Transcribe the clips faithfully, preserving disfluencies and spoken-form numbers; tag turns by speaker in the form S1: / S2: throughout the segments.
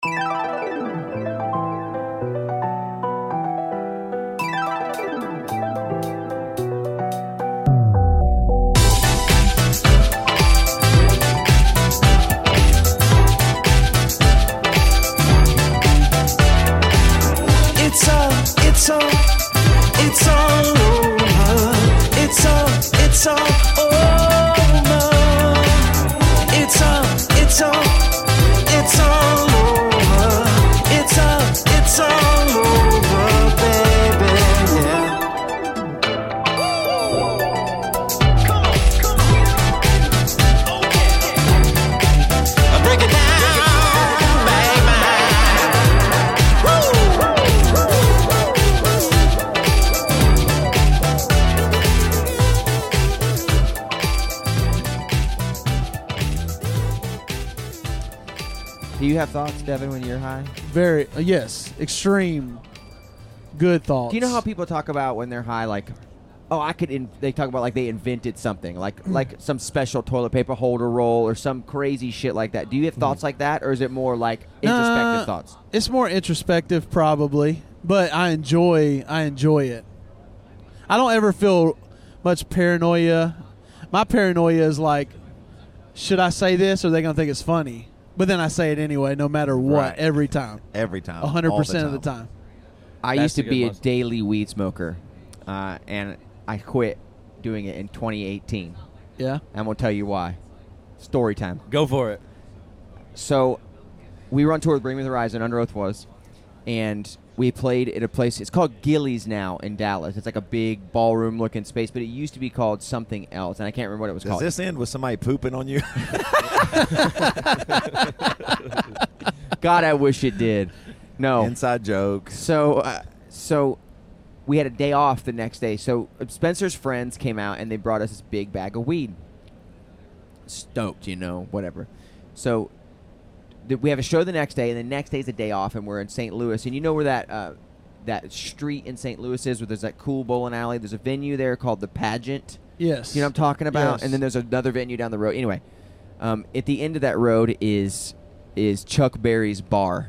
S1: It's all, it's all, it's all over. It's all, it's all over. It's all, it's all, it's all over. It's all, it's all over, baby. Yeah. Come on, come on. Okay. Break it down, baby.
S2: Do you have thoughts, Devin, when you're high?
S3: Very, uh, yes, extreme good thoughts.
S2: Do you know how people talk about when they're high, like, oh, I could, in, they talk about like they invented something, like like some special toilet paper holder roll or some crazy shit like that. Do you have thoughts like that, or is it more like introspective
S3: Uh,
S2: thoughts?
S3: It's more introspective, probably, but I enjoy, I enjoy it. I don't ever feel much paranoia. My paranoia is like, should I say this, or are they going to think it's funny? But then I say it anyway, no matter what,
S4: Right.
S3: every time.
S4: Every time.
S3: A hundred
S4: all the
S3: percent of the
S4: time.
S3: time.
S2: I
S5: That's
S2: used to
S5: a good
S2: be a
S5: muscle.
S2: daily weed smoker, uh, and I quit doing it in twenty eighteen.
S3: Yeah.
S2: I'm going to tell you why. Story time.
S5: Go for it.
S2: So we were on tour with Bring Me the Horizon, Under Oath was, and we played at a place, it's called Gillies now in Dallas. It's like a big ballroom-looking space, but it used to be called something else, and I can't remember what it was
S4: Does
S2: called.
S4: this end with somebody pooping on you?
S2: God, I wish it did. No.
S4: Inside joke.
S2: So, uh, so we had a day off the next day. So Spencer's friends came out and they brought us this big bag of weed. Stoked, you know, whatever. So th- we have a show the next day, and the next day's a day off, and we're in Saint Louis. And you know where that uh, that street in Saint Louis is, where there's that cool bowling alley? There's a venue there called The Pageant.
S3: Yes.
S2: You know what I'm talking about?
S3: Yes.
S2: And then there's another venue down the road. Anyway, um, at the end of that road is is Chuck Berry's bar.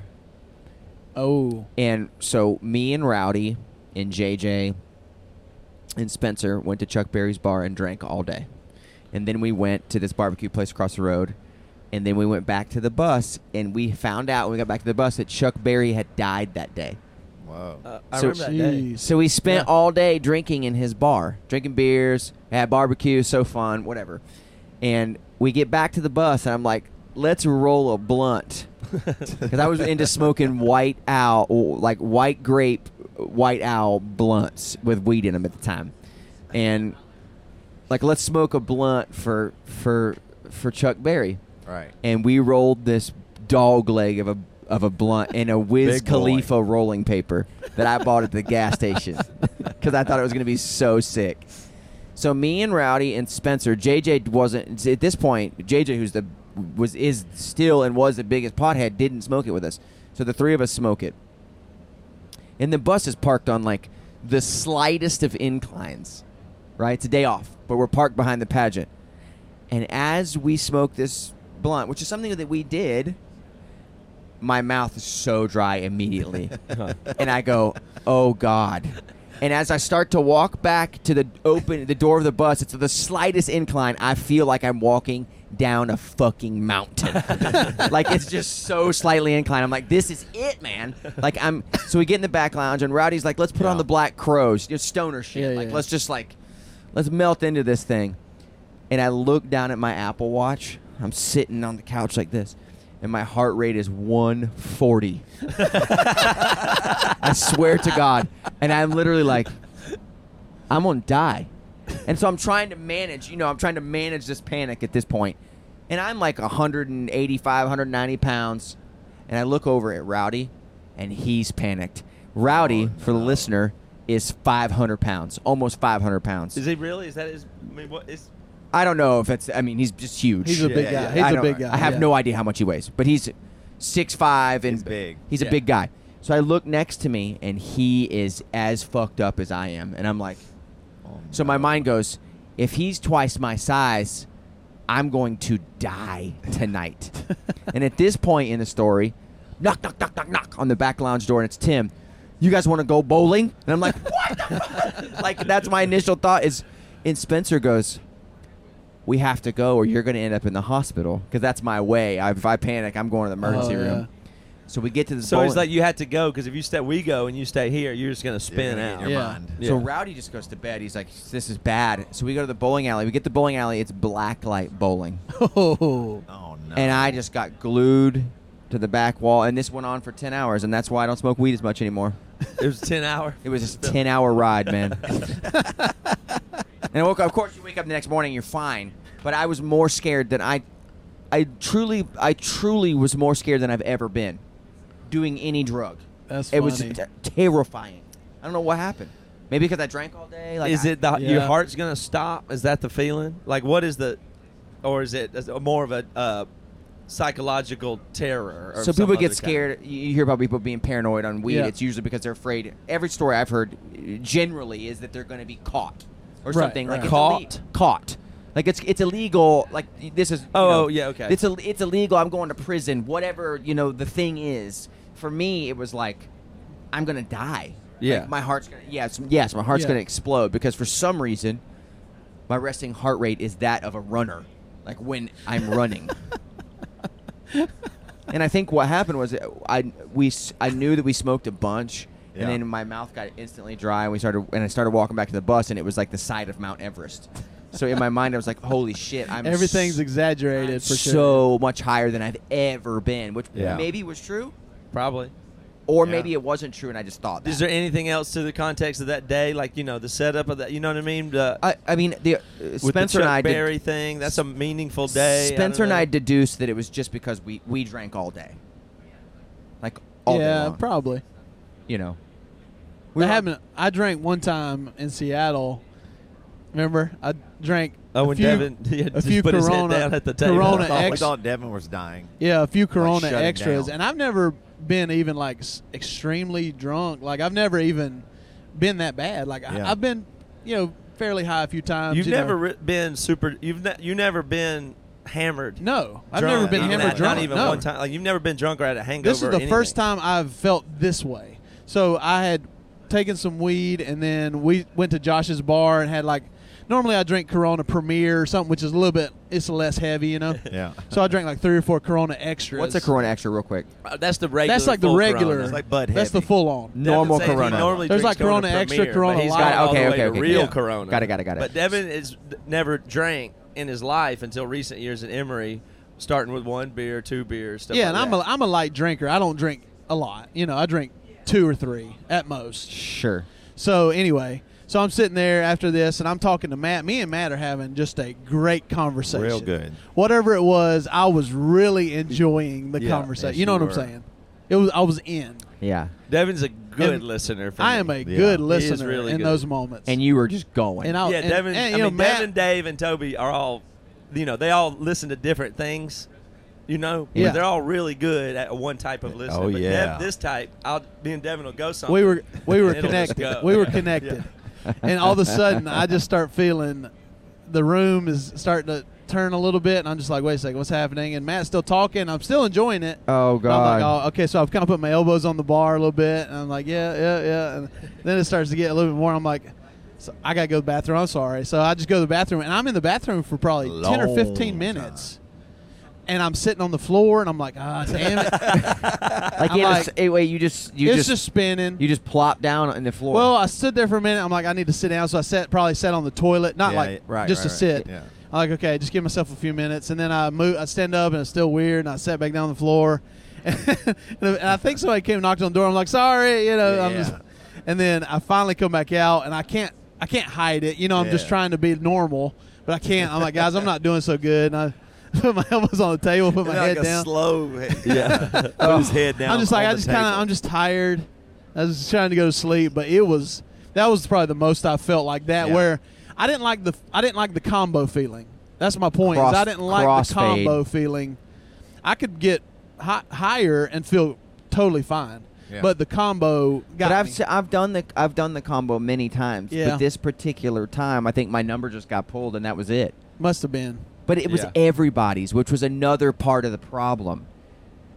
S3: Oh.
S2: And so me and Rowdy and J J and Spencer went to Chuck Berry's bar and drank all day. And then we went to this barbecue place across the road. And then we went back to the bus, and we found out when we got back to the bus that Chuck Berry had died that day.
S4: Whoa.
S5: Uh, I
S2: So-
S5: remember that day.
S3: Jeez.
S2: So we spent
S3: Yeah.
S2: all day drinking in his bar, drinking beers, had barbecue, so fun, whatever. And we get back to the bus, and I'm like, let's roll a blunt. Because I was into smoking white owl, like white grape, white owl blunts with weed in them at the time. And like, let's smoke a blunt for for for Chuck Berry.
S4: Right.
S2: And we rolled this dog leg of a of a blunt in a Wiz
S4: Big boy.
S2: Khalifa rolling paper that I bought at the gas station because I thought it was going to be so sick. So me and Rowdy and Spencer, J J wasn't at this point. J J, who's the was is still and was the biggest pothead, didn't smoke it with us. So the three of us smoke it. And the bus is parked on like the slightest of inclines, right? It's a day off, but we're parked behind the pageant. And as we smoke this blunt, which is something that we did, my mouth is so dry immediately. And I go, oh, God. And as I start to walk back to the open the door of the bus, it's the slightest incline. I feel like I'm walking down a fucking mountain. Like, it's just so slightly inclined. I'm like, this is it, man. Like, I'm so we get in the back lounge, and Rowdy's like, let's put on
S4: Yeah.
S2: the Black Crows, you know, stoner shit.
S3: Yeah,
S2: like,
S3: yeah.
S2: let's just like, let's melt into this thing. And I look down at my Apple Watch. I'm sitting on the couch like this, and my heart rate is one forty. I swear to God. And I'm literally like, I'm going to die. And so I'm trying to manage, you know, I'm trying to manage this panic at this point. And I'm like one eighty-five, one ninety pounds. And I look over at Rowdy, and he's panicked. Rowdy,
S4: Oh,
S2: for the
S4: no.
S2: listener, is five hundred pounds, almost five hundred pounds.
S5: Is he really? Is that his? I mean, what is?
S2: I don't know if it's, I mean, he's just huge.
S3: He's a
S4: Yeah,
S3: big
S4: yeah,
S3: guy.
S4: yeah.
S3: He's
S2: I
S3: a
S2: don't-
S3: big guy.
S2: I have
S3: yeah.
S2: no idea how much he weighs, but he's six five and
S4: He's big.
S2: He's a
S5: Yeah.
S2: big guy. So I look next to me, and he is as fucked up as I am, and I'm like,
S4: Oh,
S2: so my mind goes, if he's twice my size, I'm going to die tonight. And at this point in the story, knock, knock, knock, knock, knock on the back lounge door, and it's Tim. You guys want to go bowling? And I'm like, what? the fuck? Like, that's my initial thought is, and Spencer goes, we have to go or you're going to end up in the hospital, because that's my way. I, if I panic, I'm going to the emergency
S3: Oh, yeah.
S2: room. So we get to the
S5: So
S2: bowling.
S5: he's like, you had to go because if you stay, we go and you stay here, you're just gonna spin
S4: You're
S5: out.
S4: gonna get in your
S3: Yeah.
S4: mind.
S5: Yeah.
S2: So Rowdy just goes to bed. He's like, this is bad. So we go to the bowling alley. We get the bowling alley. It's black light bowling.
S3: Oh,
S4: Oh no.
S2: And I just got glued to the back wall. And this went on for ten hours. And that's why I don't smoke weed as much anymore.
S5: It was ten hour.
S2: It was just a ten hour ride, man. And I woke up. Of course, you wake up the next morning, you're fine. But I was more scared than I, I truly, I truly was more scared than I've ever been doing any drug.
S3: that's
S2: It
S3: funny.
S2: was t- terrifying. I don't know what happened. Maybe because I drank all day. Like
S5: Is
S2: I-
S5: it the,
S3: Yeah.
S5: your heart's gonna stop? Is that the feeling? Like, what is the, or is it is it more of a uh, psychological terror? Or
S2: So
S5: some
S2: people get
S5: other kind?
S2: scared. You you hear about people being paranoid on weed.
S3: Yeah.
S2: It's usually because they're afraid. Every story I've heard uh, generally is that they're going to be caught or
S3: Right,
S2: something. Like
S3: right.
S2: it's
S5: Caught?
S2: ille- caught. Like it's it's illegal. Like this is. you
S5: Oh,
S2: know,
S5: oh, yeah, okay.
S2: It's a, it's illegal. I'm going to prison. Whatever you know the thing is. For me, it was like I'm going to die.
S5: Yeah.
S2: Like, my heart's gonna. Yes, yes, my heart's
S3: Yeah.
S2: going to explode because for some reason, my resting heart rate is that of a runner. Like when I'm running. And I think what happened was I we s- I knew that we smoked a bunch,
S4: Yeah.
S2: and then my mouth got instantly dry, and we started and I started walking back to the bus, and it was like the side of Mount Everest. So in my mind, I was like, "Holy shit! I'm
S3: Everything's
S2: s-
S3: exaggerated
S2: I'm
S3: for sure.
S2: so much higher than I've ever been," which
S4: Yeah.
S2: maybe was true,
S5: Probably.
S2: or
S4: Yeah.
S2: maybe it wasn't true, and I just thought that.
S5: Is there anything else to the context of that day? Like, you know, the setup of that. You know what I mean? The,
S2: I, I mean, the uh,
S5: with
S2: Spencer
S5: the
S2: and
S5: Chuck
S2: I did,
S5: Berry thing. That's a meaningful day.
S2: Spencer
S5: I
S2: and
S5: don't
S2: I
S5: know.
S2: deduced that it was just because we we drank all day, like all day
S3: yeah,
S2: long.
S3: probably.
S2: you know.
S3: We happened. I drank one time in Seattle. Remember, I drank.
S5: Oh,
S3: a
S5: when
S3: few,
S5: Devin he had
S3: a
S5: just
S3: few
S5: put his head
S3: Corona,
S5: down at the table.
S3: Corona
S4: I thought, we
S3: X,
S4: thought Devin was dying.
S3: yeah, a few Corona
S4: shutting
S3: extras,
S4: down.
S3: and I've never been even like s- extremely drunk. Like I've never even been that bad. Like I,
S4: Yeah.
S3: I've been, you know, fairly high a few times.
S5: You've
S3: you know.
S5: never ri- been super. You've ne- you never been hammered.
S3: No, I've
S5: drunk,
S3: never been
S5: even
S3: hammered
S5: at-
S3: drunk.
S5: Not even
S3: no.
S5: one time. Like you've never been drunk or had a hangover.
S3: This is
S5: or
S3: the
S5: anything.
S3: first time I've felt this way. So I had taken some weed, and then we went to Josh's bar and had like. Normally I drink Corona Premier or something, which is a little bit. It's less heavy, you know.
S4: Yeah.
S3: So I drank like three or four Corona extras.
S2: What's a Corona Extra, real quick?
S5: Uh, that's the regular.
S3: That's like the
S5: full
S3: regular.
S5: Corona.
S4: It's like Bud
S3: That's the
S4: Heavy.
S3: full on.
S2: Normal
S5: Devin said he
S2: Corona.
S5: normally
S3: There's
S5: drinks
S3: like Corona Extra,
S5: Premier,
S3: Corona
S5: but he's
S3: Light.
S5: got all
S2: Okay,
S5: the way
S2: okay,
S5: to
S2: okay.
S5: real
S3: Yeah.
S5: Corona.
S2: Got it, got it, got it.
S5: But Devin is never drank in his life until recent years at Emory, starting with one beer, two beers, stuff
S3: Yeah,
S5: like
S3: and I'm
S5: that.
S3: a I'm a light drinker. I don't drink a lot. You know, I drink two or three at most.
S2: Sure.
S3: So anyway, so I'm sitting there after this, and I'm talking to Matt. Me and Matt are having just a great conversation.
S4: Real good.
S3: Whatever it was, I was really enjoying the
S4: Yeah,
S3: conversation.
S4: yes,
S3: you know
S4: you
S3: what I'm
S4: were.
S3: saying? It was I was in.
S2: Yeah.
S5: Devin's a good
S3: And
S5: listener. For
S3: I
S5: me.
S3: am a
S4: Yeah.
S3: good
S4: He
S5: is
S3: listener
S5: really
S3: in
S5: good.
S3: those moments.
S2: And you were just going.
S3: And I,
S5: Yeah,
S3: and,
S5: Devin.
S3: and,
S5: I
S3: you know,
S5: mean,
S3: Matt,
S5: Devin, Dave, and Toby are all, you know, they all listen to different things. You know,
S3: Yeah.
S5: but they're all really good at one type of listening.
S4: Oh,
S5: but
S4: yeah.
S5: Dev, this type, I'll, me and Devin will go something.
S3: we were we were
S5: and it'll just
S3: connected.
S5: go.
S3: We were connected. And all of a sudden, I just start feeling the room is starting to turn a little bit, and I'm just like, wait a second, what's happening? And Matt's still talking. I'm still enjoying it.
S2: oh,
S3: And I'm like,
S2: God.
S3: oh, okay, so I've kind of put my elbows on the bar a little bit, and I'm like, yeah, yeah, yeah. And then it starts to get a little bit more. I'm like, so I got to go to the bathroom. I'm sorry. So I just go to the bathroom, and I'm in the bathroom for probably ten or fifteen
S4: Long
S3: minutes. And I'm sitting on the floor, and I'm like, ah, damn it.
S2: like,
S3: I'm
S2: you had
S3: like-
S2: to s- hey, wait, you just, you
S3: it's
S2: just,
S3: just, spinning.
S2: you just plop down on the floor.
S3: Well, I stood there for a minute. I'm like, I need to sit down. So I sat, probably sat on the toilet, not
S4: Yeah,
S3: like
S4: right,
S3: just
S4: right,
S3: to sit.
S4: right. Yeah.
S3: I'm like, okay, just give myself a few minutes, and then I move. I stand up, and it's still weird, and I sat back down on the floor, and I think somebody came and knocked on the door. I'm like, sorry, you know. I'm
S4: Yeah.
S3: just, and then I finally come back out, and I can't, I can't hide it. You know, I'm just
S4: Yeah.
S3: trying to be normal, but I can't. I'm like, guys, I'm not doing so good. And I put my elbows on the table, put my
S4: like
S3: head
S4: a
S3: down.
S4: slow.
S5: Yeah.
S4: Put his head down.
S3: I'm just like,
S4: on
S3: I
S4: the
S3: just kind of,
S4: table.
S3: I'm just tired. I was just trying to go to sleep, but it was that was probably the most I felt like that.
S4: Yeah.
S3: Where I didn't like the I didn't like the combo feeling. That's my point. is
S2: Cross-
S3: I didn't like the
S2: crossfade.
S3: combo feeling. I could get hi- higher and feel totally fine,
S4: Yeah.
S3: but the combo got
S2: But I've
S3: me.
S2: s- I've done the I've done the combo many times.
S3: Yeah.
S2: But this particular time, I think my number just got pulled, and that was it.
S3: Must have been.
S2: But it was
S5: Yeah.
S2: everybody's, which was another part of the problem.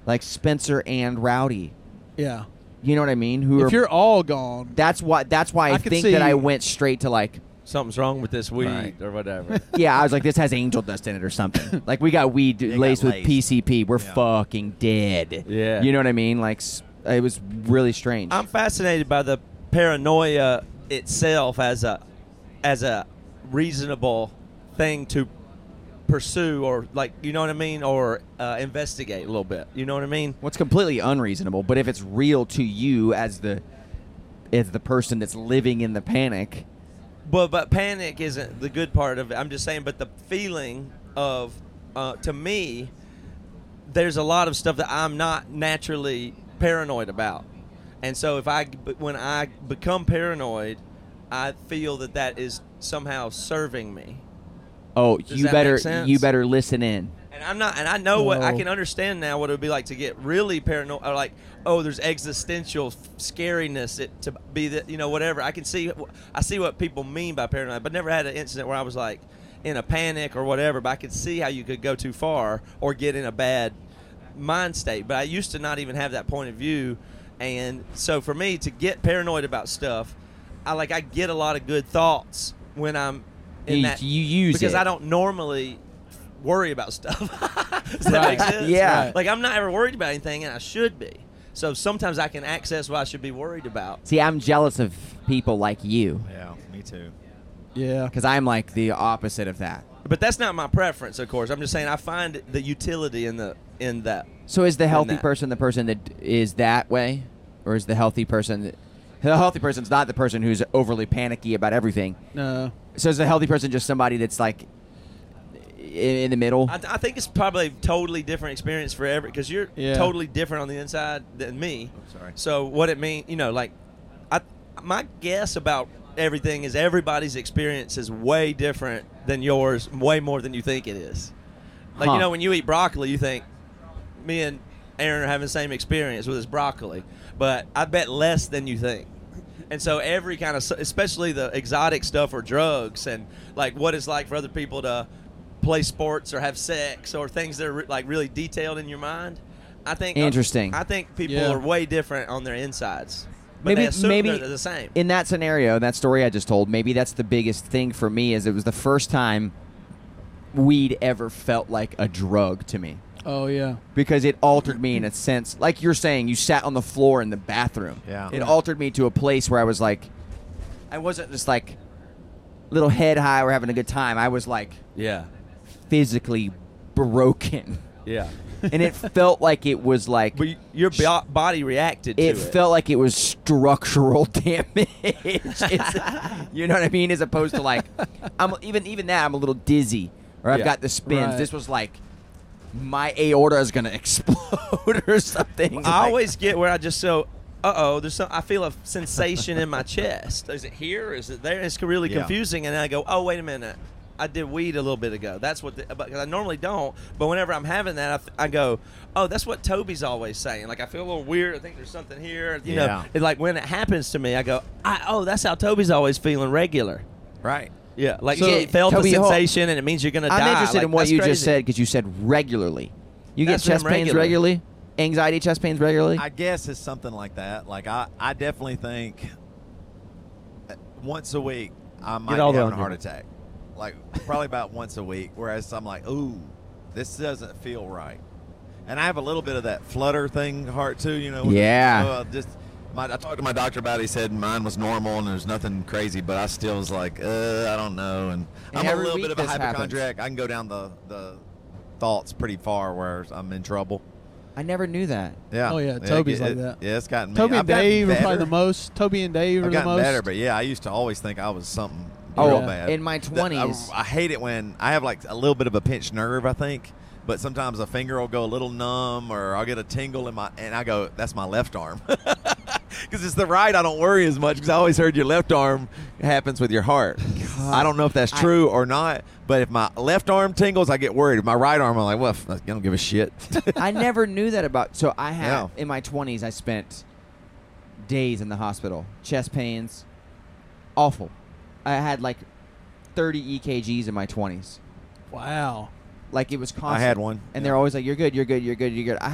S2: like Spencer and Rowdy.
S3: Yeah.
S2: You know what I mean? Who
S3: If
S2: are
S3: you're all gone,
S2: that's why that's why I,
S3: I could
S2: think
S3: see-
S2: that I went straight to like
S5: Something's wrong with this weed
S4: Right.
S5: or whatever.
S2: yeah, I was like, this has angel dust in it or something. Like we got weed
S4: It got
S2: laced with
S4: laced.
S2: P C P. We're
S4: Yeah.
S2: fucking dead.
S5: Yeah.
S2: You know what I mean? Like s- it was really strange.
S5: I'm fascinated by the paranoia itself as a as a reasonable thing to pursue, or like, you know what I mean, or uh, investigate a little bit. You know what I mean?
S2: What's completely unreasonable, but if it's real to you as the as the person that's living in the panic,
S5: But but panic isn't the good part of it. I'm just saying. But the feeling of uh, to me, there's a lot of stuff that I'm not naturally paranoid about, and so if I when I become paranoid, I feel that that is somehow serving me.
S2: oh,
S5: Does
S2: you
S5: that
S2: better
S5: make sense?
S2: you better listen in.
S5: And I'm not, and I know what I
S3: Oh.
S5: can understand now. What it would be like to get really paranoid, or like, oh, there's existential f- scariness it, to be that, you know, whatever. I can see, I see what people mean by paranoid, but never had an incident where I was like in a panic or whatever. But I could see how you could go too far or get in a bad mind state. But I used to not even have that point of view, and so for me to get paranoid about stuff, I like I get a lot of good thoughts when I'm in
S2: You,
S5: that
S2: you use
S5: because
S2: it.
S5: I don't normally worry about stuff. Does that
S3: Right.
S5: make sense?
S2: Yeah.
S5: Like I'm not ever worried about anything, and I should be. So sometimes I can access what I should be worried about.
S2: See, I'm jealous of people like you
S4: Yeah, me too.
S3: yeah.
S2: because I'm like the opposite of that.
S5: But that's not my preference, of course. I'm just saying I find the utility in the in that.
S2: So is the healthy
S5: that.
S2: person the person that is that way, or is the healthy person that, the healthy person's not the person who's overly panicky about everything?
S3: No.
S2: So is the healthy person just somebody that's like in, in the middle?
S5: I, I think it's probably a totally different experience for every because you're
S3: Yeah.
S5: totally different on the inside than me.
S4: Oh, sorry.
S5: So what it mean, you know, like I my guess about everything is everybody's experience is way different than yours, way more than you think it is. Like
S2: Huh.
S5: you know, when you eat broccoli, you think me and Aaron are having the same experience with this broccoli, but I bet less than you think. And so every kind of, especially the exotic stuff or drugs, and like what it's like for other people to play sports or have sex or things that are re- like really detailed in your mind. I think
S2: Interesting.
S5: I think people
S3: Yeah.
S5: are way different on their insides. But
S2: Maybe-
S5: they assume
S2: maybe-
S5: they're the same.
S2: In that scenario, that story I just told, maybe that's the biggest thing for me. Is it was the first time weed ever felt like a drug to me.
S3: Oh yeah.
S2: Because it altered me in a sense. Like you're saying, you sat on the floor in the bathroom.
S4: Yeah.
S2: It
S4: Yeah.
S2: altered me to a place where I was like, I wasn't just like little head high or having a good time. I was like
S5: Yeah,
S2: physically broken.
S5: yeah.
S2: And it felt like it was like,
S5: But y- your bo- body reacted to
S2: it
S5: it.
S2: felt like it was structural damage. It's- you know what I mean? As opposed to like, I'm even even that I'm a little dizzy or I've
S5: Yeah.
S2: got the spins.
S3: Right.
S2: This was like, my aorta is gonna explode or something.
S5: I
S2: Like-
S5: always get where I just so, uh oh, there's some. I feel a sensation in my chest. Is it here? Is it there? It's really
S4: Yeah.
S5: confusing, and then I go, oh wait a minute, I did weed a little bit ago. That's what, the, because I normally don't. But whenever I'm having that, I, th- I go, oh, that's what Toby's always saying. Like I feel a little weird. I think there's something here. You know,
S4: Yeah.
S5: it's like when it happens to me, I go, I, oh, that's how Toby's always feeling regular.
S4: Right.
S5: Yeah, like
S2: So,
S5: you felt
S2: Toby,
S5: the
S2: hold-
S5: sensation, and it means you're gonna die.
S2: I'm interested
S5: Like,
S2: in what
S5: that's
S2: you
S5: crazy.
S2: just said because you said regularly. You
S5: That's
S2: get chest
S5: them
S2: pains
S5: regular.
S2: regularly, anxiety, chest pains regularly.
S4: I guess it's something like that. Like I, I definitely think uh, once a week I might be
S5: all the
S4: having a
S5: under-
S4: heart attack. Like probably about once a week. Whereas I'm like, ooh, this doesn't feel right. And I have a little bit of that flutter thing heart too. You know. when-
S2: Yeah.
S4: so, uh, just my, I talked to my doctor about it. He said mine was normal and there's nothing crazy, but I still was like, uh, I don't know. And,
S2: And
S4: I'm a
S2: every
S4: little
S2: week
S4: bit of a
S2: this happens.
S4: hypochondriac. I can go down the the thoughts pretty far where I'm in trouble.
S2: I never knew that.
S4: Yeah.
S3: Oh, yeah, Toby's
S4: it-
S3: like
S4: it-
S3: that.
S4: Yeah, it's gotten me.
S3: Toby
S4: I've
S3: and
S4: gotten
S3: Dave are probably
S4: better.
S3: the most. Toby and Dave are
S4: I've
S3: the
S4: gotten
S3: most.
S4: better, but yeah, I used to always think I was something
S2: Oh,
S4: real
S3: yeah.
S4: bad.
S2: in my
S4: That-
S2: twenties.
S4: I, I hate it when I have like a little bit of a pinched nerve, I think. But sometimes a finger will go a little numb, or I'll get a tingle in my, and I go, "That's my left arm," because it's the right. I don't worry as much because I always heard your left arm happens with your heart. I don't know if that's
S2: I-
S4: true or not, but if my left arm tingles, I get worried. If my right arm, I'm like, "Well, I don't give a shit."
S2: I never knew that about. So I had
S4: Yeah.
S2: in my twenties, I spent days in the hospital, chest pains, awful. I had like thirty E K Gs in my twenties.
S3: Wow.
S2: Like it was constant.
S4: I had one.
S2: and
S4: Yeah.
S2: they're always like, "You're good, you're good, you're good, you're good." I had it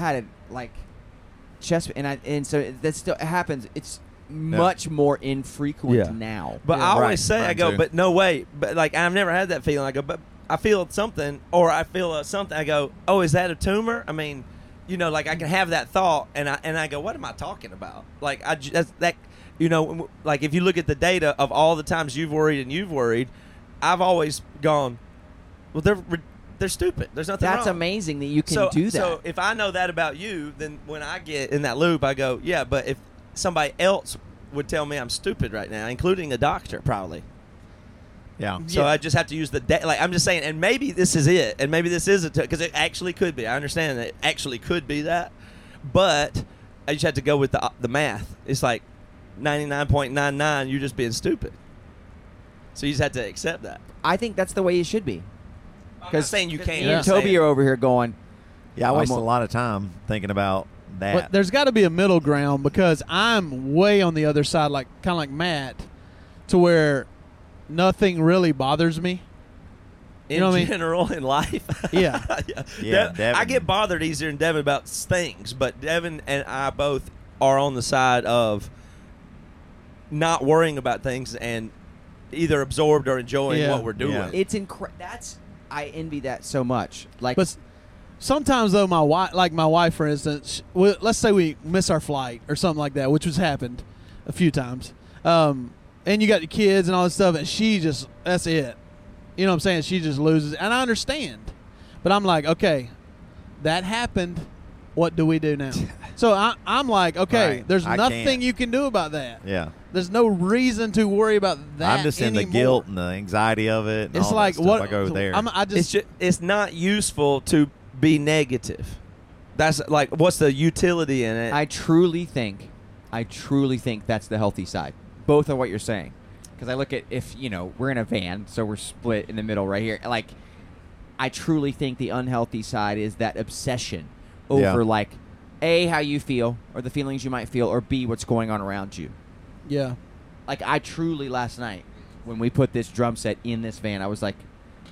S2: like chest, and I and so that still happens. It's much more infrequent
S5: Yeah.
S2: now.
S5: But
S3: Yeah.
S5: I always
S4: Right,
S5: say, I
S4: mine
S5: go,
S4: too.
S5: but no way. But like, I've never had that feeling. I go, but I feel something, or I feel uh, something. I go, oh, is that a tumor? I mean, you know, like I can have that thought, and I and I go, what am I talking about? Like I ju- that's, that, you know, like if you look at the data of all the times you've worried and you've worried, I've always gone, well, they're they're stupid. There's nothing
S2: That's
S5: wrong.
S2: amazing that you can
S5: so,
S2: do that.
S5: So if I know that about you, then when I get in that loop, I go, yeah. But if somebody else would tell me I'm stupid right now, including a doctor, probably.
S4: Yeah.
S5: So
S3: Yeah.
S5: I just have to use the da- like I'm just saying, and maybe this is it, and maybe this is it because it actually could be. I understand that it actually could be that, but I just have to go with the the math. It's like ninety-nine point nine nine. You're just being stupid. So you just have to accept that.
S2: I think that's the way it should be.
S5: I'm not saying you can't.
S2: Me
S3: Yeah.
S2: and Toby are over here going,
S4: Yeah, I
S2: I'm
S4: waste
S2: a-
S4: a lot of time thinking about that.
S3: But there's got to be a middle ground because I'm way on the other side, like kind of like Matt, to where nothing really bothers me.
S5: in
S3: You know what I mean?
S5: general in life.
S3: Yeah.
S5: yeah.
S4: Yeah,
S5: Dev-
S4: Devin.
S5: I get bothered easier than Devin about things, but Devin and I both are on the side of not worrying about things and either absorbed or enjoying
S3: Yeah.
S5: what we're doing.
S4: Yeah.
S2: it's incredible. That's I envy that so much. Like,
S3: But s- sometimes though, my wife, like my wife, for instance, sh- well, let's say we miss our flight or something like that, which has happened a few times. Um, and you got the kids and all this stuff, and she just that's it. You know what I'm saying? She just loses, and I understand. But I'm like, okay, that happened. What do we do now? So I, I'm like, okay,
S4: Right.
S3: there's
S4: I
S3: nothing
S4: can't.
S3: you can do about that.
S4: yeah.
S3: There's no reason to worry about that.
S4: I'm just in the
S3: anymore.
S4: guilt and the anxiety of it. And
S3: It's
S4: all
S3: like
S4: that stuff.
S3: what
S4: I go there.
S3: I'm, I just
S5: It's just, it's not useful to be negative. That's like what's the utility in it?
S2: I truly think, I truly think that's the healthy side. Both of what you're saying, because I look at if you know we're in a van, so we're split in the middle right here. Like, I truly think the unhealthy side is that obsession over
S4: Yeah.
S2: like A, how you feel, or the feelings you might feel, or B, what's going on around you.
S3: yeah.
S2: Like, I truly last night when we put this drum set in this van, I was like,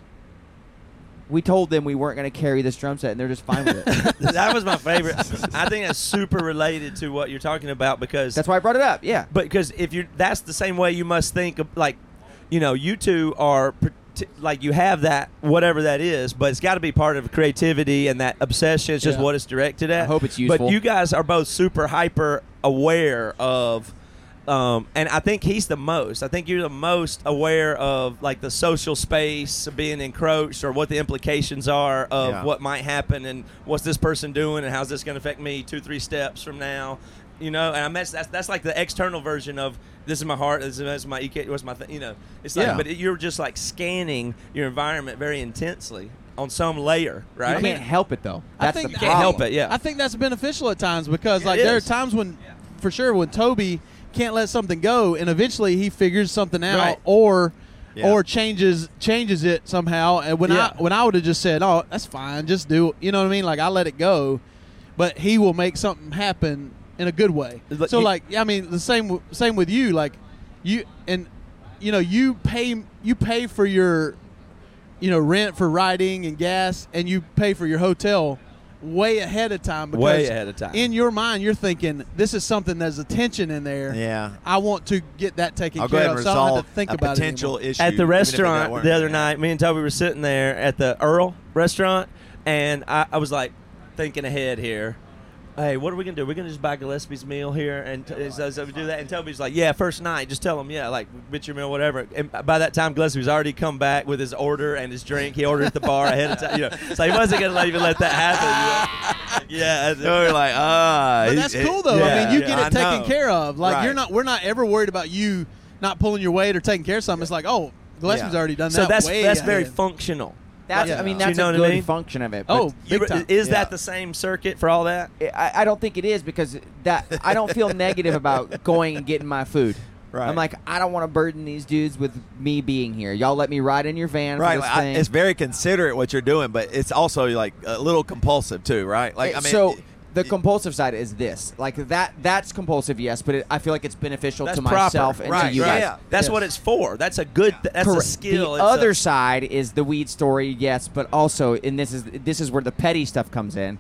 S2: we told them we weren't going to carry this drum set, and they're just fine with it.
S5: that was my favorite. I think that's super related to what you're talking about because
S2: That's why I brought it up. Yeah.
S5: But because if you're, that's the same way you must think of, like, you know, you two are pr- t- like you have that whatever that is, but it's got to be part of creativity and that obsession. It's just
S3: Yeah.
S5: what it's directed at.
S2: I hope it's
S5: But
S2: useful.
S5: you guys are both super hyper aware of. Um, and I think he's the most. I think you're the most aware of like the social space being encroached or what the implications are of
S4: Yeah.
S5: what might happen and what's this person doing and how's this going to affect me two, three steps from now. You know, and I mean, that's that's like the external version of this is my heart, this is, this is my E K, what's my thing. You know, it's like,
S3: Yeah.
S5: but it, you're just like scanning your environment very intensely on some layer, right?
S2: You can't help it, though.
S3: I
S2: That's
S3: think
S2: the
S3: you
S5: can't
S2: problem.
S5: help it. Yeah,
S3: I think that's beneficial at times because,
S5: It
S3: like, there are
S5: is.
S3: times when, for sure, when Toby can't let something go, and eventually he figures something out,
S5: Right.
S3: or
S4: Yeah.
S3: or changes changes it somehow. And when
S5: Yeah.
S3: I when I would have just said, "Oh, that's fine, just do," it," you know what I mean? Like I let it go, but he will make something happen in a good way.
S5: But
S3: So,
S5: you-
S3: like, I mean, the same w- same with you. Like, you and you know you pay you pay for your you know rent for riding and gas, and you pay for your hotel way ahead of time because
S5: Way ahead of time.
S3: in your mind you're thinking this is something there's a tension in there.
S4: Yeah.
S3: I want to get that taken
S4: I'll go
S3: care
S4: ahead
S3: of,
S4: and
S3: so I don't have
S4: resolve
S3: to think
S4: a
S3: about
S4: potential
S3: it anymore.
S4: issue
S5: at the
S4: even if it
S5: restaurant
S4: don't work.
S5: the other night, me and Toby were sitting there at the Earl restaurant, and I, I was like thinking ahead here. Hey, what are we gonna do? We're gonna just buy Gillespie's meal here, and t- so, so we do that. And Toby's like, "Yeah, first night, just tell him, yeah, like bitch your meal, whatever." And by that time, Gillespie's already come back with his order and his drink. He ordered at the bar ahead of time, you know, so he wasn't gonna let, even let that happen. You know? Yeah,
S4: So we're like, ah.
S3: But
S4: he-
S3: that's
S4: it-
S3: cool though. I
S5: yeah,
S3: mean, you
S5: yeah,
S3: get
S4: I
S3: it taken
S4: know.
S3: care of. Like
S4: Right.
S3: you're not we're not ever worried about you not pulling your weight or taking care of something. It's like, oh, Gillespie's
S4: Yeah.
S3: already done
S5: so
S3: that.
S5: that's
S3: way
S5: that's very
S3: ahead.
S5: functional.
S2: That's,
S3: Yeah.
S2: I mean,
S3: Do
S2: that's
S5: you know
S2: a
S5: what I
S2: good
S5: mean?
S2: function of it. but
S3: Oh,
S5: You-
S3: big time.
S5: is
S4: Yeah.
S5: that the same circuit for all that?
S2: I, I don't think it is because that I don't feel negative about going and getting my food.
S4: Right.
S2: I'm like, I don't want to burden these dudes with me being here. Y'all let me ride in your van
S4: Right,
S2: for this
S4: like, I-
S2: thing.
S4: it's very considerate what you're doing, but it's also like a little compulsive too, right? Like, I mean,
S2: so
S4: it-
S2: the compulsive side is this, like that. That's compulsive, yes, but it, I feel like it's beneficial
S5: That's
S2: to
S5: proper.
S2: myself and
S4: Right,
S2: to you
S4: right.
S2: guys.
S4: Yeah.
S5: That's
S2: Yes.
S5: what it's for. That's a good. That's a
S2: Correct.
S5: skill.
S2: The
S5: It's a-
S2: other side is the weed story, yes, but also, and this is this is where the petty stuff comes in.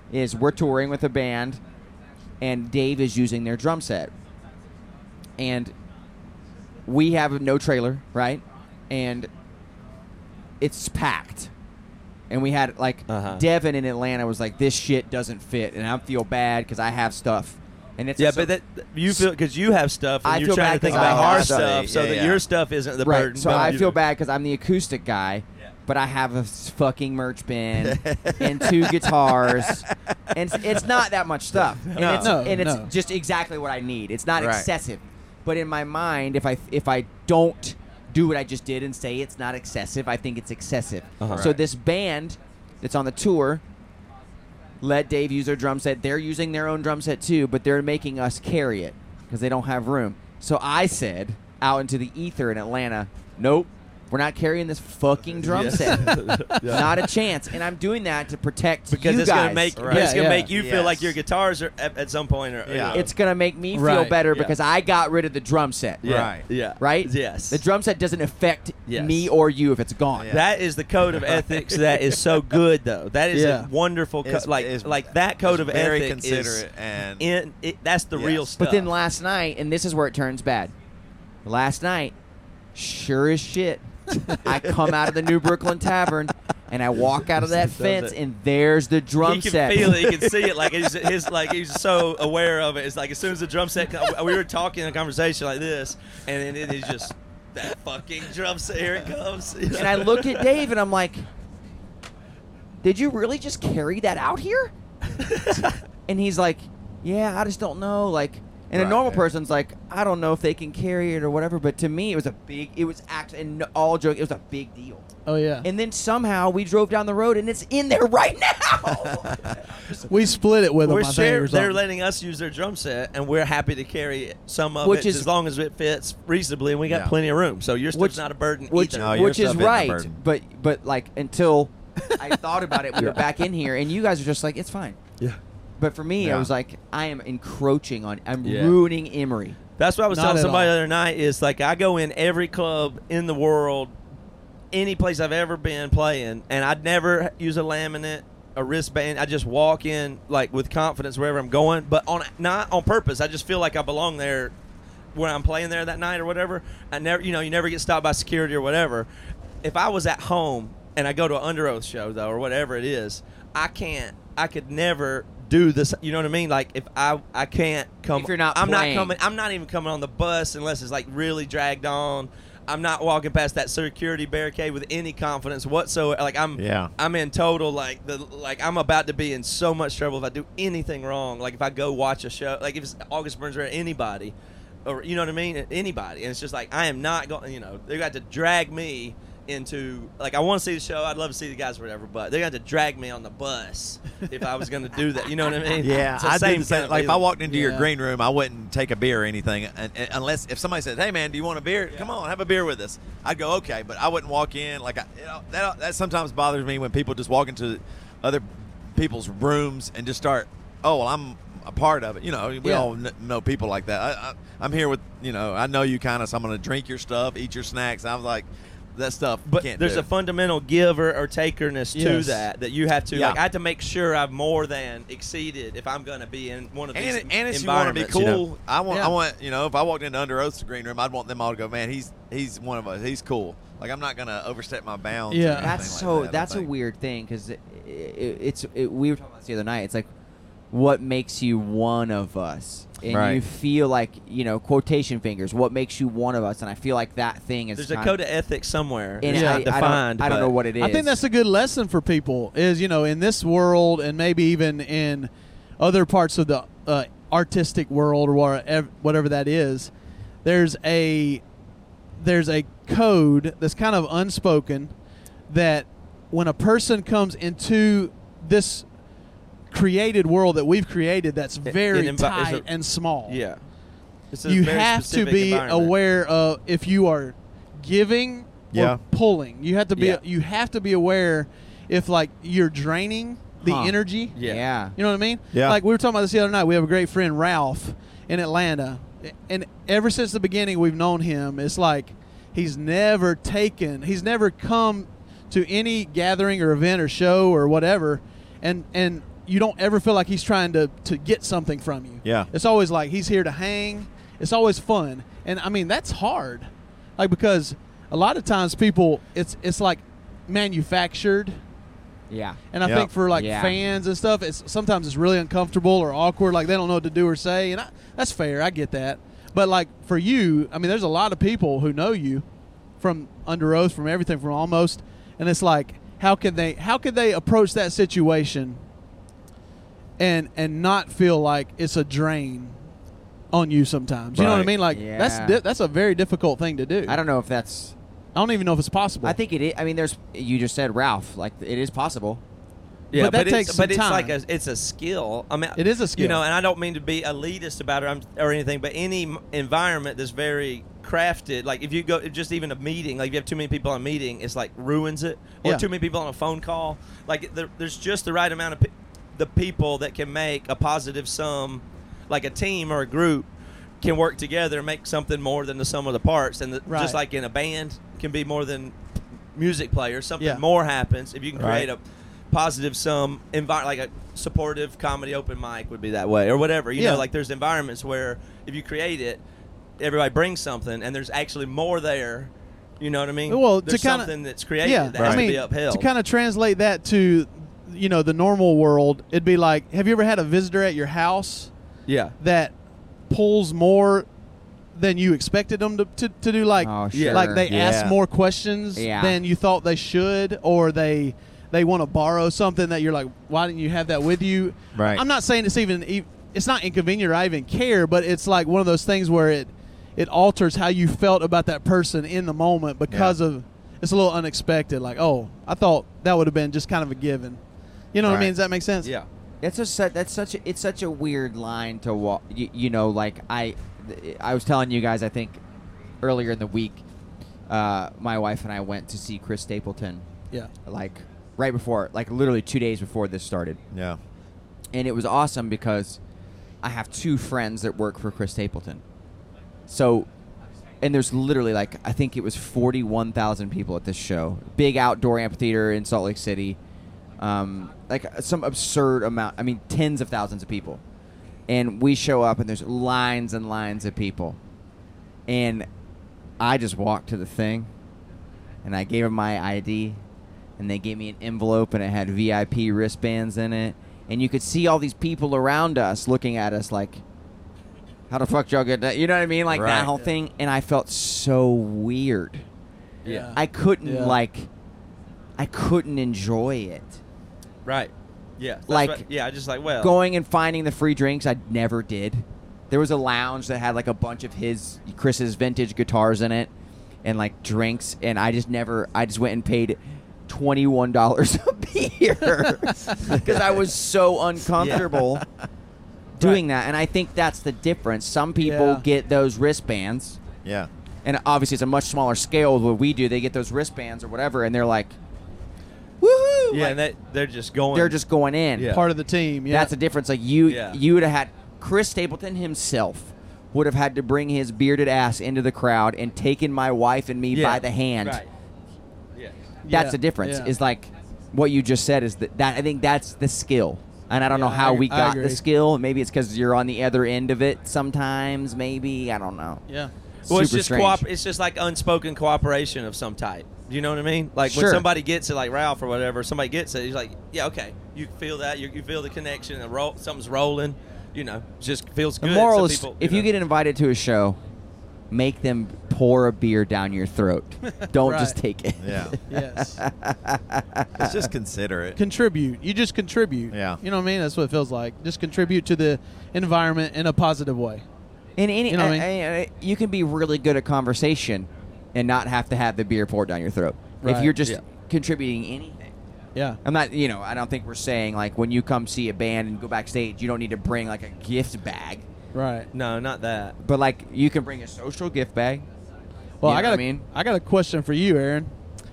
S2: is we're touring with a band, and Dave is using their drum set, and we have no trailer, right? And it's packed. And we had, like,
S5: Uh-huh.
S2: Devin in Atlanta was like, this shit doesn't fit, and I feel bad because I have stuff. And it's
S5: Yeah,
S2: so-
S5: but that you feel because you have stuff, and
S2: I
S5: you're
S2: feel
S5: trying
S2: bad
S5: to think
S2: 'cause I
S5: about
S2: have
S5: our
S2: stuff.
S5: stuff, so
S4: Yeah,
S5: that
S4: yeah.
S5: your stuff isn't the
S2: right.
S5: burden.
S2: So
S5: but
S2: I
S5: you-
S2: feel bad because I'm the acoustic guy, but I have a s- fucking merch bin and two guitars, and it's, it's not that much stuff. And
S5: No.
S2: it's,
S3: No,
S2: and it's
S3: no.
S2: just exactly what I need. It's not
S4: Right.
S2: excessive, but in my mind, if I if I don't do what I just did and say it's not excessive, I think it's excessive.
S5: Uh-huh.
S2: So
S4: Right.
S2: this band that's on the tour let Dave use their drum set. They're using their own drum set too, but they're making us carry it because they don't have room. So I said out into the ether in Atlanta, nope, we're not carrying this fucking drum
S5: Yes.
S2: set.
S5: Yeah.
S2: Not a chance. And I'm doing that to protect
S5: because
S2: you
S5: it's
S2: guys.
S5: gonna make
S4: Right.
S5: it's
S3: Yeah,
S5: gonna
S3: yeah.
S5: make you feel like
S4: Yes.
S5: your guitars are at, at some point. Or, you
S4: Yeah.
S5: know.
S2: It's gonna make me feel
S3: Right.
S2: better
S5: Yeah.
S2: because I got rid of the drum set.
S5: yeah,
S4: Right.
S5: yeah,
S2: Right?
S5: Yes,
S2: The drum set doesn't affect
S5: Yes.
S2: me or you if it's gone.
S4: Yeah.
S5: That is the code of ethics that is so good, though. That is
S3: Yeah.
S5: a wonderful, co-
S4: It's-
S5: like
S4: it's
S5: like that code of
S4: very
S5: ethic is
S4: considerate and
S5: in. It, that's the
S4: Yes.
S5: real stuff.
S2: But then last night, and this is where it turns bad. Last night, sure as shit, I come out of the New Brooklyn Tavern and I walk out of that
S5: Does
S2: fence,
S5: it.
S2: and there's the drum
S5: he can
S2: set.
S5: feel it. He can see it. Like he's, his, like he's so aware of it. It's like as soon as the drum set, come, we were talking in a conversation like this, and then it is just that fucking drum set. Here it comes.
S2: And I look at Dave and I'm like, did you really just carry that out here? And he's like, yeah, I just don't know. Like, and a
S4: Right,
S2: normal
S4: yeah.
S2: person's like, I don't know if they can carry it or whatever. But to me, it was a big, it was actually, and all joke, it was a big deal.
S3: Oh yeah.
S2: And then somehow we drove down the road and it's in there right now.
S3: We split it with them.
S5: We're
S3: I think,
S5: share,
S3: or
S5: they're
S3: something.
S5: letting us use their drum set, and we're happy to carry some of
S2: Which
S5: it
S2: is-
S5: as long as it fits reasonably, and we got
S4: Yeah.
S5: plenty of room. So your stuff's
S2: Which-
S5: not a burden
S2: which
S5: either.
S4: No, your
S2: which is
S4: stuff isn't a
S2: right.
S4: burden.
S2: But but like until I thought about it, we were back in here, and you guys are just like, it's fine.
S5: yeah.
S2: But for me, I
S4: Yeah.
S2: was like, I am encroaching on, I'm
S5: Yeah.
S2: ruining Emery.
S5: That's what I was
S3: Not
S5: telling
S3: at
S5: somebody
S3: all.
S5: the other night. Is like I go in every club in the world, any place I've ever been playing, and I'd never use a laminate, a wristband. I just walk in like with confidence wherever I'm going, but on not on purpose. I just feel like I belong there where I'm playing there that night or whatever. I never, you know, you never get stopped by security or whatever. If I was at home and I go to an Under Oath show though or whatever it is, I can't. I could never do this. You know what I mean? Like if I I can't come.
S2: If you're not
S5: I'm
S2: playing.
S5: not coming. I'm not even coming on the bus unless it's like really dragged on. I'm not walking past that security barricade with any confidence whatsoever. Like I'm,
S4: Yeah.
S5: I'm in total like the like I'm about to be in so much trouble if I do anything wrong. Like if I go watch a show, like if it's August Burns or anybody, or you know what I mean, anybody, and it's just like I am not going. You know, they got to drag me into like I want to see the show. I'd love to see the guys or whatever, but they got to drag me on the bus if I was going to do that. You know what I mean?
S4: Yeah,
S5: It's the
S4: I
S5: same
S4: do the same.
S5: kind of
S4: Like if I
S5: feeling.
S4: walked into your
S3: Yeah.
S4: green room, I wouldn't take a beer or anything, and, and, unless if somebody said, "Hey man, do you want a beer? Come on, have a beer with us." I'd go, "Okay," but I wouldn't walk in like I, you know, that. That sometimes bothers me when people just walk into other people's rooms and just start. Oh, well, I'm a part of it. You know, we
S3: Yeah.
S4: all kn- know people like that. I, I, I'm here with you know. I know you kind of. So I'm going to drink your stuff, eat your snacks. I was like, that stuff.
S5: But
S4: can't
S5: there's
S4: do.
S5: a fundamental giver or takerness to
S3: Yes.
S5: that that you have to
S4: Yeah.
S5: like. I have to make sure I've more than exceeded if I'm going to be in one of these
S4: And, and if you want to be
S5: environments,
S4: cool,
S5: you know.
S4: I want,
S3: Yeah.
S4: I want, you know, if I walked into Under Oath's green room, I'd want them all to go, man, he's he's one of us, he's cool. Like I'm not gonna overstep my bounds. or
S3: Yeah.
S4: anything
S2: That's
S4: like
S2: so.
S4: that, I
S2: that's a
S4: think.
S2: weird thing because it, it, it's. It, we were talking about this the other night. It's like, what makes you one of us? And
S4: Right.
S2: you feel like you know quotation fingers. What makes you one of us? And I feel like that thing is.
S5: There's a
S2: kind
S5: code of ethics somewhere.
S2: And
S5: It's
S3: Yeah.
S2: I,
S5: not
S2: I don't,
S5: defined.
S2: I don't
S5: but-
S2: know what it is.
S3: I think that's a good lesson for people. Is you know in this world and maybe even in other parts of the uh, artistic world or whatever, whatever that is. There's a there's a code that's kind of unspoken that when a person comes into this created world that we've created that's
S5: It-
S3: very
S5: it invi- it's
S3: tight
S5: a-
S3: and small.
S5: Yeah. It's a
S3: You
S5: very
S3: have to
S5: specific
S3: be
S5: environment.
S3: aware of if you are giving
S4: Yeah.
S3: or pulling. You have to be
S5: Yeah.
S3: you have to be aware if like you're draining the
S2: Huh.
S3: energy.
S5: Yeah.
S2: Yeah.
S3: You know what I mean?
S4: Yeah.
S3: Like we were talking about this the other night. We have a great friend Ralph in Atlanta, and ever since the beginning we've known him. It's like he's never taken, he's never come to any gathering or event or show or whatever, and and you don't ever feel like he's trying to to get something from you.
S4: Yeah.
S3: It's always like he's here to hang. It's always fun. And I mean, that's hard. Like, because a lot of times people, it's it's like manufactured.
S2: Yeah.
S3: And I
S4: Yeah.
S3: think for like
S2: Yeah.
S3: fans and stuff, it's sometimes it's really uncomfortable or awkward. Like they don't know what to do or say, and I, that's fair. I get that. But like for you, I mean, there's a lot of people who know you from Under Oath, from everything, from Almost, and it's like, how can they how can they approach that situation and and not feel like it's a drain on you sometimes? You know what I
S4: Right.
S3: mean? Like
S2: Yeah.
S3: that's di- that's a very difficult thing to do.
S2: I don't know if that's.
S3: I don't even know if it's possible.
S2: I think it is. I mean, there's. You just said Ralph. Like it is possible.
S5: Yeah,
S3: But that
S5: it's,
S3: takes
S5: but
S3: some
S5: it's like
S3: time.
S5: a it's a skill. I mean,
S3: It is a skill.
S5: You know, and I don't mean to be elitist about it I'm- or anything, but any m- environment that's very crafted, like if you go just even a meeting, like if you have too many people on a meeting, it's like ruins it. Or
S3: Yeah.
S5: too many people on a phone call, like there, there's just the right amount of pe- the people that can make a positive sum, like a team or a group can work together and make something more than the sum of the parts, and the,
S3: Right.
S5: just like in a band can be more than music players, something
S3: Yeah.
S5: more happens if you can create
S4: Right.
S5: a positive sum envi- like a supportive comedy open mic would be that way or whatever, you
S3: Yeah.
S5: know, like there's environments where if you create it, everybody brings something and there's actually more there, you know what I mean?
S3: Well, to
S5: there's
S3: kinda-
S5: something that's created
S3: yeah,
S5: that
S3: I
S5: has
S3: mean,
S5: to be upheld.
S3: to kind of translate that to, you know, the normal world, it'd be like, have you ever had a visitor at your house
S5: yeah
S3: that pulls more than you expected them to, to, to do? Like,
S2: Oh,
S5: Yeah.
S2: sure.
S3: like they
S4: Yeah.
S3: ask more questions
S2: Yeah.
S3: than you thought they should, or they they want to borrow something that you're like, why didn't you have that with you?
S4: Right.
S3: I'm not saying it's even e- it's not inconvenient or I even care, but it's like one of those things where it it alters how you felt about that person in the moment because
S4: Yeah.
S3: of it's a little unexpected. Like, oh, I thought that would have been just kind of a given. You know what I
S4: Right.
S3: mean? Does that make sense?
S5: yeah
S2: That's a su- that's such a, it's such a weird line to walk. You, you know, like I, I was telling you guys, I think earlier in the week, uh, my wife and I went to see Chris Stapleton,
S3: Yeah.
S2: like right before, like literally two days before this started,
S4: Yeah.
S2: and it was awesome because I have two friends that work for Chris Stapleton, so. And there's literally like I think it was forty-one thousand people at this show, big outdoor amphitheater in Salt Lake City. Um, like some absurd amount. I mean, tens of thousands of people. And we show up, and there's lines and lines of people. And I just walked to the thing, and I gave them my I D, and they gave me an envelope, and it had V I P wristbands in it. And you could see all these people around us looking at us like, how the fuck y'all get that? You know what I mean? Like
S4: Right.
S2: that whole thing. And I felt so weird.
S3: Yeah.
S2: I couldn't,
S3: Yeah.
S2: like, I couldn't enjoy it.
S5: right yeah That's
S2: Like,
S5: what- yeah just like well
S2: Going and finding the free drinks, I never did. There was a lounge that had like a bunch of his Chris's vintage guitars in it, and like drinks, and I just never. I just went and paid twenty-one dollars a beer because I was so uncomfortable doing that. And I think that's the difference. Some people
S3: Yeah.
S2: get those wristbands,
S4: Yeah.
S2: and obviously it's a much smaller scale of what we do. They get those wristbands or whatever, and they're like, woohoo!
S5: yeah
S2: Like,
S5: and they, they're just going
S2: they're just going in.
S5: Yeah.
S3: Part of the team. Yeah.
S2: That's the difference. Like you,
S5: Yeah.
S2: you would have had Chris Stapleton himself would have had to bring his bearded ass into the crowd and taken my wife and me
S5: Yeah.
S2: by the hand.
S5: right yeah
S2: That's
S3: Yeah.
S2: the difference.
S3: Yeah.
S2: Is like what you just said is that, that I think that's the skill. And I don't
S3: Yeah,
S2: know how
S3: I-
S2: we
S3: I
S2: got the
S3: agree.
S2: skill. Maybe it's because you're on the other end of it. Sometimes, maybe I don't know.
S3: Yeah.
S5: Well, it's
S2: Super
S5: just
S2: strange.
S5: cooper- it's just like unspoken cooperation of some type. Do you know what I mean? Like
S2: Sure.
S5: when somebody gets it, like Ralph or whatever, somebody gets it, he's like, yeah, okay, you feel that, you, you feel the connection, and roll, something's rolling. You know, just feels
S2: The
S5: good.
S2: moral
S5: So
S2: is,
S5: people,
S2: if you
S5: know.
S2: get invited to a show, make them pour a beer down your throat. Don't just
S3: Right.
S2: take it.
S4: Yeah.
S3: Yes.
S4: It's just considerate.
S3: Contribute. You just contribute.
S4: Yeah.
S3: You know what I mean? That's what it feels like. Just contribute to the environment in a positive way.
S2: And any,
S3: You know what I mean?
S2: I- I- you can be really good at conversation and not have to have the beer poured down your throat. If
S3: Right.
S2: you're just
S5: Yeah.
S2: contributing anything.
S3: Yeah.
S2: I'm not, you know, I don't think we're saying like when you come see a band and go backstage, you don't need to bring like a gift bag.
S3: Right.
S5: No, not that.
S2: But like you can bring a social gift bag.
S3: Well,
S2: You
S3: I
S2: know
S3: got
S2: what
S3: a,
S2: I mean?
S3: I got a question for you, Aaron.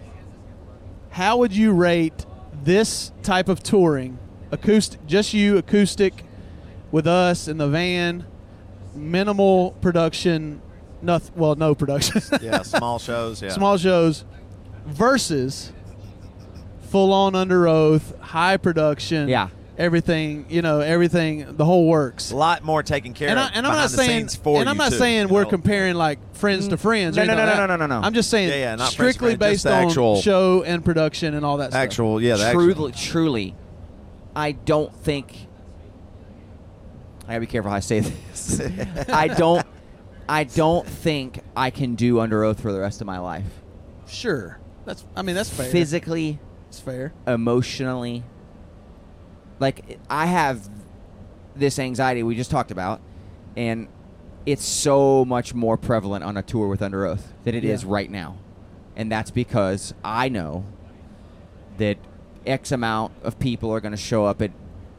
S3: How would you rate this type of touring, acoustic, just you acoustic, with us in the van, minimal production, nothing, well, no production,
S4: Yeah. Small shows. Yeah.
S3: small shows, versus full on Under Oath, high production,
S2: Yeah.
S3: everything, you know, everything, the whole works.
S4: A lot more taken care
S3: And,
S4: of
S3: I, and I'm
S4: behind
S3: not
S4: the
S3: saying,
S4: scenes for
S3: and I'm
S4: you,
S3: not
S4: too,
S3: saying
S4: you
S3: we're
S4: know?
S3: comparing like friends to friends.
S2: No,
S3: or
S2: no,
S3: anything
S2: no,
S3: like
S2: no,
S3: that.
S2: no, no, no.
S3: I'm just saying,
S4: Yeah, yeah, not friends to
S3: strictly
S4: friends, just
S3: based
S4: the
S3: on
S4: actual-
S3: show and production and all that stuff.
S4: Actual, yeah, the
S2: truly,
S4: actual.
S2: truly, I don't think. I gotta be careful how I say this. I don't. I don't think I can do Under Oath for the rest of my life.
S3: Sure, that's. I mean, that's fair.
S2: Physically,
S3: It's fair.
S2: emotionally, like I have this anxiety we just talked about, and it's so much more prevalent on a tour with Under Oath than it is
S3: Yeah.
S2: right now, and that's because I know that X amount of people are going to show up at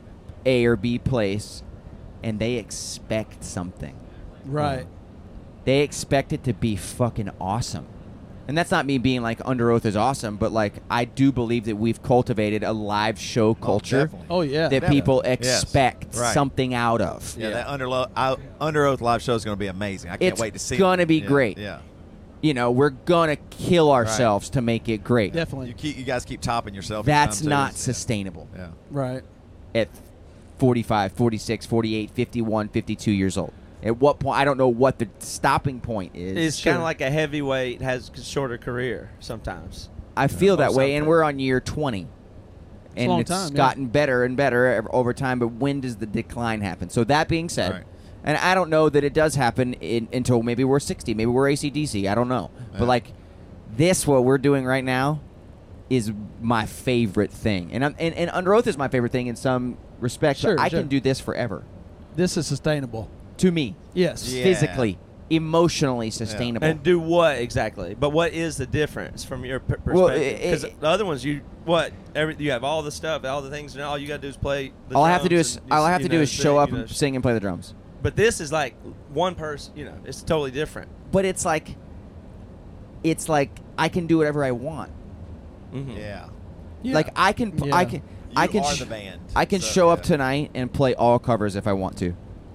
S2: A or B place, and they expect something.
S3: Right.
S2: They expect it to be fucking awesome. And that's not me being like Under Oath is awesome, but like I do believe that we've cultivated a live show culture
S4: definitely.
S3: Oh yeah.
S2: that people
S4: Yes.
S2: expect
S4: Right.
S2: something out of.
S4: Yeah,
S3: Yeah.
S4: that under, Lo- I, under Oath live show is going to be amazing. I can't
S2: It's
S4: wait to see it.
S2: gonna be
S4: Yeah,
S2: great.
S4: Yeah.
S2: You know, we're gonna kill ourselves to make it great.
S3: Definitely.
S4: You keep you guys keep topping yourself. each
S2: That's
S4: time, too.
S2: not
S4: Yeah.
S2: sustainable
S4: Yeah.
S3: Right.
S2: at forty-five, forty-six, forty-eight, fifty-one, fifty-two years old. At what point? I don't know what the stopping point is.
S5: It's kind of like a heavyweight has a shorter career sometimes.
S2: I feel
S5: or
S2: that way, and
S5: something.
S2: we're on year twenty.
S3: a
S2: And
S3: long
S2: it's
S3: time, yeah.
S2: gotten better and better ev- over time, but when does the decline happen? So that being said,
S4: Right.
S2: and I don't know that it does happen in, until maybe we're sixty, maybe we're A C D C, I don't know.
S4: Yeah.
S2: But like this, what we're doing right now is my favorite thing. And, I'm, and, and Under Oath is my favorite thing in some respects,
S3: Sure,
S2: but I
S3: sure.
S2: can do this forever.
S3: This is sustainable.
S2: To me,
S3: Yes.
S4: Yeah.
S2: physically, emotionally sustainable.
S5: And do what exactly? But what is the difference from your per- perspective?
S2: Well,
S5: Because
S2: it- it-
S5: the other ones, you what? Every you have all the stuff, all the things, and all you got to do is play. The
S2: all I have to do
S5: drums
S2: is
S5: and you
S2: all I
S5: s-
S2: have
S5: you
S2: to do
S5: know,
S2: is show
S5: sing,
S2: up
S5: you know.
S2: and sing and play the drums.
S5: But this is like one person. You know, it's totally different.
S2: But it's like, it's like I can do whatever I want.
S5: Mhm.
S4: Yeah.
S3: Yeah.
S2: Like I can,
S3: Yeah.
S2: I can, I
S4: You
S2: can,
S4: are
S2: sh-
S4: the band,
S2: I can
S4: so,
S2: show up
S4: yeah.
S2: tonight and play all covers if I want to.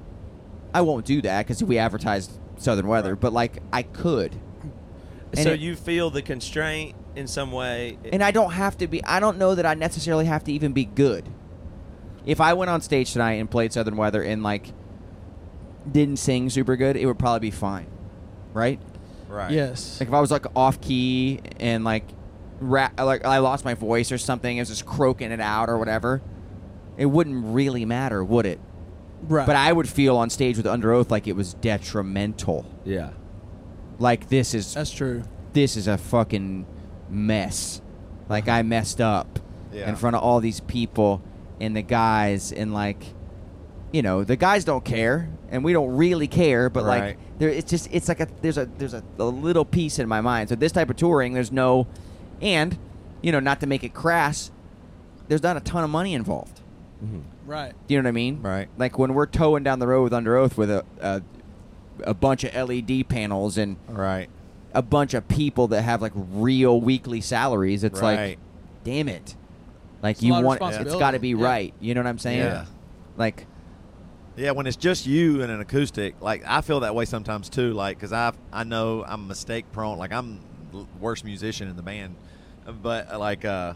S2: I won't do that because we advertised Southern Weather,
S4: Right.
S2: but like I could. And
S5: So
S2: it-
S5: you feel the constraint in some way.
S2: And I don't have to be. I don't know that I necessarily have to even be good. If I went on stage tonight and played Southern Weather and like didn't sing super good, it would probably be fine, right?
S4: Right.
S3: Yes.
S2: Like if I was like off key and like ra- like I lost my voice or something, I was just croaking it out or whatever, it wouldn't really matter, would it?
S3: Right.
S2: But I would feel on stage with Under Oath like it was detrimental.
S5: yeah.
S2: Like this is
S3: That's true.
S2: this is a fucking mess. Like I messed up
S4: Yeah.
S2: in front of all these people and the guys, and like, you know, the guys don't care and we don't really care, but like
S4: Right.
S2: there it's just it's like a there's a there's a, a little piece in my mind. So this type of touring, there's no, and you know, not to make it crass, there's not a ton of money involved.
S3: Right.
S2: Do you know what I mean?
S4: Right.
S2: Like when we're towing down the road with Under Oath with a a, a bunch of L E D panels and
S4: Right.
S2: a bunch of people that have like real weekly salaries, it's like,
S4: Right.
S2: damn it, like
S3: It's a
S2: you
S3: lot of
S2: want it's
S3: responsibility.
S2: got to be
S3: Yeah.
S2: right. You know what I'm saying?
S4: Yeah.
S2: Like,
S4: Yeah, when it's just you and an acoustic, like I feel that way sometimes too. Like, cause I I know I'm mistake prone. Like I'm the worst musician in the band, but uh, like uh,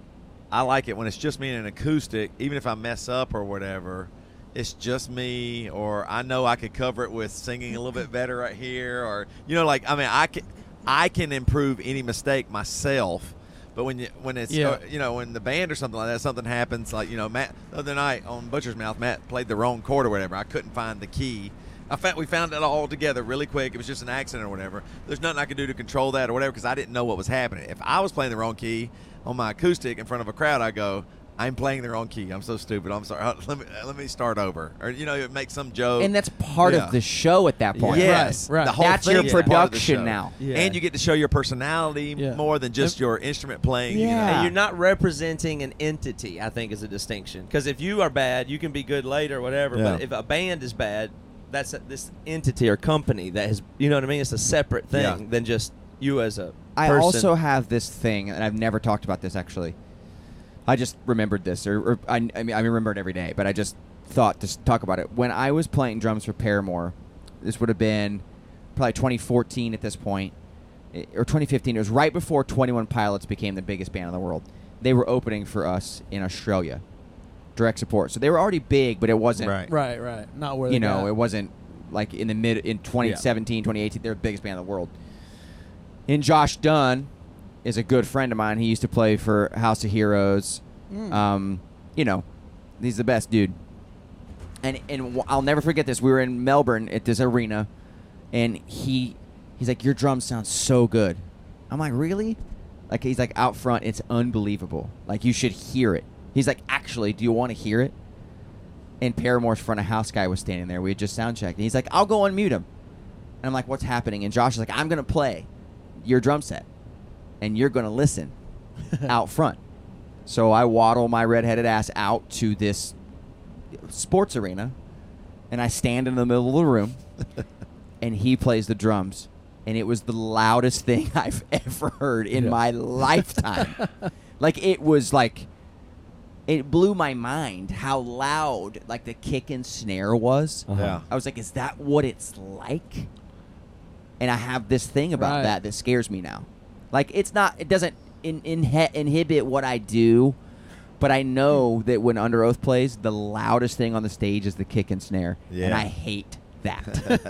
S4: I like it when it's just me and an acoustic. Even if I mess up or whatever, it's just me. Or I know I could cover it with singing a little bit better right here. Or you know, like I mean, I can I can improve any mistake myself. But when you when it's
S3: Yeah.
S4: uh, you know when the band or something like that, something happens, like you know Matt the other night on Butcher's Mouth, Matt played the wrong chord or whatever. I couldn't find the key. I found we found it all together really quick. It was just an accident or whatever. There's nothing I could do to control that or whatever because I didn't know what was happening. If I was playing the wrong key on my acoustic in front of a crowd, I go, I'm playing the wrong key. I'm so stupid. I'm sorry. Let me let me start over. Or you know, make some joke.
S2: and that's part
S4: Yeah.
S2: of the show at that point.
S4: Yes,
S3: Right, right.
S4: The whole
S2: That's your
S4: thing's part of the
S2: production
S4: show.
S2: now.
S5: Yeah.
S4: And you get to show your personality
S3: Yeah.
S4: more than just your instrument playing. you know.
S2: Yeah.
S5: And you're not representing an entity, I think, is a distinction. Because if you are bad, you can be good later or whatever. But
S4: Yeah.
S5: if a band is bad, that's a, this entity or company that has, you know what I mean? It's a separate thing
S4: Yeah.
S5: than just you as a
S2: I
S5: person.
S2: also have this thing, and I've never talked about this actually. I just remembered this, or, or I, I mean, I remember it every day, but I just thought to s- talk about it. When I was playing drums for Paramore, this would have been probably twenty fourteen at this point, eh, or twenty fifteen. It was right before twenty-one Pilots became the biggest band in the world. They were opening for us in Australia. direct support. So they were already big, but it wasn't.
S4: Right.
S3: Right, right. Not where
S2: You
S3: they
S2: know,
S3: got.
S2: it wasn't like in the mid in twenty seventeen, twenty eighteen. They're the biggest band in the world. And Josh Dunn is a good friend of mine. He used to play for House of Heroes.
S3: Mm.
S2: Um, you know, he's the best dude. And and w- I'll never forget this. We were in Melbourne at this arena, and he he's like, "Your drums sound so good." I'm like, "Really?" Like, he's like, out front, it's unbelievable. Like, you should hear it. He's like, "Actually, do you want to hear it?" And Paramore's front of house guy was standing there. We had just sound checked, and he's like, "I'll go unmute him." And I'm like, "What's happening?" And Josh is like, "I'm gonna play your drum set, and you're gonna listen out front." So I waddle my redheaded ass out to this sports arena, and I stand in the middle of the room, and he plays the drums, and it was the loudest thing I've ever heard in
S3: Yeah.
S2: my lifetime. Like, it was like, it blew my mind how loud like the kick and snare was.
S5: Uh-huh.
S4: Yeah.
S2: I was like, is that what it's like? And I have this thing about
S3: Right.
S2: that that scares me now. Like, it's not, it doesn't in, inhe- inhibit what I do, but I know that when Under Oath plays, the loudest thing on the stage is the kick and snare. And
S4: Yeah.
S2: I hate that.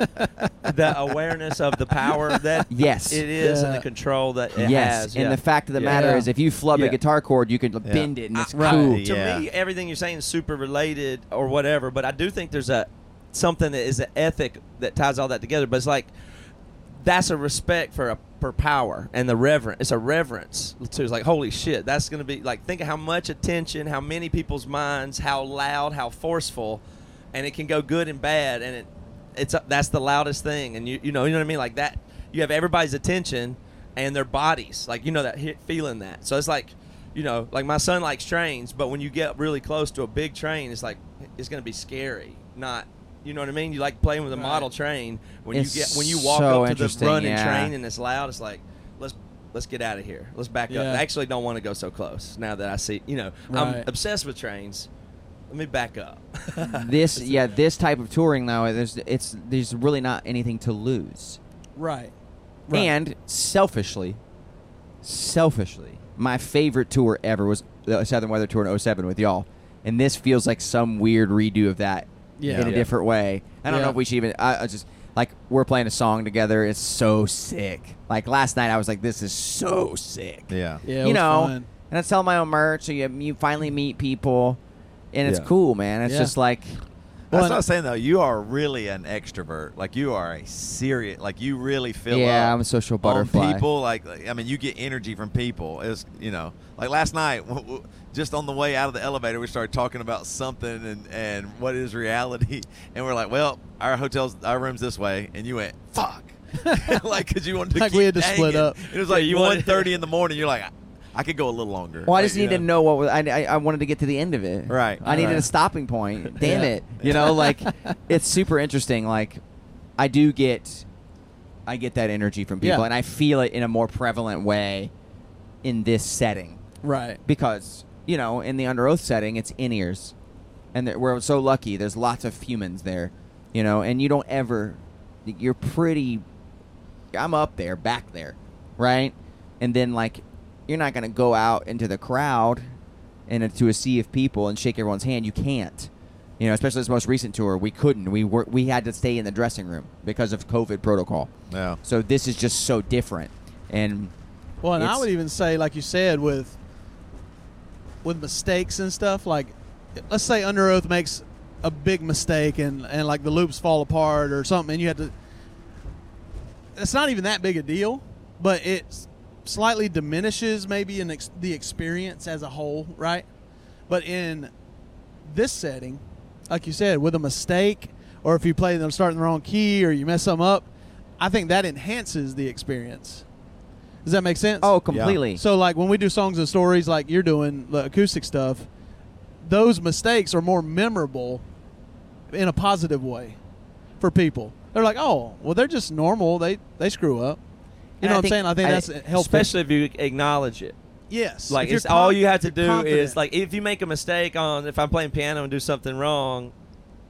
S5: The awareness of the power that
S2: Yes.
S5: it is and
S3: Yeah.
S5: the control that it
S2: yes.
S5: has.
S2: And
S5: yeah.
S2: the fact of the
S5: Yeah.
S2: matter
S3: Yeah.
S2: is, if you flub a
S5: Yeah.
S2: guitar chord, you can
S4: Yeah.
S2: bend it, and it's
S3: Right.
S2: cool.
S5: To
S4: Yeah.
S5: me, everything you're saying is super related or whatever, but I do think there's a something that is an ethic that ties all that together. But it's like that's a respect for a for power and the reverence. It's a reverence. So it's like, holy shit, that's going to be like, think of how much attention, how many people's minds, how loud, how forceful, and it can go good and bad, and it it's a, that's the loudest thing, and you you know you know what I mean, like that. You have everybody's attention and their bodies, like, you know, that hit, feeling that. So it's like, you know, like my son likes trains, but when you get really close to a big train, it's like it's going to be scary. Not, you know what I mean? You like playing with a
S3: Right.
S5: model train. When
S2: It's
S5: you get when you walk
S2: so
S5: up to the
S2: interesting,
S5: running
S2: yeah.
S5: train and it's loud, it's like let's let's get out of here. Let's back
S3: Yeah.
S5: up. I actually don't want to go so close now that I see. You know, I'm
S3: Right.
S5: obsessed with trains. Let me back up.
S2: This, yeah, this type of touring though, there's it's there's really not anything to lose.
S3: Right. Right.
S2: And selfishly, selfishly, my favorite tour ever was the Southern Weather Tour in oh seven with y'all, and this feels like some weird redo of that
S3: Yeah.
S2: in a
S5: Yeah.
S2: different way. I don't
S3: Yeah.
S2: know if we should even. I, I just like we're playing a song together. It's so sick. Like last night, I was like, "This is so sick."
S4: Yeah.
S3: yeah, it
S2: you
S3: was
S2: know,
S3: fun.
S2: and I sell my own merch, so you you finally meet people, and it's
S5: Yeah.
S2: cool, man. It's
S3: Yeah.
S2: just like.
S4: That's
S3: Well,
S4: what I was saying though. You are really an extrovert. Like you are a serious. Like you really fill
S2: Yeah,
S4: up
S2: I'm a social
S4: on
S2: butterfly.
S4: people. Like, like, I mean, you get energy from people. It's, you know, like last night, w- w- just on the way out of the elevator, we started talking about something and and what is reality, and we're like, well, our hotel's our room's this way, and you went fuck, like because you wanted to
S3: Like
S4: keep
S3: we had to split
S4: hanging.
S3: up.
S4: It was like
S5: Yeah, you
S4: one
S5: wanted-
S4: thirty in the morning. You're like, I could go a little longer.
S2: Well, I
S4: Like,
S2: just
S4: you
S2: needed to know what was. I, I, I wanted to get to the end of it.
S4: Right.
S2: I needed
S3: Right.
S2: a stopping point. Damn
S3: Yeah.
S2: it. You know, like it's super interesting. Like I do get, I get that energy from people,
S3: Yeah.
S2: and I feel it in a more prevalent way in this setting
S3: Right.
S2: because you know, in the Under Oath setting, it's in ears, and there- we're so lucky. There's lots of humans there, you know, and you don't ever. You're pretty. I'm up there, back there, right? And then like, you're not gonna go out into the crowd and into a sea of people and shake everyone's hand. You can't, you know. Especially this most recent tour, we couldn't. We were we had to stay in the dressing room because of COVID protocol.
S4: Yeah.
S2: So this is just so different, and
S3: Well, and I
S2: It's-
S3: would even say, like you said, with with mistakes and stuff. Like, let's say Under Oath makes a big mistake and and like the loops fall apart or something, and you had to. It's not even that big a deal, but it slightly diminishes maybe in ex- the experience as a whole, right? But in this setting, like you said, with a mistake, or if you play them start in the wrong key, or you mess something up, I think that enhances the experience. Does that make sense?
S2: oh, completely.
S3: So, like, when we do songs and stories like you're doing, the acoustic stuff, those mistakes are more memorable in a positive way for people. They're like, oh, well, they're just normal. They they screw up. You
S2: And
S3: know
S2: I
S3: what I'm
S2: think-
S3: saying? I think
S2: I-
S3: that's helpful.
S5: Especially if you acknowledge it.
S3: yes.
S5: Like
S3: If you're
S5: it's all
S3: con-
S5: you have to
S3: if you're
S5: do
S3: confident.
S5: is like if you make a mistake on if I'm playing piano and do something wrong,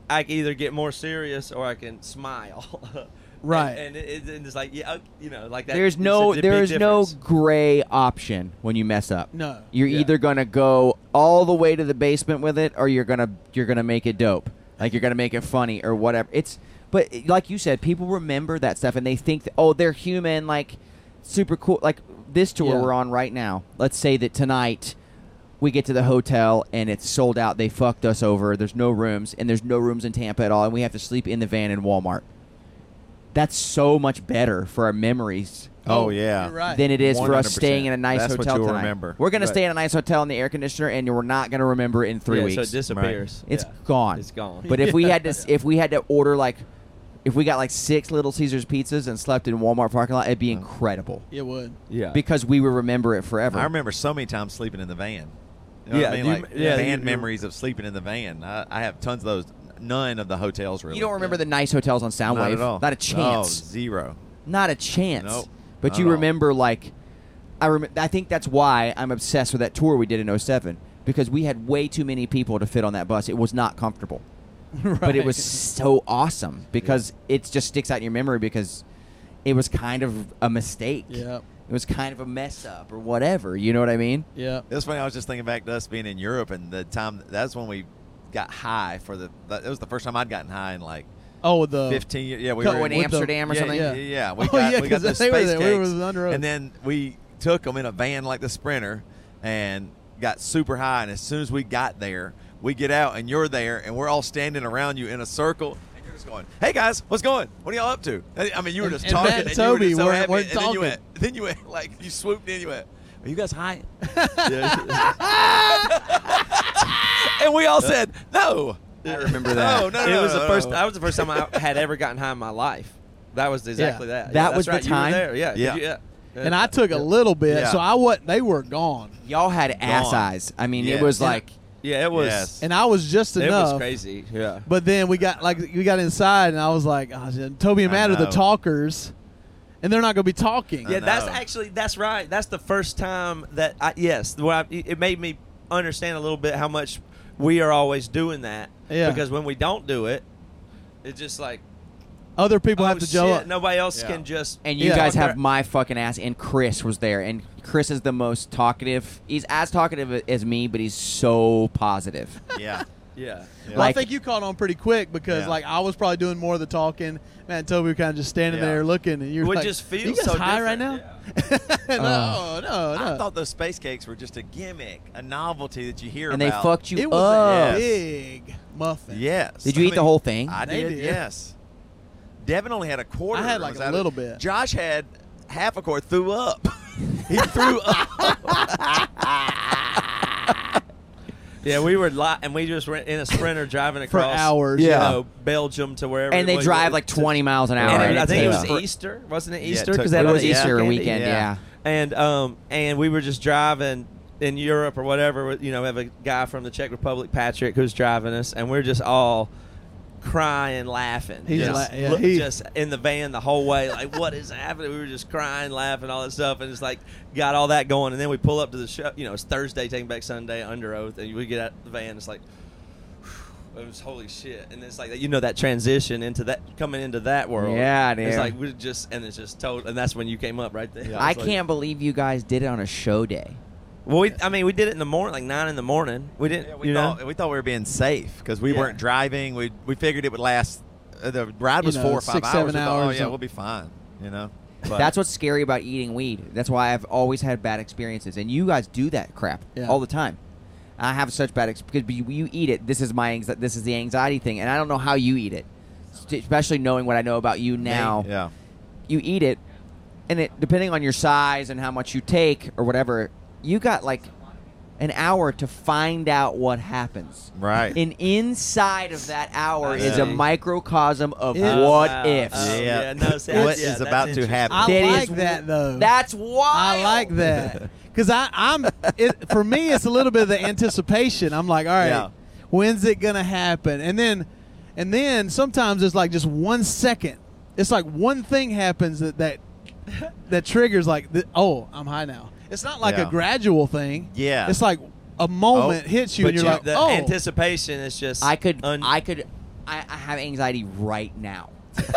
S5: I can either get more serious or I can smile.
S3: Right.
S5: And, and, it, and it's like, yeah, you know, like that.
S2: There's
S5: it's
S2: no
S5: a big
S2: there is no
S5: difference.
S2: gray option when you mess up.
S3: No.
S2: You're
S5: Yeah.
S2: either gonna go all the way to the basement with it, or you're gonna you're gonna make it dope. Like you're gonna make it funny or whatever. It's but like you said, people remember that stuff and they think that, oh, they're human, like super cool. Like this tour
S3: Yeah.
S2: we're on right now. Let's say that tonight we get to the hotel and it's sold out. They fucked us over. There's no rooms, and there's no rooms in Tampa at all, and we have to sleep in the van in Walmart. That's so much better for our memories
S4: Oh, yeah.
S3: You're right.
S2: than it is for us
S4: one hundred percent.
S2: staying in a nice
S4: That's what
S2: hotel
S4: you'll
S2: tonight.
S4: remember.
S2: We're going to
S5: Right.
S2: stay in a nice hotel in the air conditioner, and we're not going to remember it in three
S5: yeah,
S2: weeks.
S5: So it disappears.
S2: It's
S5: Yeah.
S2: gone.
S5: It's gone.
S2: But if we had to, if we had to order like, if we got like six Little Caesars pizzas and slept in Walmart parking lot, it'd be incredible
S3: It would.
S5: yeah.
S2: because we would remember it forever.
S4: I remember so many times sleeping in the van. You know
S5: Yeah,
S4: what I mean?
S5: you-
S4: Like
S5: yeah,
S4: van
S5: you-
S4: memories of sleeping in the van. I, I have tons of those. None of the hotels really.
S2: You don't remember the nice hotels on Soundwave?
S4: Not at all.
S2: Not a chance.
S4: Oh, zero.
S2: Not a chance.
S4: Nope.
S2: But
S4: Not
S2: you
S4: at all.
S2: remember like, I rem- I think that's why I'm obsessed with that tour we did in oh seven, because we had way too many people to fit on that bus. It was not comfortable.
S3: Right.
S2: But it was so awesome because it just sticks out in your memory because it was kind of a mistake.
S3: Yep.
S2: It was kind of a mess up or whatever. You know what I mean?
S3: Yep.
S4: It was funny. I was just thinking back to us being in Europe and the time. That's when we got high for the. That was the first time I'd gotten high in like
S3: Oh, with the
S4: fifteen years. Yeah, we
S2: Co-
S4: were
S2: in
S4: in
S2: Amsterdam or
S4: yeah,
S2: something?
S4: Yeah, yeah. yeah. We
S3: Oh,
S4: got
S3: yeah,
S4: we got
S3: 'cause
S4: those
S3: they were
S4: space
S3: there. We
S4: cakes,
S3: were on the road.
S4: and then we took them in a van like the Sprinter and got super high. And as soon as we got there, we get out and you're there, and we're all standing around you in a circle. And you're just going, "Hey guys, what's going? What are y'all up to?" I mean, you were
S3: And-
S4: just
S3: and
S4: talking,
S3: Matt and
S4: and, you were
S3: Toby
S4: just so
S3: weren't-
S4: happy.
S3: weren't
S4: and then you
S3: talking.
S4: went, then you went like you swooped in. You went, "Are you guys high?" and we all said, "No."
S2: I remember that.
S4: No, no,
S5: it
S4: no,
S5: was
S4: no,
S5: the
S4: no,
S5: first.
S4: no.
S5: That was the first time I had ever gotten high in my life. That was exactly
S3: Yeah.
S5: that.
S2: That
S5: Yeah, that's
S2: was the
S5: right.
S2: time?
S5: You were there. Yeah.
S4: Yeah.
S5: You- yeah.
S3: and I took a little bit,
S4: Yeah.
S3: so I wasn't. They were gone,
S2: Y'all had ass
S4: Gone.
S2: eyes. I mean,
S4: Yes.
S2: it was
S4: Yeah.
S2: like
S5: Yeah, it was.
S4: Yes.
S3: and I was just
S5: It
S3: enough.
S5: was crazy. Yeah.
S3: But then we got like we got inside, and I was like, oh, Toby and
S4: I
S3: Matt are the
S4: know.
S3: talkers, and they're not going to be talking.
S4: I
S5: Yeah, that's
S4: know.
S5: actually that's right. That's the first time that I yes, where I, it made me understand a little bit how much we are always doing that.
S3: Yeah.
S5: Because when we don't do it, it's just like
S3: Other people
S5: oh,
S3: have to
S5: shit,
S3: Joe up.
S5: nobody else
S4: Yeah.
S5: can just.
S2: And you
S3: Yeah.
S2: guys have
S5: They're-
S2: my fucking ass. And Chris was there. And Chris is the most talkative. He's as talkative as me, but he's so positive.
S4: Yeah.
S5: Yeah.
S4: Yeah.
S3: Well, I
S2: Like-
S3: think you caught on pretty quick because
S4: Yeah.
S3: like I was probably doing more of the talking. Matt and Toby were kind of just standing
S4: Yeah.
S3: there looking, and you're
S5: We
S3: like,
S5: just feel
S3: you guys
S5: so
S3: high right
S5: different.
S3: now? no,
S2: Uh.
S3: no, no.
S4: I thought those space cakes were just a gimmick, a novelty that you hear
S2: And they
S4: about.
S2: fucked you
S3: it was
S2: up.
S3: a
S4: Yes.
S3: big muffin.
S4: Yes.
S2: Did you
S4: I
S2: eat the
S4: mean,
S2: whole thing?
S4: I
S3: They
S4: did,
S3: did.
S4: yes. Devin only had a quarter.
S3: I had, like,
S4: Was
S3: a
S4: that
S3: little bit.
S4: Josh had half a quarter, threw up. he threw up.
S5: Yeah, we were li- and we just went in a sprinter driving
S3: For
S5: across
S3: hours,
S5: you
S2: yeah.
S5: know, Belgium to wherever.
S2: And
S5: it
S2: they
S5: was.
S2: drive like twenty miles an hour.
S5: And it-
S2: and
S5: I think it was
S2: takes-
S5: Easter, wasn't it?
S4: Yeah, it
S5: Easter
S4: took-
S5: because
S2: It
S5: that
S2: was
S5: yeah.
S2: Easter
S5: candy.
S2: weekend,
S4: Yeah.
S2: yeah.
S5: And um and we were just driving in Europe or whatever. with- You know, we have a guy from the Czech Republic, Patrick, who's driving us, and we're just all crying, laughing.
S3: He's
S5: just,
S3: la- yeah,
S5: look-
S3: he-
S5: just in the van the whole way, like what is happening? We were just crying, laughing, all that stuff, and it's like got all that going. And then we pull up to the show. You know, it's Thursday, taking back Sunday, under oath, and we get out the van. It's like. It was holy shit, and it's like you know that transition into that coming into that world.
S2: Yeah,
S5: It's
S2: dude.
S5: like we're just and it's just total, and that's when you came up right there.
S2: I
S5: It's like-
S2: can't believe you guys did it on a show day.
S5: Well, we, I mean, we did it in the morning, like nine in the morning. We didn't,
S4: Yeah, we
S5: you
S4: thought
S5: know.
S4: we thought we were being safe because we
S5: Yeah.
S4: weren't driving. We we figured it would last. Uh, the ride was
S3: You know,
S4: four or five
S3: six,
S4: hours.
S3: seven
S4: We thought,
S3: hours
S4: Oh yeah,
S3: or-
S4: we'll be fine. You know. But
S2: That's what's scary about eating weed. That's why I've always had bad experiences. And you guys do that crap
S3: Yeah.
S2: all the time. I have such bad experiences because you, you eat it. This is my anxi- This is the anxiety thing, and I don't know how you eat it. St- Especially knowing what I know about you now.
S4: Yeah.
S2: You eat it, and it depending on your size and how much you take or whatever, you got like an hour to find out what happens.
S4: Right.
S2: And inside of that hour
S5: I
S2: is a
S5: see.
S2: microcosm of
S3: Yeah.
S2: what
S5: Wow.
S2: ifs.
S5: Oh,
S4: Yeah.
S5: yeah, no, see,
S4: What
S5: that's- yeah,
S4: is
S5: that's
S4: about to
S5: interesting.
S4: happen?
S3: I
S2: That is
S3: like
S2: w-
S3: that though.
S2: That's why
S3: I like that because I I'm it, for me it's a little bit of the anticipation. I'm like, all right,
S4: Yeah.
S3: when's it gonna happen? And then and then sometimes it's like just one second. It's like one thing happens that that that triggers like, the, oh, I'm high now. It's not like
S4: Yeah.
S3: a gradual thing.
S4: Yeah.
S3: it's like a moment
S4: Oh,
S3: hits you
S5: But
S3: and you're
S5: you-
S3: like,
S5: the
S3: oh,
S5: anticipation is just.
S2: I could
S5: un-
S2: I could I, I have anxiety right now.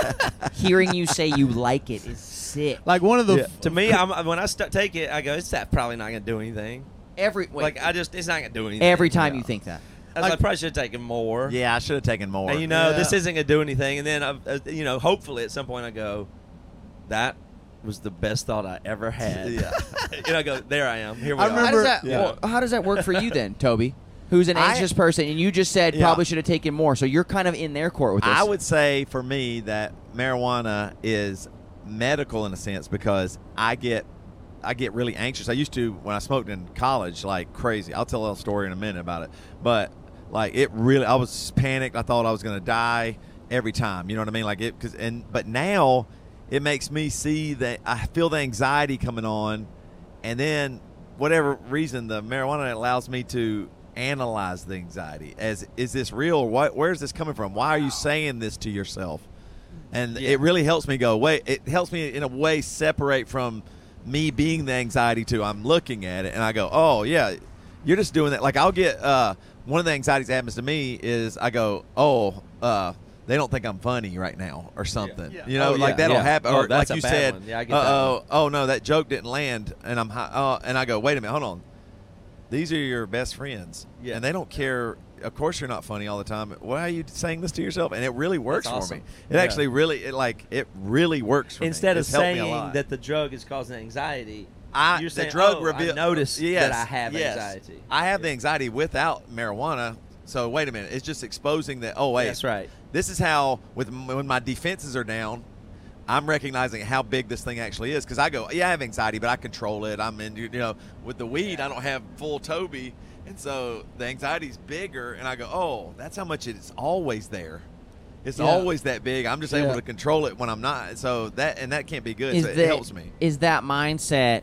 S2: Hearing you say you like it is sick.
S3: Like one of the
S5: Yeah. To me, I'm, when I st- take it, I go, it's that probably not going to do anything.
S2: every wait,
S5: Like, I just, it's not going to do anything.
S2: every time
S5: Yeah.
S2: you think that.
S5: I was like, I probably should have taken more.
S4: Yeah, I should have taken more.
S5: And, you know,
S3: Yeah.
S5: this isn't going to do anything. And then, I, uh, you know, hopefully at some point I go, that was the best thought I ever had.
S4: Yeah.
S5: You know, I go, there I am. Here we
S3: I
S5: are.
S2: How
S3: remember-
S2: does that?
S4: Yeah.
S2: well, how does that work for you then, Toby? Who's an
S4: I-
S2: anxious person, and you just said
S4: Yeah.
S2: probably should have taken more. So you're kind of in their court with this.
S4: I would say for me that marijuana is medical in a sense because I get I get really anxious. I used to when I smoked in college like crazy. I'll tell a little story in a minute about it. But like it really I was panicked. I thought I was going to die every time. You know what I mean? Like it cuz and but now it makes me see that I feel the anxiety coming on and then whatever reason the marijuana allows me to analyze the anxiety as is this real or what where is this coming from, why are you saying this to yourself, and
S5: Yeah.
S4: it really helps me go wait it helps me in a way separate from me being the anxiety too. I'm looking at it and I go, oh yeah, you're just doing that. Like I'll get uh one of the anxieties that happens to me is I go, oh uh they don't think I'm funny right now or something.
S3: Yeah.
S4: You know,
S5: Oh,
S4: like
S5: yeah,
S4: that'll
S5: yeah.
S4: happen.
S5: Oh,
S4: Or
S5: that's
S4: like
S5: a
S4: you
S5: bad
S4: said,
S5: one. Yeah, I get that
S4: uh-oh, oh no, that joke didn't land, and I'm high, uh, and I go, wait a minute, hold on. These are your best friends,
S5: Yeah.
S4: and they don't care. Of course, you're not funny all the time. Why are you saying this to yourself? And it really works
S5: That's
S4: for
S5: awesome.
S4: me. It
S5: Yeah.
S4: actually really, it like it really works for
S5: Instead
S4: me.
S5: of
S4: It's helped me a
S5: saying
S4: lot.
S5: that the drug is causing anxiety,
S4: I,
S5: you're
S4: the
S5: saying,
S4: drug
S5: oh,
S4: reveal.
S5: I noticed
S4: yes,
S5: that I have
S4: yes.
S5: anxiety.
S4: I have the anxiety without marijuana. So wait a minute, it's just exposing that. Oh wait,
S5: That's right.
S4: This is how with when my defenses are down, I'm recognizing how big this thing actually is because I go, yeah, I have anxiety, but I control it. I'm in, you know, with the weed, I don't have full Toby, and so the anxiety's bigger, and I go, oh, that's how much it's always there. It's
S3: Yeah.
S4: always that big. I'm just
S3: Yeah.
S4: able to control it when I'm not. So that and that can't be good.
S2: is
S4: so it
S2: that-
S4: helps me.
S2: Is that mindset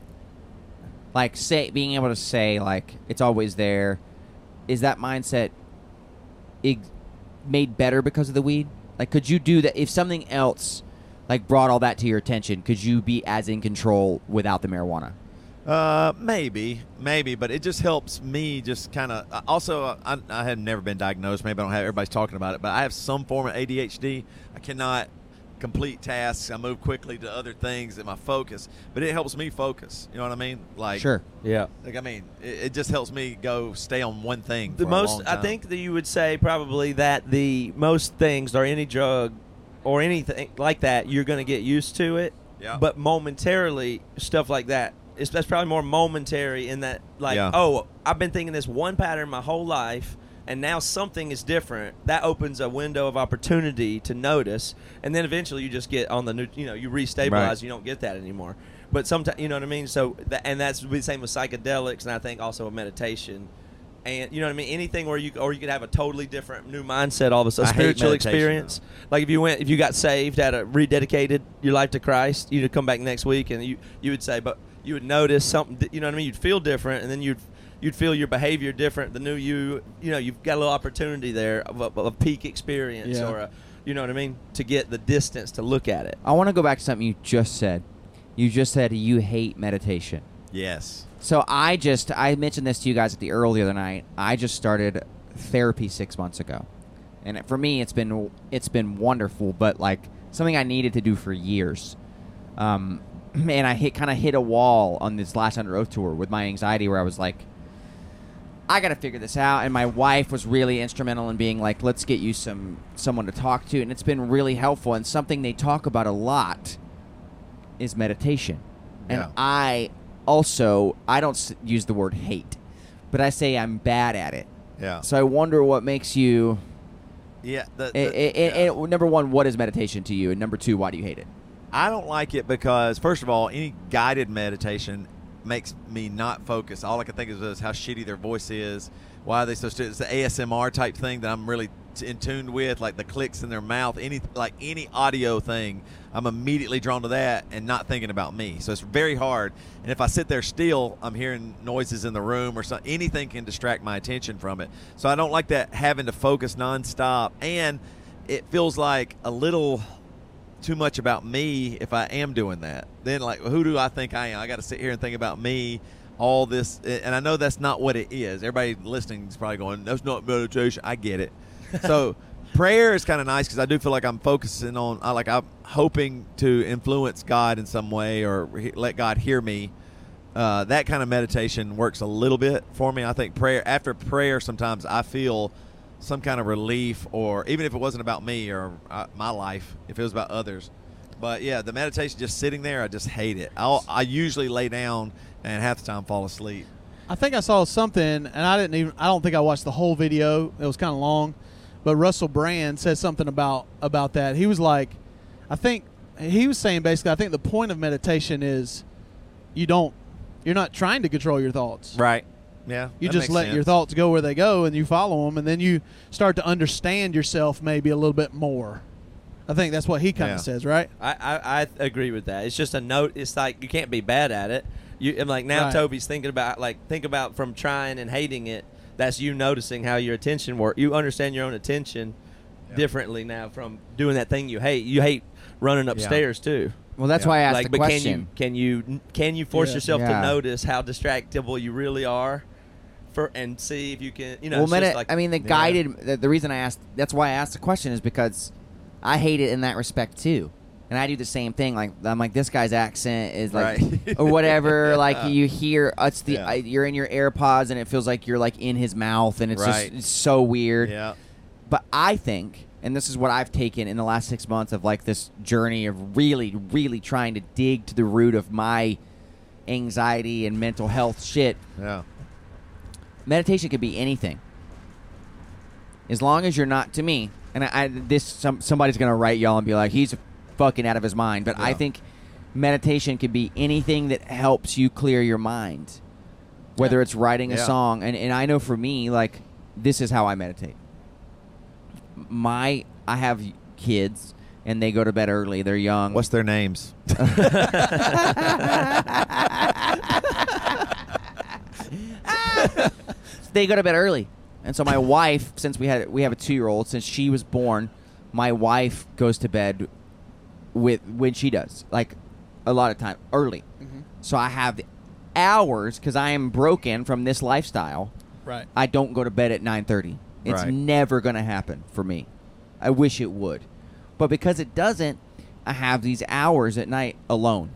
S2: like say being able to say like it's always there? Is that mindset ex- made better because of the weed? Like, could you do that if something else like brought all that to your attention? Could you be as in control without the marijuana?
S4: Uh, maybe, maybe, but it just helps me just kind of. Also, uh, I, I have never been diagnosed. Maybe I don't have. Everybody's talking about it, but I have some form of A D H D. I cannot complete tasks. I move quickly to other things in my focus, but it helps me focus. You know what I mean? Like,
S2: Sure.
S5: Yeah.
S4: Like I mean, it, it just helps me go stay on one thing.
S5: The
S4: for a
S5: most,
S4: long
S5: I
S4: time.
S5: think that you would say probably that the most things or any drug or anything like that, you're going to get used to it.
S4: Yeah.
S5: But momentarily, stuff like that, it's, that's probably more momentary in that, like,
S4: Yeah.
S5: oh, I've been thinking this one pattern my whole life, and now something is different. That opens a window of opportunity to notice, and then eventually you just get on the new, you know, you restabilize.
S4: Right.
S5: You don't get that anymore. But sometimes, you know what I mean. So, that, and that's the same with psychedelics, and I think also with meditation. And you know what I mean? Anything where you or you could have a totally different new mindset, all of a sudden,
S4: I hate
S5: spiritual
S4: meditation,
S5: experience. Like if you went, if you got saved, had a rededicated your life to Christ, you'd come back next week, and you you would say, but you would notice something. You know what I mean? You'd feel different, and then you'd you'd feel your behavior different. The new you, you know, you've got a little opportunity there of a, of a peak experience,
S3: Yeah.
S5: or a, you know what I mean, to get the distance to look at it.
S2: I want to go back to something you just said. You just said you hate meditation.
S4: yes.
S2: So I just I mentioned this to you guys at the Earl the other night. I just started therapy six months ago, and for me it's been it's been wonderful, but like something I needed to do for years. Um, and I hit kind of hit a wall on this last Under Oath tour with my anxiety, where I was like, I got to figure this out. And my wife was really instrumental in being like, let's get you some someone to talk to, and it's been really helpful. And something they talk about a lot is meditation, and
S4: Yeah.
S2: I. Also, I don't s- use the word hate, but I say I'm bad at it.
S4: Yeah.
S2: So I wonder what makes you.
S4: Yeah. The,
S2: i-
S4: the-
S2: i- i-
S4: yeah.
S2: i- number one, what is meditation to you? And number two, why do you hate it?
S4: I don't like it because, first of all, any guided meditation makes me not focus. All I can think of is how shitty their voice is. Why are they so stupid? It's the A S M R type thing that I'm really t- in tune with, like the clicks in their mouth, any like any audio thing. I'm immediately drawn to that and not thinking about me. So it's very hard. And if I sit there still, I'm hearing noises in the room or something. Anything can distract my attention from it. So I don't like that having to focus nonstop. And it feels like a little too much about me if I am doing that. Then, like, who do I think I am? I got to sit here and think about me, all this. And I know that's not what it is. Everybody listening is probably going, that's not meditation. I get it. So prayer is kind of nice because I do feel like I'm focusing on, I like I'm hoping to influence God in some way or he, let God hear me. Uh, that kind of meditation works a little bit for me. I think prayer after prayer, sometimes I feel some kind of relief, or even if it wasn't about me or uh, my life, if it was about others. But yeah, the meditation, just sitting there, I just hate it. I'll, I usually lay down and half the time fall asleep.
S3: I think I saw something, and I didn't even. I don't think I watched the whole video. It was kind of long, but Russell Brand said something about about that. He was like, I think he was saying basically, I think the point of meditation is you don't, you're not trying to control your thoughts.
S4: Right. Yeah.
S3: You
S4: that
S3: just
S4: makes
S3: let
S4: sense.
S3: your thoughts go where they go, and you follow them, and then you start to understand yourself maybe a little bit more. I think that's what he kind of
S4: Yeah.
S3: says, right?
S5: I, I, I agree with that. It's just a note. It's like you can't be bad at it. You and like now
S3: Right.
S5: Toby's thinking about like think about from trying and hating it. That's you noticing how your attention work. You understand your own attention
S4: Yeah.
S5: differently now from doing that thing you hate. You hate running upstairs too.
S2: Well, that's
S4: Yeah.
S2: why I asked
S5: Like,
S2: the
S5: but
S2: question.
S5: can you can you can you force
S3: Yeah.
S5: yourself
S2: Yeah.
S5: to notice how distractible you really are, for and see if you can you know.
S2: well,
S5: it's just
S2: medi-
S5: like,
S2: I mean, the
S4: Yeah.
S2: guided. The, the reason I asked, that's why I asked the question, is because I hate it in that respect too, and I do the same thing. Like I'm like, this guy's accent is like,
S4: Right.
S2: or whatever.
S4: Yeah.
S2: Like you hear, it's the
S4: Yeah.
S2: I, you're in your AirPods, and it feels like you're like in his mouth, and it's
S4: Right.
S2: just it's so weird.
S4: Yeah.
S2: But I think, and this is what I've taken in the last six months of like this journey of really, really trying to dig to the root of my anxiety and mental health shit.
S4: Yeah.
S2: Meditation could be anything, as long as you're not, to me, and I, I this some somebody's gonna write y'all and be like, he's fucking out of his mind. But I
S4: Yeah.
S2: think meditation could be anything that helps you clear your mind, whether
S3: Yeah.
S2: it's writing a
S4: Yeah.
S2: song. And and I know for me, like, this is how I meditate. My I have kids, and they go to bed early. They're young.
S4: What's their names?
S2: They go to bed early, and so my wife, since we had we have a two year old, since she was born, my wife goes to bed with when she does, like a lot of time early.
S3: Mhm.
S2: So I have the hours because I am broken from this lifestyle.
S3: Right.
S2: I don't go to bed at nine thirty. It's
S4: Right.
S2: never going to happen for me. I wish it would, but because it doesn't, I have these hours at night alone.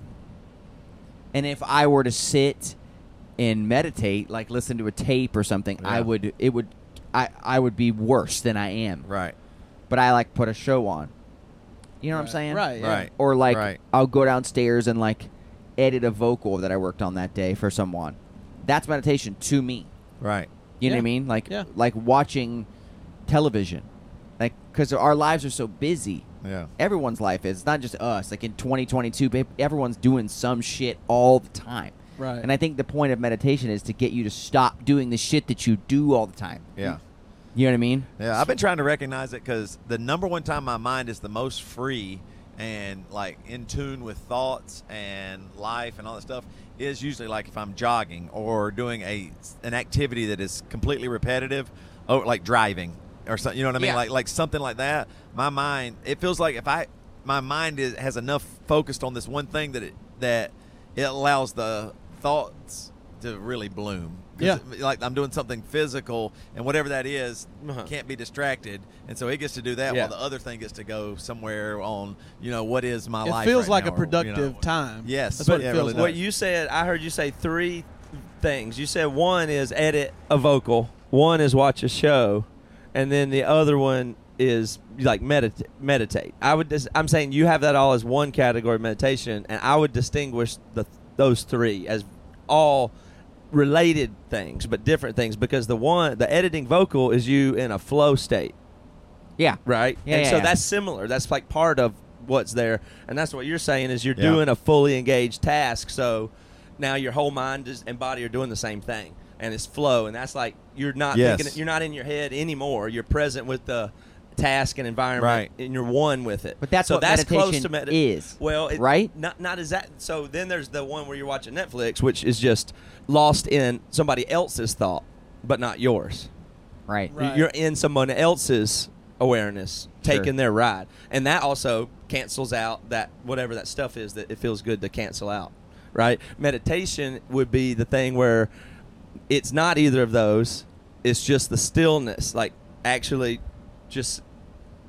S2: And if I were to sit and meditate, like listen to a tape or something, I
S4: Yeah.
S2: would it would I I would be worse than I am.
S4: Right.
S2: But I like put a show on. You know what I'm
S3: Right.
S2: saying?
S3: Right. Yeah.
S4: Right.
S2: Or like
S4: Right.
S2: I'll go downstairs and like edit a vocal that I worked on that day for someone. That's meditation to me.
S4: Right.
S2: You know what I
S3: Yeah.
S2: mean? Like
S3: Yeah.
S2: like watching television. Like cuz our lives are so busy.
S4: Yeah.
S2: Everyone's life is. It's not just us. Like in twenty twenty-two, babe, everyone's doing some shit all the time.
S3: Right.
S2: And I think the point of meditation is to get you to stop doing the shit that you do all the time.
S4: Yeah.
S2: You know what I mean?
S4: Yeah, I've been trying to recognize it because the number one time my mind is the most free and like in tune with thoughts and life and all that stuff is usually like if I'm jogging or doing a an activity that is completely repetitive, or like driving or something. You know what I mean?
S2: Yeah.
S4: Like like something like that. My mind, it feels like if I my mind is has enough focused on this one thing that it that it allows the thoughts to really bloom. 'Cause
S3: Yeah.
S4: it- like I'm doing something physical, and whatever that is
S5: Uh-huh.
S4: can't be distracted, and so it gets to do that
S5: Yeah.
S4: while the other thing gets to go somewhere on, you know, what is my
S3: It
S4: life.
S3: feels
S4: right
S3: like
S4: now,
S3: a
S4: or, you
S3: productive
S4: know.
S3: time.
S4: Yes,
S3: That's what
S4: yeah,
S3: it
S4: it
S3: feels
S4: really
S3: like.
S5: What you said, I heard you say three things. You said one is edit a vocal, one is watch a show, and then the other one is like meditate. Meditate. I would. Dis- I'm saying you have that all as one category of meditation, and I would distinguish the those three as all related things, but different things, because the one, the editing vocal, is you in a flow state.
S2: Yeah.
S5: Right?
S2: Yeah,
S5: and
S2: yeah,
S5: so
S2: yeah.
S5: that's similar. That's like part of what's there. And that's what you're saying is you're
S4: Yeah.
S5: doing a fully engaged task. So now your whole mind is, and body are doing the same thing. And it's flow. And that's like you're not
S4: Yes.
S5: thinking, you're not in your head anymore. You're present with the task and environment,
S4: Right.
S5: and you're one with it.
S2: But that's
S5: so
S2: what
S5: that's close
S2: meditation
S5: to medi-
S2: is,
S5: Well, it,
S2: right?
S5: Not not as that. So then there's the one where you're watching Netflix, which is just lost in somebody else's thought, but not yours.
S2: Right.
S3: Right.
S5: You're in someone else's awareness,
S2: Sure.
S5: taking their ride, and that also cancels out that whatever that stuff is that it feels good to cancel out. Right? Meditation would be the thing where it's not either of those. It's just the stillness, like actually just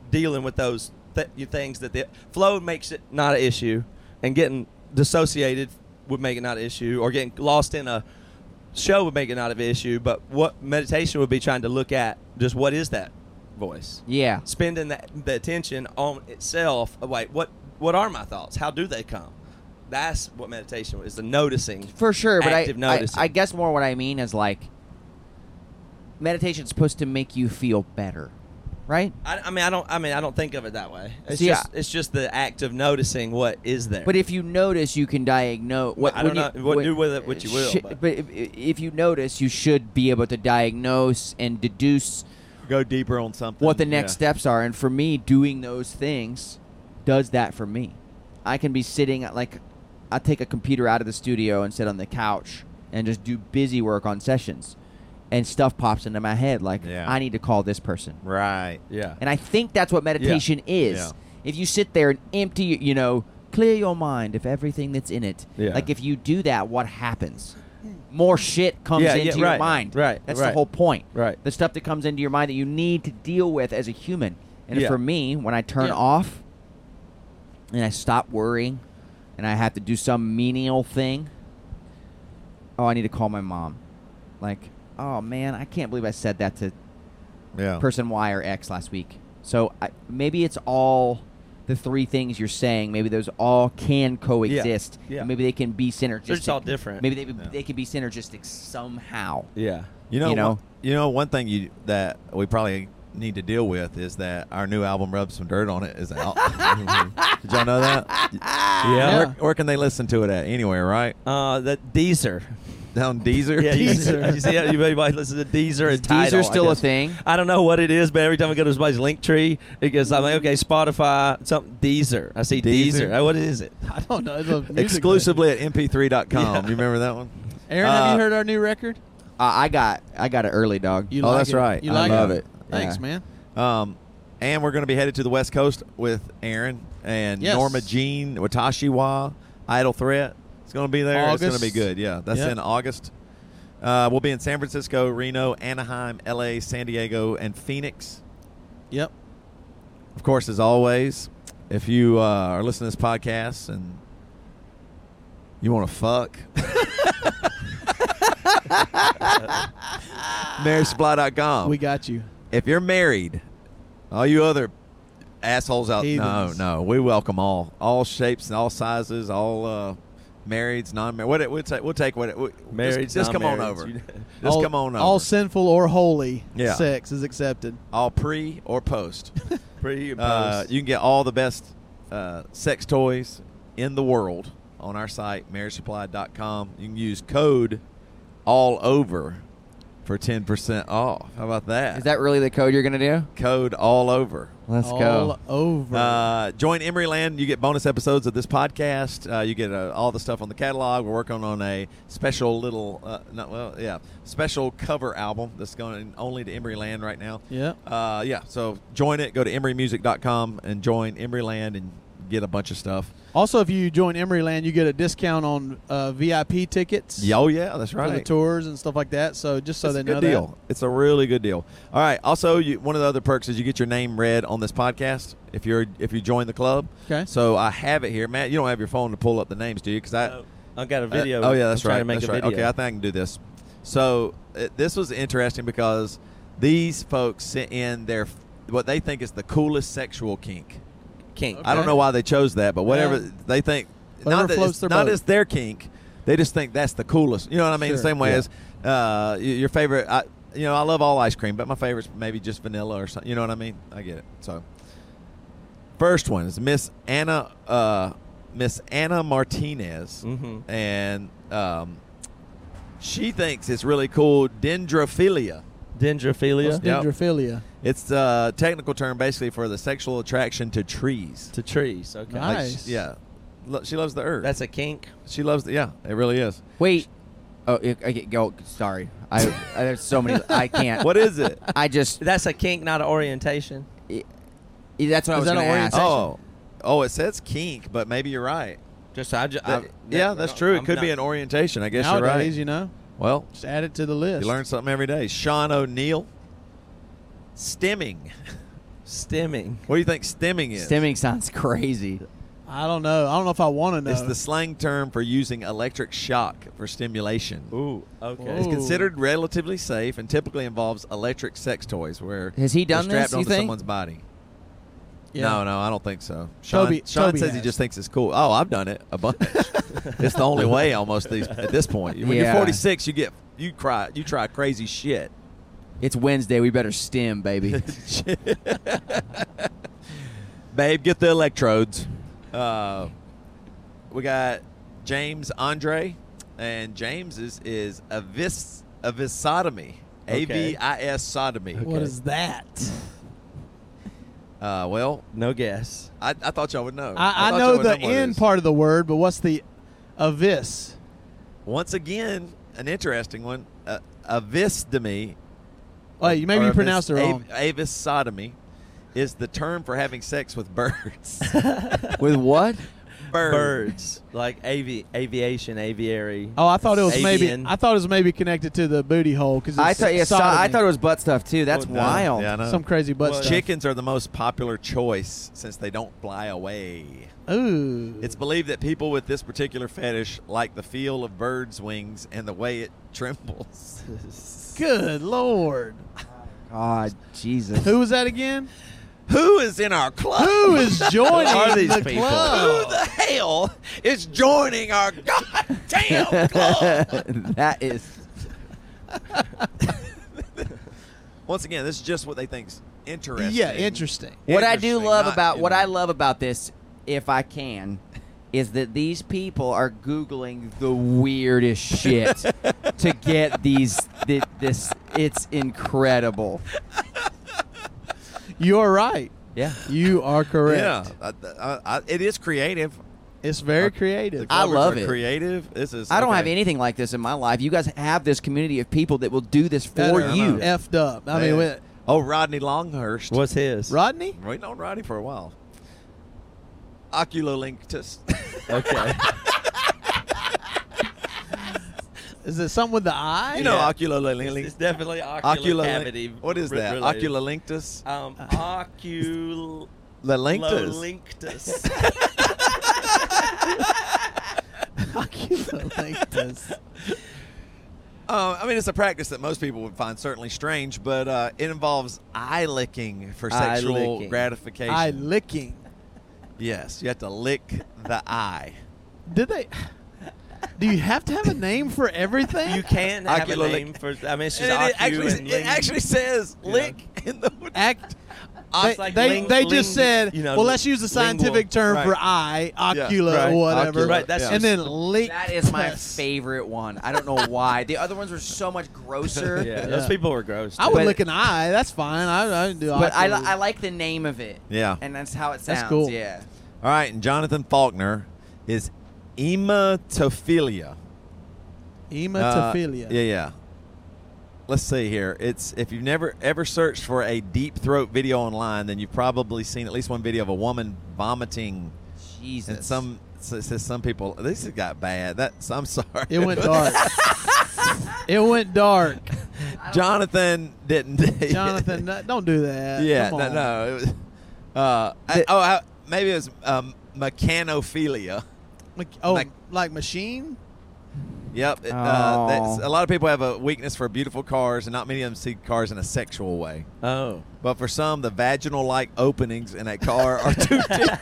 S5: dealing with those th- you things that the flow makes it not an issue, and getting dissociated would make it not an issue, or getting lost in a show would make it not an issue. But what meditation would be trying to look at just what is that voice,
S2: Yeah.
S5: spending that, the attention on itself. Wait, what what are my thoughts? How do they come? That's what meditation is, the noticing.
S2: For sure, but I,
S5: active
S2: I
S5: noticing.
S2: I guess more what I mean is like meditation's supposed to make you feel better, right?
S5: I, I mean, I don't. I mean, I don't think of it that way. It's
S2: See,
S5: just,
S2: I-
S5: it's just the act of noticing what is there.
S2: But if you notice, you can diagnose. What
S5: I don't
S2: when you-
S5: know- what-
S2: when-
S5: do with it what you will,
S2: shi-
S5: but-
S2: but if, if you notice, you should be able to diagnose and deduce
S4: Go deeper on something.
S2: what the next
S4: Yeah.
S2: steps are. And for me, doing those things does that for me. I can be sitting at like, I take a computer out of the studio and sit on the couch and just do busy work on sessions, and stuff pops into my head like,
S4: Yeah.
S2: I need to call this person.
S4: Right.
S5: yeah,
S2: And I think that's what meditation is.
S4: Yeah.
S2: If you sit there and empty, you know, clear your mind of everything that's in it.
S5: Yeah.
S2: Like if you do that, what happens? More shit comes
S5: Yeah,
S2: into
S5: yeah,
S2: your
S5: right,
S2: mind.
S5: right,
S2: That's
S5: right.
S2: the whole point.
S5: Right.
S2: The stuff that comes into your mind that you need to deal with as a human. And
S5: Yeah.
S2: for me, when I turn
S3: Yeah.
S2: off and I stop worrying and I have to do some menial thing, oh, I need to call my mom. Like, oh man, I can't believe I said that to
S4: Yeah.
S2: person Y or X last week. So I, maybe it's all the three things you're saying. Maybe those all can coexist.
S5: Yeah.
S2: And maybe they can be synergistic.
S5: They're just all different.
S2: Maybe they
S4: Yeah.
S2: they can be synergistic somehow.
S5: yeah.
S4: You know,
S2: You know?
S4: One, you know, one thing you that we probably need to deal with is that our new album, "Rub Some Dirt on It," is out. Did y'all know that?
S5: Yeah.
S4: Where, where can they listen to it at? Anywhere, right?
S5: Uh, that Deezer.
S4: Down Deezer.
S5: Yeah, you, you see how everybody listens to Deezer
S2: Is
S5: and Tidal,
S2: Deezer still
S5: I
S2: a
S5: guess.
S2: thing?
S5: I don't know what it is, but every time I go to somebody's link tree, it goes, I'm like, okay, Spotify, something, Deezer. I see
S4: Deezer?
S5: Deezer. Uh, What is it?
S3: I don't know. It's a music
S4: Exclusively at M P three dot com.
S5: Yeah.
S4: You remember that one?
S3: thing. Aaron, have
S4: Uh,
S3: you heard our new record?
S2: Uh, I got I got it early, dog.
S3: You
S4: Oh,
S3: like
S4: that's
S3: it?
S4: right.
S3: You
S4: I
S3: like
S2: love
S3: it?
S2: it.
S3: Thanks,
S2: Yeah.
S3: man.
S4: Um, and we're going to be headed to the West Coast with Aaron and
S3: Yes.
S4: Norma Jean, Watashiwa, Idle Threat. It's going to be there. It's going to be
S3: August.
S4: good. Yeah, that's
S3: Yep.
S4: in August. Uh, we'll be in San Francisco, Reno, Anaheim, L A, San Diego, and Phoenix.
S3: Yep.
S4: Of course, as always, if you uh, are listening to this podcast and you want to fuck, marriage supply dot com.
S3: We got you.
S4: If you're married, all you other assholes out, no,
S3: Heathens.
S4: no, we welcome all, all shapes and all sizes, all uh, marrieds, non-married. What it, we'll take, we'll take what it, we,
S5: Marrieds,
S4: Just, just come on
S5: non-marrieds.
S4: over.
S5: You-
S4: Just
S3: all,
S4: come on over.
S3: All sinful or holy
S4: Yeah.
S3: sex is accepted.
S4: all pre or post.
S5: Pre and
S4: Uh,
S5: post.
S4: you can get all the best uh, sex toys in the world on our site, marriage supply dot com. You can use code all over for ten percent off. How about that?
S2: Is that really the code you're gonna do?
S4: code all over?
S2: Let's
S3: all
S2: go.
S3: over.
S4: Uh, join Emeryland. You get bonus episodes of this podcast. Uh, you get uh, all the stuff on the catalog. We're working on a special little, uh, not, well, yeah, special cover album that's going only to Emeryland right now.
S3: Yep.
S4: Uh, yeah. So join it. Go to emery music dot com and join Emeryland and get a bunch of stuff.
S3: Also, if you join Emeryland, you get a discount on uh, V I P tickets
S4: Yeah, oh yeah, that's
S3: for the
S4: right.
S3: tours and stuff like that. So just so
S4: it's
S3: they
S4: a good
S3: know
S4: deal. It's a really good deal. All right. Also, you, one of the other perks is you get your name read on this podcast if you're if you join the club.
S3: Okay.
S4: So I have it here, Matt. You don't have your phone to pull up the names, do you? Because I.
S5: No, I've got a video.
S4: Uh, oh yeah, that's
S5: I'm trying
S4: right.
S5: To make
S4: that's
S5: a
S4: right.
S5: video.
S4: Okay, I think I can do this. So uh, this was interesting because these folks sent in their what they think is the coolest sexual kink.
S5: Kink.
S4: I don't
S3: Okay.
S4: know why they chose that, but whatever
S3: Yeah.
S4: they think,
S3: Whatever
S4: not that
S3: floats
S4: it's,
S3: their
S4: not
S3: boat.
S4: as their kink, they just think that's the coolest. You know what I mean? The
S3: Sure.
S4: same way
S5: Yeah.
S4: as uh, y- your favorite. I, you know, I love all ice cream, but my favorite's maybe just vanilla or something. You know what I mean? I get it. So first one is Miss Anna, uh, Miss Anna Martinez,
S5: Mhm.
S4: and um, she thinks it's really cool. Dendrophilia.
S5: Dendrophilia
S3: What's
S4: Yep.
S3: dendrophilia?
S4: It's a technical term basically for the sexual attraction to trees.
S5: to trees. Okay.
S3: Nice.
S4: Like, sh- yeah. Lo- She loves the earth.
S5: That's a kink.
S4: she loves the, yeah, it really is.
S2: Wait. Oh, it, I get, go. Sorry. I, I there's so many. I can't.
S4: What is it?
S2: I just.
S5: That's a kink, not an orientation.
S2: That's what I
S3: Is
S2: was
S3: that
S2: going to
S3: an
S2: ask.
S3: orientation?
S4: Oh. Oh, it says kink, but maybe you're right.
S5: Just I just
S4: That- yeah, that's true. It could be an orientation. I guess
S3: Nowadays,
S4: you're right.
S3: you know,
S4: Well,
S3: just add it to the list.
S4: you learn something every day. Sean O'Neill. Stimming.
S5: Stimming.
S4: What do you think stimming is?
S2: Stimming sounds crazy.
S3: I don't know. I don't know if I want to know.
S4: It's the slang term for using electric shock for stimulation.
S5: Ooh, okay.
S4: It's
S3: Ooh.
S4: considered relatively safe and typically involves electric sex toys where
S2: Has he
S4: they're
S2: done
S4: strapped
S2: this, you
S4: onto
S2: think?
S4: someone's body.
S3: Yeah.
S4: No, no, I don't think so. Sean,
S3: Toby-
S4: Sean
S3: Toby
S4: says he
S3: has.
S4: just thinks it's cool. Oh, I've done it a bunch. It's the only way almost these at this point. When
S2: Yeah.
S4: you're forty-six, you get you cry you try crazy shit.
S2: It's Wednesday. We better stim, baby.
S4: Babe, get the electrodes. Uh, we got James Andre, and James is is a vis a visotomy, a v i s sodomy.
S3: What is that?
S4: Uh, well,
S5: No guess.
S4: I, I thought y'all would know.
S3: I, I
S4: thought
S3: know
S4: y'all would
S3: the
S4: what it
S3: end
S4: is.
S3: part of the word, but what's the avis?
S4: Once again, an interesting one. Uh, a visdomy.
S3: Oh, you maybe
S4: or
S3: you
S4: a
S3: pronounced it
S4: vis-
S3: wrong.
S4: A, avis sodomy is the term for having sex with birds.
S2: With what?
S5: Birds. Like avi- aviation, aviary.
S3: Oh, I thought it was maybe.
S5: Avian.
S3: I thought it was maybe connected to the booty hole because
S2: I thought. Yeah, so- I thought it was butt stuff too. That's
S5: Oh, no.
S2: wild.
S4: Yeah, I know.
S3: some crazy butt
S5: Well,
S3: stuff.
S4: Chickens are the most popular choice since they don't fly away.
S3: Ooh,
S4: It's believed that people with this particular fetish like the feel of birds' wings and the way it trembles.
S3: good lord.
S2: God, Jesus.
S3: Who was that again?
S4: Who is in our club?
S3: Who is joining
S5: are these
S3: the
S5: people?
S4: Who
S3: club?
S4: the hell is joining our goddamn club?
S2: That is.
S4: Once again, this is just what they think's interesting.
S3: Yeah, interesting.
S2: What I do
S4: Interesting,
S2: love
S4: not,
S2: about
S4: you
S2: what
S4: know.
S2: I love about this, if I can, is that these people are googling the weirdest shit to get these. thi- This it's incredible.
S3: You are right.
S2: Yeah.
S3: You are correct.
S4: Yeah, I, I, I, it is creative.
S3: It's very
S4: Our-
S3: creative.
S4: The
S2: I
S4: covers
S2: love
S4: are
S2: it.
S4: Creative. This is.
S2: I don't
S4: okay.
S2: have anything like this in my life. You guys have this community of people that will do this
S3: That
S2: for
S3: are
S2: you.
S3: effed up. I
S4: Yeah.
S3: mean, wait,
S4: Oh, Rodney Longhurst.
S5: What's his?
S3: Rodney?
S4: Waiting on Rodney for a while. Oculolinctus.
S5: Okay.
S3: Is it something with the eye?
S4: You know
S5: Yeah.
S4: yeah. oculolinctus.
S5: It's definitely ocular
S4: Oculolin-
S5: cavity.
S4: What is
S5: re-
S4: that?
S5: related.
S4: Oculolinctus.
S5: Um, ocul.
S4: Lolinctus.
S5: Lolinctus.
S3: Oculolinctus.
S4: Uh, I mean, it's a practice that most people would find certainly strange, but uh, it involves eye licking for
S5: Eye
S4: sexual
S5: licking.
S4: gratification.
S3: Eye licking.
S4: Yes, you have to lick the eye.
S3: Did they? Do you have to have a name for everything?
S5: You can have
S4: Ocular
S5: a
S4: lick.
S5: name for. I mean, it's just
S4: And it,
S5: ocu
S4: actually,
S5: and
S4: it
S5: ling.
S4: actually says
S5: Yeah.
S4: lick in the
S3: Act.
S5: It's
S3: They,
S5: like
S3: they,
S5: ling-
S3: they
S5: ling-
S3: just said,
S5: you know,
S3: well, let's use the scientific
S5: lingual.
S3: term
S4: Right.
S3: for eye,
S4: Yeah,
S3: ocula
S4: right.
S3: or whatever.
S4: Ocular,
S5: Right, that's
S4: yeah.
S3: and then lick.
S2: That is my favorite one. I don't know why. The other ones were so much grosser.
S5: Yeah,
S3: Yeah.
S5: those people were gross.
S3: I
S5: too.
S3: would
S2: But-
S3: lick an eye. That's fine. I, I do.
S2: But I, li-
S3: ocular.
S2: I like the name of it.
S4: Yeah.
S2: And that's how it sounds.
S3: That's cool.
S2: Yeah.
S4: All right, and Jonathan Faulkner is ematophilia.
S3: Ematophilia.
S4: Uh, yeah, yeah. Let's see here. It's if you've never ever searched for a deep throat video online, then you've probably seen at least one video of a woman vomiting.
S2: Jesus.
S4: And some so it says some people this has got bad. That's I'm sorry.
S3: It went dark. It went dark.
S4: Jonathan didn't.
S3: Jonathan, no- don't do that.
S4: yeah,
S3: Come
S4: no,
S3: on.
S4: no. It was. Uh, I, oh, I, maybe it was um, mechanophilia.
S3: Like- oh,
S4: Like-
S3: like machine?
S4: Yep. it,
S2: Oh.
S4: Uh, that's, a lot of people have a weakness for beautiful cars, and not many of them see cars in a sexual way.
S5: Oh.
S4: But for some, the vaginal-like openings in a car are too deep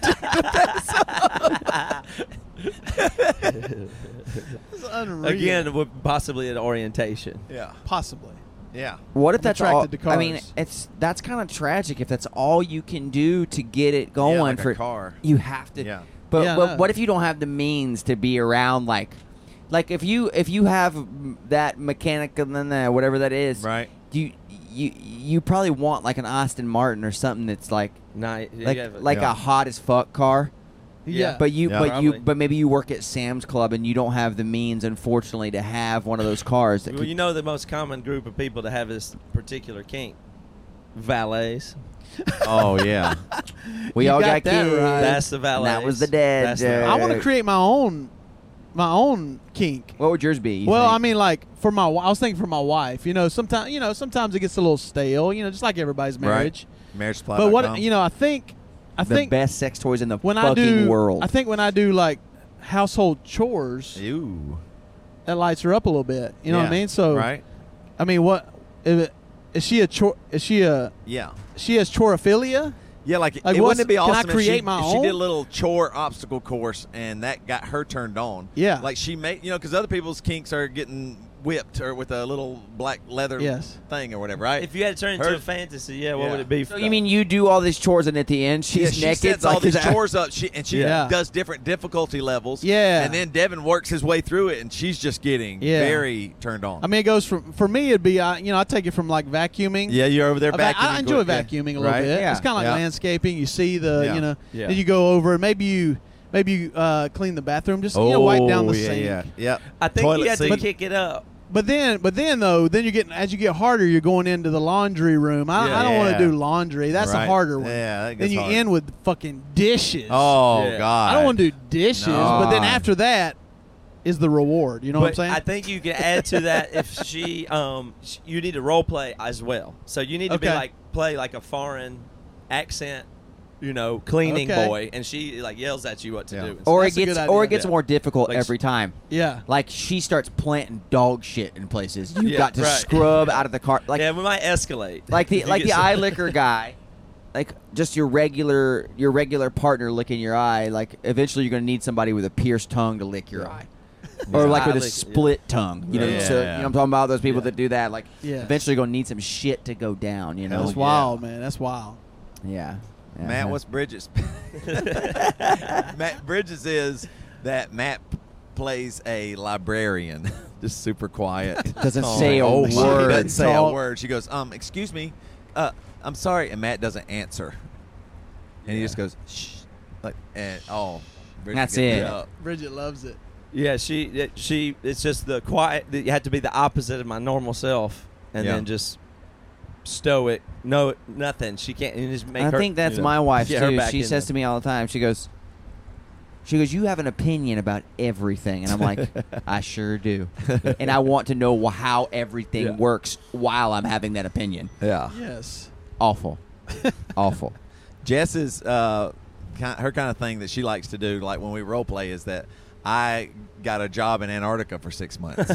S4: to
S3: It's unreal.
S5: Again, with possibly an orientation.
S4: Yeah.
S3: Possibly.
S4: Yeah.
S2: What if
S3: I'm
S2: that's
S3: attracted
S2: all?
S3: to
S2: I mean,
S3: cars.
S2: it's that's kind of tragic if that's all you can do to get it going
S4: Yeah, like a
S2: for
S4: car.
S2: You have to.
S4: Yeah.
S2: But,
S3: Yeah,
S2: but
S3: no.
S2: what if you don't have the means to be around like, like if you if you have that mechanic and then uh, whatever that is,
S4: Right.
S2: You you you probably want like an Austin Martin or something that's like
S5: Nice.
S2: like like
S4: Yeah.
S2: a hot as fuck car.
S3: Yeah.
S2: But you
S4: Yeah.
S2: but you
S5: Probably.
S2: but maybe you work at Sam's Club and you don't have the means, unfortunately, to have one of those cars. That
S5: Well,
S2: could-
S5: you know the most common group of people to have this particular kink? Valets.
S4: Oh, yeah.
S2: we
S3: You
S2: all
S3: got
S2: got,
S3: that
S2: kids.
S3: right.
S5: That's the valets.
S2: That was the dad
S5: That's the
S2: joke.
S3: I want to create my own my own kink.
S2: What would yours be? you
S3: Well,
S2: think?
S3: I mean, like for my, wi- I was thinking for my wife. You know, sometimes, you know, sometimes it gets a little stale. You know, just like everybody's marriage.
S4: Right. Marriage supply.
S3: But what you know, I think, I
S2: the
S3: think
S2: best sex toys in the
S3: when
S2: fucking
S3: I do,
S2: world.
S3: I think when I do like household chores,
S4: Ew.
S3: that lights her up a little bit. You know what I
S4: Yeah.
S3: mean? So,
S4: Right.
S3: I mean, what if it, is she a chore? Is she a
S4: Yeah.
S3: she has chorophilia?
S4: Yeah, like,
S3: Like,
S4: it
S3: what's-
S4: wouldn't it be
S3: can I
S4: awesome
S3: create
S4: if, she,
S3: my
S4: if she did a
S3: own?
S4: little chore obstacle course and that got her turned on?
S3: Yeah.
S4: Like she made, you know, because other people's kinks are getting whipped or with a little black leather
S3: Yes.
S4: thing or whatever, right?
S5: If you had to turn it into
S4: Her-
S5: a fantasy, yeah, what
S4: Yeah.
S5: would it be?
S2: so you mean you do all these chores and at the end she's
S4: yeah, she
S2: naked?
S4: sets all
S2: like,
S4: these
S2: is that-
S4: chores up, she, and she
S3: Yeah.
S4: does different difficulty levels.
S3: Yeah.
S4: and then Devin works his way through it, and she's just getting
S3: Yeah.
S4: very turned on.
S3: I mean, it goes from for me. It'd be uh, you know I take it from like vacuuming.
S4: yeah, you're over there
S3: I, va-
S4: vacuuming.
S3: I enjoy
S4: yeah.
S3: vacuuming a little
S4: Right?
S3: bit.
S2: Yeah.
S3: It's kind of like
S4: Yeah.
S3: landscaping. You see the
S4: Yeah.
S3: you know,
S5: Yeah.
S3: then you go over. Maybe you maybe you uh, clean the bathroom. Just you know wipe down the
S4: Oh, yeah,
S3: sink.
S4: Yeah, yeah.
S5: I think
S4: Toilet
S5: you have to
S4: seat.
S5: kick it up.
S3: But then, but then though, then you're getting as you get harder, you're going into the laundry room. I,
S4: Yeah.
S3: I don't want
S4: Yeah.
S3: to do laundry. That's
S4: Right.
S3: a harder one.
S4: Yeah, that
S3: Then
S4: gets
S3: you
S4: hard.
S3: end with fucking dishes.
S4: Oh
S5: Yeah.
S4: God,
S3: I don't want to do dishes. But then
S2: No.
S3: after that is the reward. You know what I'm
S5: But
S3: saying?
S5: I think you can add to that if she, um, sh- you need to role play as well. So you need to be
S3: Okay.
S5: like play like a foreign accent, you know, cleaning
S3: Okay.
S5: boy, and she like yells at you what to
S4: Yeah.
S5: do.
S2: Or it
S3: That's a
S2: gets
S3: good
S2: or
S3: idea.
S2: it gets
S5: Yeah.
S2: more difficult
S5: Like-
S2: every time.
S3: yeah.
S2: Like she starts planting dog shit in places. You've
S5: Yeah,
S2: got to
S5: right.
S2: scrub out of the car. Like
S5: yeah, we might escalate.
S2: like the
S5: If you
S2: like
S5: get
S2: the
S5: some-
S2: eye licker guy. Like just your regular your regular partner licking your eye. Like eventually you're gonna need somebody with a pierced tongue to lick your eye. Or
S5: Yeah.
S2: like
S5: Eye
S2: with a
S5: lick-
S2: split tongue, you know.
S4: Yeah.
S2: So, you know, what I'm talking about those people
S3: Yeah.
S2: that do that. Like,
S3: Yeah.
S2: eventually, you're gonna need some shit to go down. You know.
S4: Hell
S3: That's
S4: yeah.
S3: wild, man. That's wild.
S2: Yeah. Yeah.
S4: Matt, what's Bridges? Matt Bridges is that Matt p- plays a librarian, just super quiet.
S2: Doesn't
S4: Oh,
S2: say a
S4: oh my.
S2: word.
S4: Doesn't say a
S3: Talk.
S4: word. She goes, um, excuse me, uh, I'm sorry, and Matt doesn't answer, and he just goes, shh, like, and oh, Bridget
S2: That's
S4: gets
S2: it.
S4: up.
S3: Bridget loves it.
S5: Yeah, she it, she it's just the quiet. You have to be the opposite of my normal self, and
S4: Yeah.
S5: then just stoic. No, nothing. She can't. You just make
S2: I
S5: her,
S2: think that's
S5: you know,
S2: my wife
S5: get her
S2: too.
S5: back
S2: She
S5: in
S2: says
S5: there.
S2: to me all the time. She goes, she goes, you have an opinion about everything, and I'm like, I sure do, and I want to know wh- how everything
S5: Yeah.
S2: works while I'm having that opinion.
S4: Yeah.
S3: Yes.
S2: Awful, awful.
S4: Jess is uh, kind her kind of thing that she likes to do, like when we role play, is that I got a job in Antarctica for six months.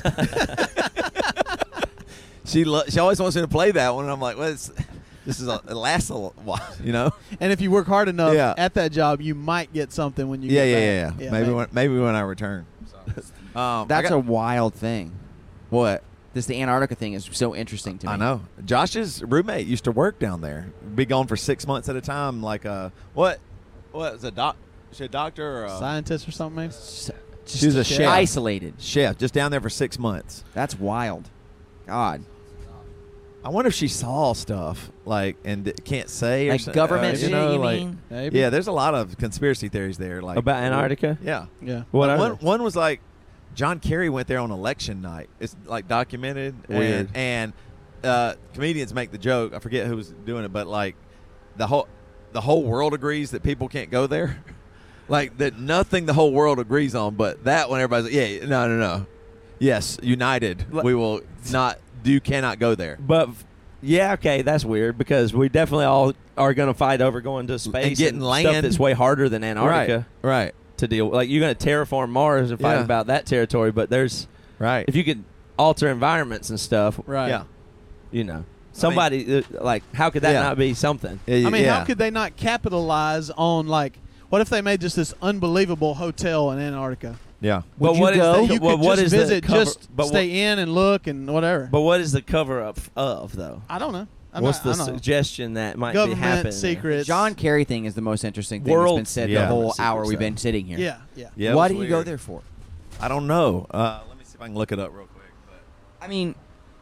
S4: she lo- she always wants me to play that one, and I'm like, well, it's, this is a, it lasts a while, you know.
S3: And if you work hard enough
S4: Yeah.
S3: at that job, you might get something when you
S4: Yeah,
S3: get
S4: yeah,
S3: back.
S4: yeah, yeah. Maybe when maybe when I return. Um, I
S2: That's
S4: got-
S2: a wild thing.
S4: what.
S2: This the Antarctica thing is so interesting to me.
S4: I know. Josh's roommate used to work down there. Be gone for six months at a time. Like a what? What was a doc? She a doctor or a
S3: Scientist or something, maybe.
S2: S-
S4: She was a
S2: just
S4: chef.
S2: isolated.
S4: chef? Just down there for six months.
S2: That's wild. God.
S4: I wonder if she saw stuff like and d- can't say or
S2: Like
S4: so-
S2: government
S4: uh,
S2: shit,
S4: you know,
S2: you
S4: like-
S2: mean?
S3: Maybe.
S4: Yeah, there's a lot of conspiracy theories there. Like
S5: About Antarctica?
S4: Yeah.
S3: Yeah.
S5: What
S4: Like,
S5: are
S4: one,
S5: they?
S4: one was like John Kerry went there on election night. It's like documented.
S5: Weird.
S4: And, and uh, comedians make the joke. I forget who was doing it, but like the whole the whole world agrees that people can't go there. Like that, nothing the whole world agrees on, but that one everybody's like, yeah, no, no, no. Yes, united,
S5: Like-
S4: we will not. You cannot go there.
S5: But yeah, okay, that's weird because we definitely all are going to fight over going to space
S4: getting
S5: stuff
S4: land.
S5: that's way harder than Antarctica
S4: Right. Right.
S5: to deal with. Like you're going to terraform Mars and fight
S4: Yeah.
S5: about that territory, but there's
S4: Right.
S5: if you could alter environments and stuff,
S3: Right.
S4: Yeah.
S5: you know, somebody uh, like how could that
S4: Yeah.
S5: not be something?
S4: Yeah,
S3: I mean,
S4: yeah.
S3: how could they not capitalize on like? What if they made just this unbelievable hotel in Antarctica?
S4: Yeah.
S2: Would
S5: But
S2: you
S5: what is
S2: go?
S5: the-
S3: You
S5: well,
S3: could
S5: what
S3: just
S5: is the
S3: visit,
S5: cover-
S3: just
S5: but
S3: stay in and look and whatever.
S5: But what is the cover up of though?
S3: I don't know. I'm
S5: What's
S3: not,
S5: the
S3: I don't know.
S5: suggestion that might be
S3: Government
S5: happening?
S3: secrets?
S2: John Kerry thing is the most interesting thing
S5: World-
S2: that's been said
S4: Yeah.
S2: the whole
S5: Secret
S2: hour we've
S5: stuff.
S2: been sitting here.
S3: Yeah, yeah.
S4: Yeah, it
S2: Why
S4: was
S2: do you go
S4: weird.
S2: there for?
S4: I don't know. Uh, let me see if I can look it up real quick. But
S2: I mean,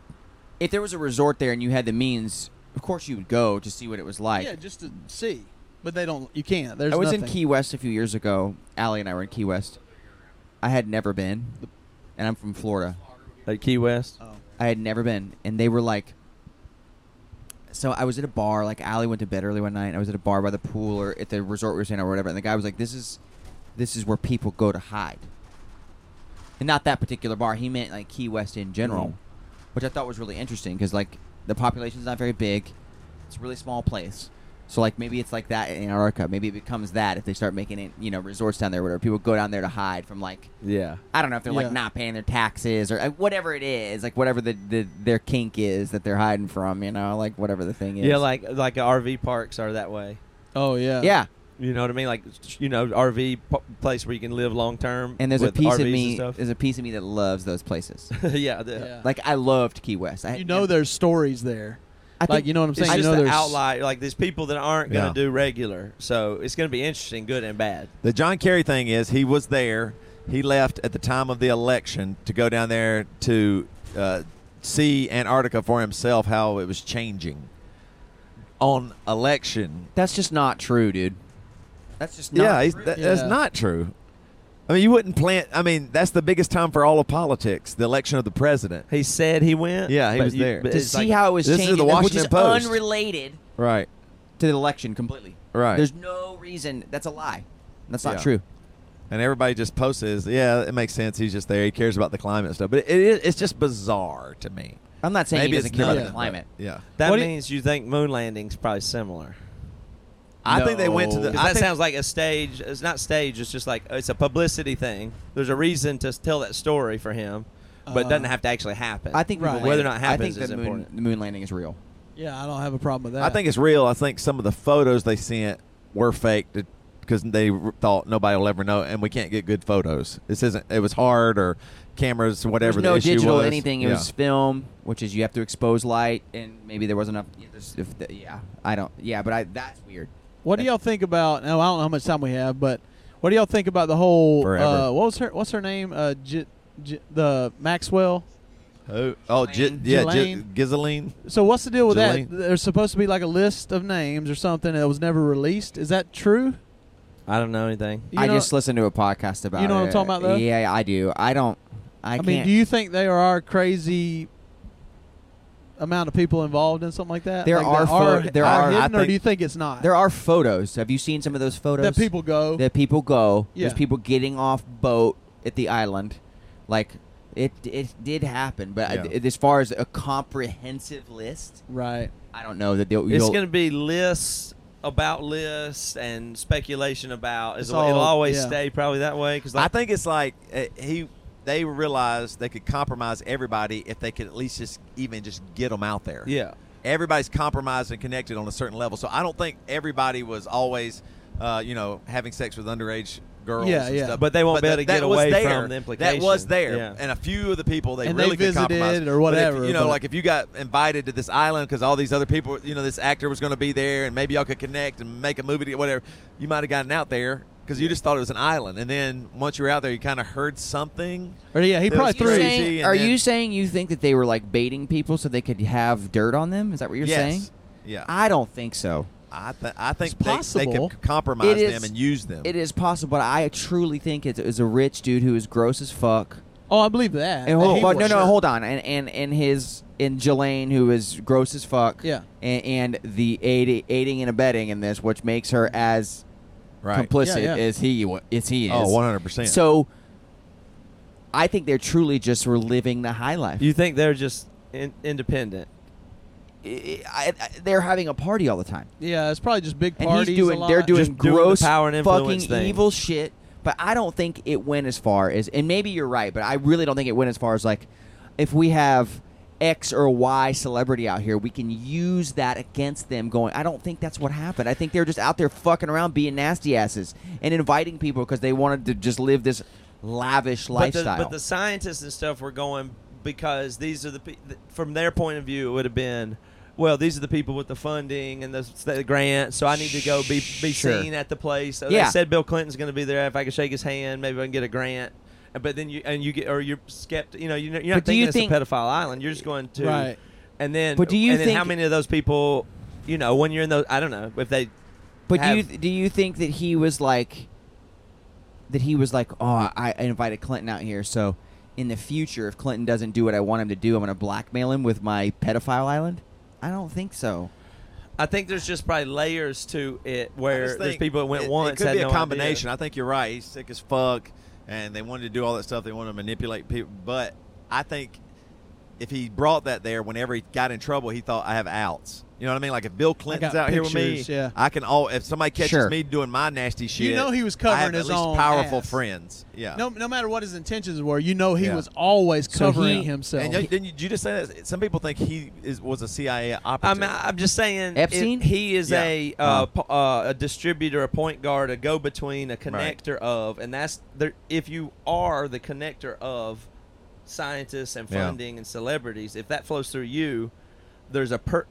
S2: if there was a resort there and you had the means, of course you would go to see what it was like.
S3: yeah, just to see. But they don't. You can't. There's
S2: I was in
S3: nothing.
S2: Key West a few years ago. Allie and I were in Key West. I had never been, and I'm from Florida.
S5: Like Key West.
S3: Oh.
S2: I had never been, and they were like. So I was at a bar. Like Allie went to bed early one night. And I was at a bar by the pool or at the resort we were staying at or whatever. And the guy was like, "This is, this is where people go to hide." and not that particular bar. He meant like Key West in general,
S5: Mhm.
S2: which I thought was really interesting because like the population's not very big. It's a really small place. So like maybe it's like that in Antarctica. Maybe it becomes that if they start making it, you know, resorts down there where people go down there to hide from like
S5: Yeah.
S2: I don't know if they're
S3: Yeah.
S2: like not paying their taxes or uh, whatever it is, like whatever the, the their kink is that they're hiding from, you know, like whatever the thing is.
S5: Yeah, like like R V parks are that way.
S3: Oh yeah.
S2: yeah.
S5: You know what I mean? Like, you know, R V p- place where you can live long term.
S2: And there's a
S5: with
S2: piece
S5: R Vs
S2: of
S5: and
S2: me.
S5: stuff.
S2: There's a piece of me that loves those places.
S5: yeah, the,
S3: Yeah.
S2: Like I loved Key West. I,
S3: You know, there's stories there.
S2: I
S3: Like
S2: think
S3: you know what I'm
S5: It's
S3: saying.
S5: just
S3: You know,
S5: the
S3: there's
S5: outlier. Like, there's people that aren't going
S4: Yeah.
S5: to do regular. So it's going to be interesting, good and bad.
S4: The John Kerry thing is he was there. He left at the time of the election to go down there to uh, see Antarctica for himself, how it was changing on election.
S2: that's just not true, dude. That's just not
S4: Yeah, he's,
S2: true.
S4: that, that's
S3: Yeah.
S4: not true. I mean, you wouldn't plan. I mean, that's the biggest time for all of politics, the election of the president.
S5: He said he went.
S4: Yeah, he
S5: but
S4: was
S5: you-
S4: there.
S5: but
S2: to
S5: it's
S2: see
S5: like-
S2: how it was
S4: This is
S2: changing,
S4: the
S2: which is
S4: Washington Post.
S2: unrelated
S4: Right,
S2: to the election completely.
S4: right.
S2: There's no reason. That's a lie. That's not
S4: Yeah.
S2: true.
S4: And everybody just posted, yeah, it makes sense. He's just there. He cares about the climate and stuff. But it, it, it's just bizarre to me.
S2: I'm not saying
S4: Maybe
S2: he doesn't
S4: it's
S2: care about
S4: nothing,
S2: the climate.
S4: but, Yeah.
S5: That
S3: What do you-
S5: means you think moon landing's probably similar.
S4: I think they went to the.
S2: No.
S5: Because
S4: I
S5: that
S4: think,
S5: sounds like a stage. It's not stage. It's just like it's a publicity thing. There's a reason to tell that story for him, but it
S3: Uh,
S5: doesn't have to actually happen.
S2: I think
S3: Right.
S2: people
S5: Whether or
S2: landing-
S5: not happens
S2: I think
S5: is
S2: the moon,
S5: important.
S2: the moon landing is real.
S3: Yeah, I don't have a problem with that.
S4: I think it's real. I think some of the photos they sent were fake because they r- thought nobody will ever know, and we can't get good photos. This isn't. It was hard or cameras, whatever
S2: There's no
S4: the issue
S2: digital
S4: was.
S2: anything. It
S4: Yeah.
S2: was film, which is you have to expose light, and maybe there wasn't enough. Yeah, there's- if the, yeah, I don't. Yeah, but I that's weird.
S3: What do y'all think about? Now I don't know how much time we have, but what do y'all think about the whole?
S4: Forever.
S3: Uh, what was her? What's her name? Uh, J, J, the Maxwell.
S4: Oh, oh G-
S2: Ghislaine.
S4: yeah, G-
S3: Ghislaine.
S4: Ghislaine.
S3: So what's the deal with
S4: Jolene.
S3: that? There's supposed to be like a list of names or something that was never released. Is that true?
S5: I don't know anything.
S3: You
S2: I
S3: know-
S2: just listened to a podcast about.
S3: You know what I'm
S2: it.
S3: talking about, though?
S2: Yeah, I do. I don't. I,
S3: I,
S2: can't.
S3: mean, do you think there are crazy amount of people involved in something like that?
S2: There
S3: Like
S2: are
S3: that
S2: pho-
S3: are
S2: there are-
S3: hidden,
S4: I
S3: or do
S4: think-
S3: you think it's not?
S2: There are photos. Have you seen some of those photos?
S3: that people go.
S2: That people go.
S3: Yeah.
S2: There's people getting off boat at the island. Like it. It did happen, but
S4: Yeah.
S2: I- as far as a comprehensive list,
S3: right.
S2: I don't know that they'll.
S5: It's
S2: you'll-
S5: going to be lists about lists and speculation about.
S3: It's
S5: It'll, it'll
S3: all-
S5: always
S3: yeah.
S5: stay probably that way. Because
S4: I
S5: like,
S4: think it's like uh, he. They realized they could compromise everybody if they could at least just even just get them out there.
S5: yeah.
S4: Everybody's compromised and connected on a certain level. So I don't think everybody was always, uh, you know, having sex with underage girls.
S3: Yeah,
S4: and
S3: yeah.
S4: stuff.
S5: But they won't be able
S4: that-
S5: to get
S4: that was
S5: away
S4: there.
S5: from the implication.
S4: That was there,
S5: Yeah.
S4: and a few of the people they
S3: And they
S4: really could
S3: visited
S4: compromise
S3: or whatever,
S4: But if, you know,
S3: but-
S4: like if you got invited to this island because all these other people, you know, this actor was going to be there, and maybe y'all could connect and make a movie, to whatever. You might have gotten out there because you just thought it was an island, and then once you were out there, you kind of heard something.
S3: Or yeah, he
S4: That
S3: probably
S4: was
S2: You
S3: threw.
S4: crazy.
S2: saying,
S4: and
S2: are
S4: then-
S2: you saying you think that they were like baiting people so they could have dirt on them? Is that what you're
S4: yes.
S2: saying?
S4: Yeah.
S2: I don't think so.
S4: I, th- I think
S3: It's
S4: they, they
S3: possible.
S4: could compromise
S2: It is-
S4: them and use them.
S2: It is possible, but I truly think it is a rich dude who is gross as fuck.
S3: Oh, I believe that.
S2: And
S3: That
S2: hold,
S3: he
S2: but
S3: was.
S2: no, no, hold on. And and and his and Jelaine, who is gross as fuck.
S3: Yeah.
S2: And, and the aid, aiding and abetting in this, which makes her as
S4: right.
S2: complicit
S3: Yeah, yeah.
S2: as he wa- as he is.
S4: Oh, one hundred percent.
S2: So, I think they're truly just reliving the high life.
S5: You think they're just in, independent?
S2: I, I, they're having a party all the time.
S3: Yeah, it's probably just big
S2: And
S3: parties.
S2: he's doing,
S3: a lot.
S2: they're doing
S5: Just doing the
S2: gross,
S5: power and influence
S2: fucking
S5: thing.
S2: evil shit. But I don't think it went as far as, and maybe you're right, but I really don't think it went as far as like, if we have X or Y celebrity out here, we can use that against them. Going, I don't think that's what happened. I think they're just out there fucking around, being nasty asses, and inviting people because they wanted to just live this lavish lifestyle.
S5: But the, but the scientists and stuff were going because these are the pe- th- from their point of view, it would have been, well, these are the people with the funding and the, the grant, so I need to go be be
S2: Sure.
S5: seen at the place. So
S2: Yeah.
S5: They said Bill Clinton's going to be there. If I can shake his hand, maybe I can get a grant. But then you and you get or you're skeptic. You know, you're, you're not
S2: But do
S5: thinking
S2: you
S5: it's
S2: think-
S5: a pedophile island. You're just going to
S3: Right.
S5: And then,
S2: But do you
S5: and then how
S2: think-
S5: many of those people, you know, when you're in those, I don't know if they.
S2: But do you
S5: have-
S2: do you think that he was like that he was like, oh, I I invited Clinton out here, so in the future, if Clinton doesn't do what I want him to do, I'm going to blackmail him with my pedophile island? I don't think so.
S5: I think there's just probably layers to it
S4: I
S5: where
S4: just
S5: there's
S4: think
S5: people that went
S4: it,
S5: once.
S4: It could
S5: had
S4: be
S5: no
S4: a combination.
S5: idea.
S4: I think you're right. He's sick as fuck. and they wanted to do all that stuff. They wanted to manipulate people. But I think if he brought that there, whenever he got in trouble, he thought, I have outs. You know what I mean? Like if Bill Clinton's
S3: got
S4: out here with me,
S3: pictures, yeah.
S4: I can all. If somebody catches
S2: Sure.
S4: me doing my nasty shit,
S3: know he was
S4: I
S3: covering
S4: have
S3: his
S4: at least
S3: own
S4: powerful
S3: ass.
S4: friends. Yeah.
S3: No, no matter what his intentions were, you know he
S4: Yeah.
S3: was always
S2: So
S3: covering
S2: he-
S3: himself.
S4: And you, didn't you, did you just say that? Some people think he is was a C I A
S5: I
S4: operative.
S5: mean, I'm just saying. if
S2: Epstein?
S5: he is
S4: Yeah.
S5: a uh,
S2: Wow.
S5: po- uh, a distributor, a point guard, a go between, a connector of, and that's there. If you are the connector of scientists and
S4: Yeah.
S5: funding and celebrities, if that flows through you, there's a per.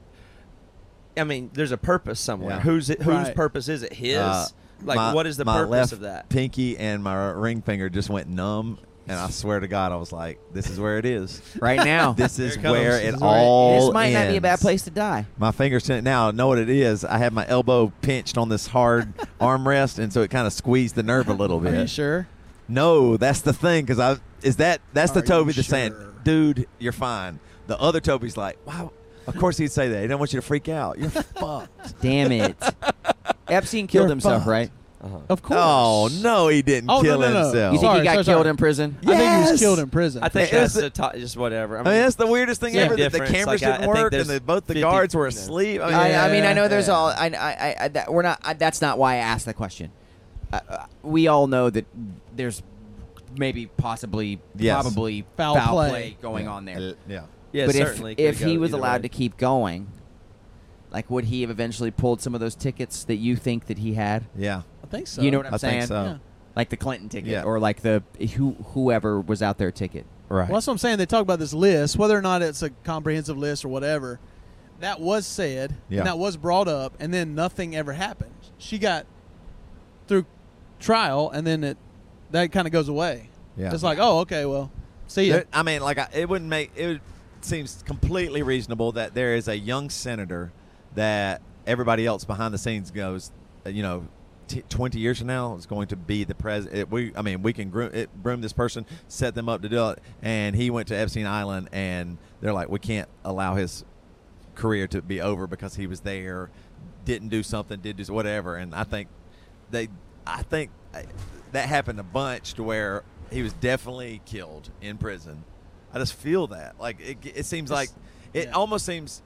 S5: I mean, there's a purpose somewhere.
S4: Yeah.
S5: Whose it, whose
S3: Right.
S5: purpose is it? His.
S4: Uh,
S5: like,
S4: my-
S5: what is the
S4: my
S5: purpose
S4: left
S5: of that?
S4: Pinky and my ring finger just went numb, and I swear to God, I was like, "This is where it is.
S2: Right now.
S4: This is
S5: Here it comes.
S4: where
S5: This
S4: it
S5: is where it-
S4: all
S2: This might not be a bad
S4: ends."
S2: place to die.
S4: My fingers tend- now I know what it is. I have my elbow pinched on this hard armrest, and so it kind of squeezed the nerve a little
S3: Are you
S4: bit.
S3: sure?
S4: No, that's the thing. Because I is that that's the
S3: Are
S4: Toby
S3: you
S4: that's saying,
S3: sure?
S4: "Dude, you're fine." The other Toby's like, "Wow." Of course he'd say that. He don't want you to freak out. You're fucked.
S2: Damn it. Epstein killed
S3: You're
S2: himself,
S3: fucked.
S2: right?
S5: Uh-huh.
S3: Of course.
S4: Oh no, he didn't
S3: Oh, no,
S4: kill
S3: no, no.
S4: himself.
S2: You think
S3: Sorry,
S2: he got
S3: sorry,
S2: killed
S3: sorry.
S2: in prison?
S3: I think he
S4: Yes!
S3: was killed in prison.
S5: I think
S4: It was
S5: that's
S4: the-
S5: the to- just whatever. I
S4: I
S5: mean,
S4: mean, that's the weirdest thing
S5: Yeah.
S4: ever. That the
S5: difference.
S4: cameras
S5: Like, I-
S4: didn't
S5: I think
S4: work, and
S5: there's
S4: the, both the
S5: fifty
S4: guards were
S5: you know.
S4: asleep. I mean,
S2: I, I mean, I know there's
S3: Yeah.
S2: all. I, I, I, that we're not. I, that's not why I asked the question. Uh, uh, we all know that there's maybe, possibly,
S4: Yes.
S2: probably
S3: Foul
S2: foul,
S3: play.
S2: play. going on there.
S4: yeah.
S5: yeah,
S2: but if
S5: certainly.
S2: if
S5: could
S2: he
S5: go
S2: was
S5: either
S2: allowed
S5: way.
S2: to keep going, like, would he have eventually pulled some of those tickets that you think that he had?
S4: Yeah.
S3: I think so.
S2: You know what I'm
S4: I
S2: saying?
S4: think so.
S3: Yeah.
S2: Like the Clinton ticket,
S4: Yeah.
S2: or like the who whoever was out there ticket.
S4: Right.
S3: Well, that's what I'm saying. They talk about this list, whether or not it's a comprehensive list or whatever. That was said,
S4: Yeah.
S3: and that was brought up, and then nothing ever happened. She got through trial, and then it that kind of goes away.
S4: Yeah.
S3: It's like, oh, okay, well, see ya.
S4: There- I mean, like, I, it wouldn't make it. Would, seems completely reasonable that there is a young senator that everybody else behind the scenes goes, uh, you know, t- twenty years from now is going to be the president. We, I mean, we can groom, it, groom this person, set them up to do it, and he went to Epstein Island, and they're like, we can't allow his career to be over because he was there, didn't do something, did do whatever, and I think they, I think uh, that happened a bunch to where he was definitely killed in prison. I just feel that. Like, it, it seems like, it
S3: yeah.
S4: almost seems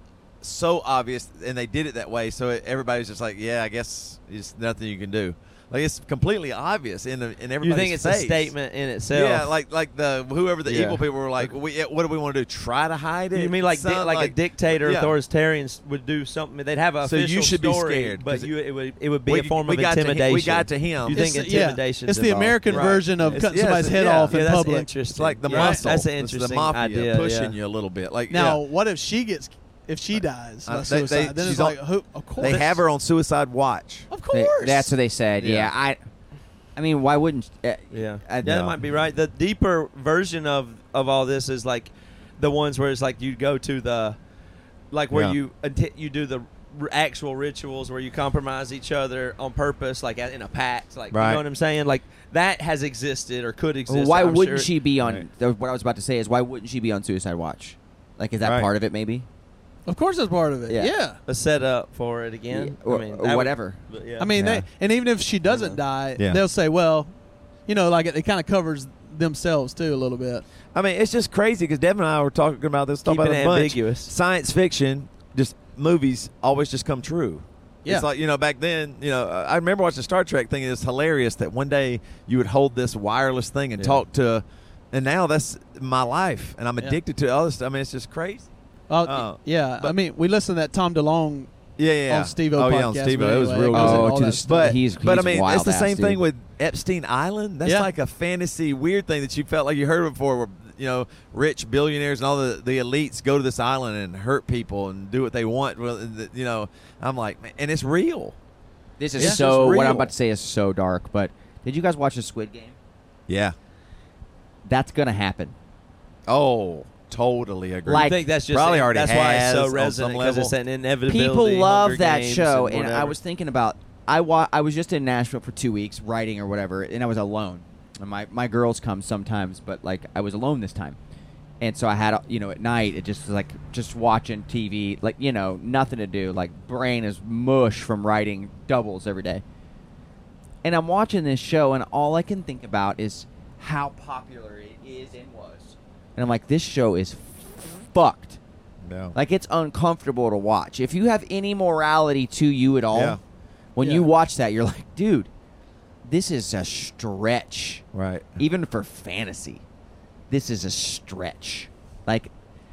S4: so obvious, and they did it that way, so it, everybody's just like, yeah, I guess there's nothing you can do. Like, it's completely obvious in, the, in everybody's
S5: You think it's
S4: face.
S5: a statement in itself?
S4: Yeah, like like the whoever the
S5: Yeah.
S4: evil people were like, we, what do we want to do? Try to hide it?
S5: You mean like di-
S4: Some-
S5: like, a dictator,
S4: yeah.
S5: authoritarian s- would do something? They'd have a
S4: So you
S5: official
S4: should be
S5: story,
S4: scared,
S5: but
S4: 'cause
S5: you it would it would be
S4: we-
S5: a form
S4: we
S5: of
S4: got to hi- we
S5: intimidation.
S4: got to him.
S5: You think
S3: It's- yeah,
S5: intimidation?
S3: It's the American
S4: Right.
S3: version of
S4: It's-
S3: cutting
S4: yes,
S3: somebody's head
S4: yeah.
S3: off in
S5: yeah, that's
S3: public.
S5: interesting.
S4: It's like the
S5: Yeah,
S4: muscle.
S5: That's an
S4: It's
S5: interesting
S4: the mafia
S5: idea.
S4: pushing
S5: yeah.
S4: you a little bit. Like
S3: Now,
S4: yeah.
S3: what if she gets, if she dies
S4: Uh,
S3: by
S4: they-
S3: suicide?
S4: they-
S3: then
S4: she's
S3: it's like,
S4: on-
S3: who? Of course,
S4: they have her on suicide watch.
S3: Of
S2: They-
S3: course,
S2: that's what they said. Yeah,
S4: Yeah.
S2: I. I mean, why wouldn't? Uh,
S5: Yeah,
S2: I-
S5: yeah, that might be right. The deeper version of, of all this is like the ones where it's like you go to the, like where
S4: Yeah.
S5: you unti- you do the r- actual rituals where you compromise each other on purpose, like in a pact. Like you
S4: Right.
S5: know what I'm saying? Like that has existed or could exist.
S2: why
S5: I'm
S2: wouldn't
S5: sure.
S2: she be on?
S4: Right.
S2: th- What I was about to say is, why wouldn't she be on suicide watch? Like, is that
S4: Right.
S2: part of it? Maybe.
S3: Of course, that's part of it.
S2: Yeah.
S3: Yeah.
S5: a setup for it again?
S2: Yeah, or-
S5: I mean,
S2: or
S5: that would-
S2: whatever.
S5: but yeah.
S3: I mean,
S4: Yeah.
S3: they, and even if she doesn't
S5: Yeah.
S3: die,
S4: Yeah.
S3: they'll say, well, you know, like it, it kind of covers themselves too a little bit.
S4: I mean, it's just crazy because Devin and I were talking about this. Talking
S5: Keep
S4: about
S5: it
S4: it a bunch.
S5: ambiguous.
S4: Science fiction, just movies, always just come true.
S3: Yeah.
S4: It's like, you know, back then, you know, I remember watching Star Trek thinking it's hilarious that one day you would hold this wireless thing and
S5: Yeah.
S4: talk to, and now that's my life, and I'm
S3: Yeah.
S4: addicted to all this stuff. I mean, it's just crazy.
S3: Oh,
S4: Oh.
S3: yeah. I
S4: But-
S3: mean, we listened to that Tom DeLonge
S4: Yeah, yeah. yeah.
S3: on Steve-O
S4: oh, yeah, on
S3: podcast,
S4: Steve-O.
S3: but
S4: It was
S3: anyway,
S4: real
S3: it
S4: good.
S3: goes
S2: Oh,
S3: all
S2: to
S3: that
S2: the
S3: stuff.
S4: But
S2: He's-
S4: but I
S2: he's
S4: mean, it's
S2: wild
S4: the
S2: ass,
S4: same
S2: dude.
S4: thing with Epstein Island. That's
S3: Yeah.
S4: like a fantasy weird thing that you felt like you heard before, where you know, rich billionaires and all the, the elites go to this island and hurt people and do what they want. Well, the- you know, I'm like, man, and it's real.
S2: This is
S4: Yeah.
S2: so.
S4: It's
S2: What I'm
S4: real.
S2: about to say is so dark. But did you guys watch the Squid Game?
S4: Yeah.
S2: That's gonna happen.
S4: Oh, totally agree.
S2: Like-
S5: I think that's just
S4: Probably already
S5: that's why it's
S4: has
S5: so
S4: on
S5: resonant
S4: some
S5: because it's
S4: level.
S5: an inevitability.
S2: People love
S5: Hunger
S2: that
S5: Games
S2: show,
S5: and,
S2: and I
S5: whatever.
S2: was thinking about. I wa- I was just in Nashville for two weeks writing or whatever, and I was alone. And my my girls come sometimes, but like I was alone this time, and so I had you know at night it just was like just watching T V, like you know nothing to do, like brain is mush from writing doubles every day. And I'm watching this show, and all I can think about is how popular it is and was. And I'm like, this show is fucked.
S4: No.
S2: Like, it's uncomfortable to watch. If you have any morality to you at all,
S4: Yeah.
S2: when
S3: Yeah.
S2: you watch that, you're like, dude, this is a stretch.
S4: Right.
S2: Even for fantasy, this is a stretch. Like,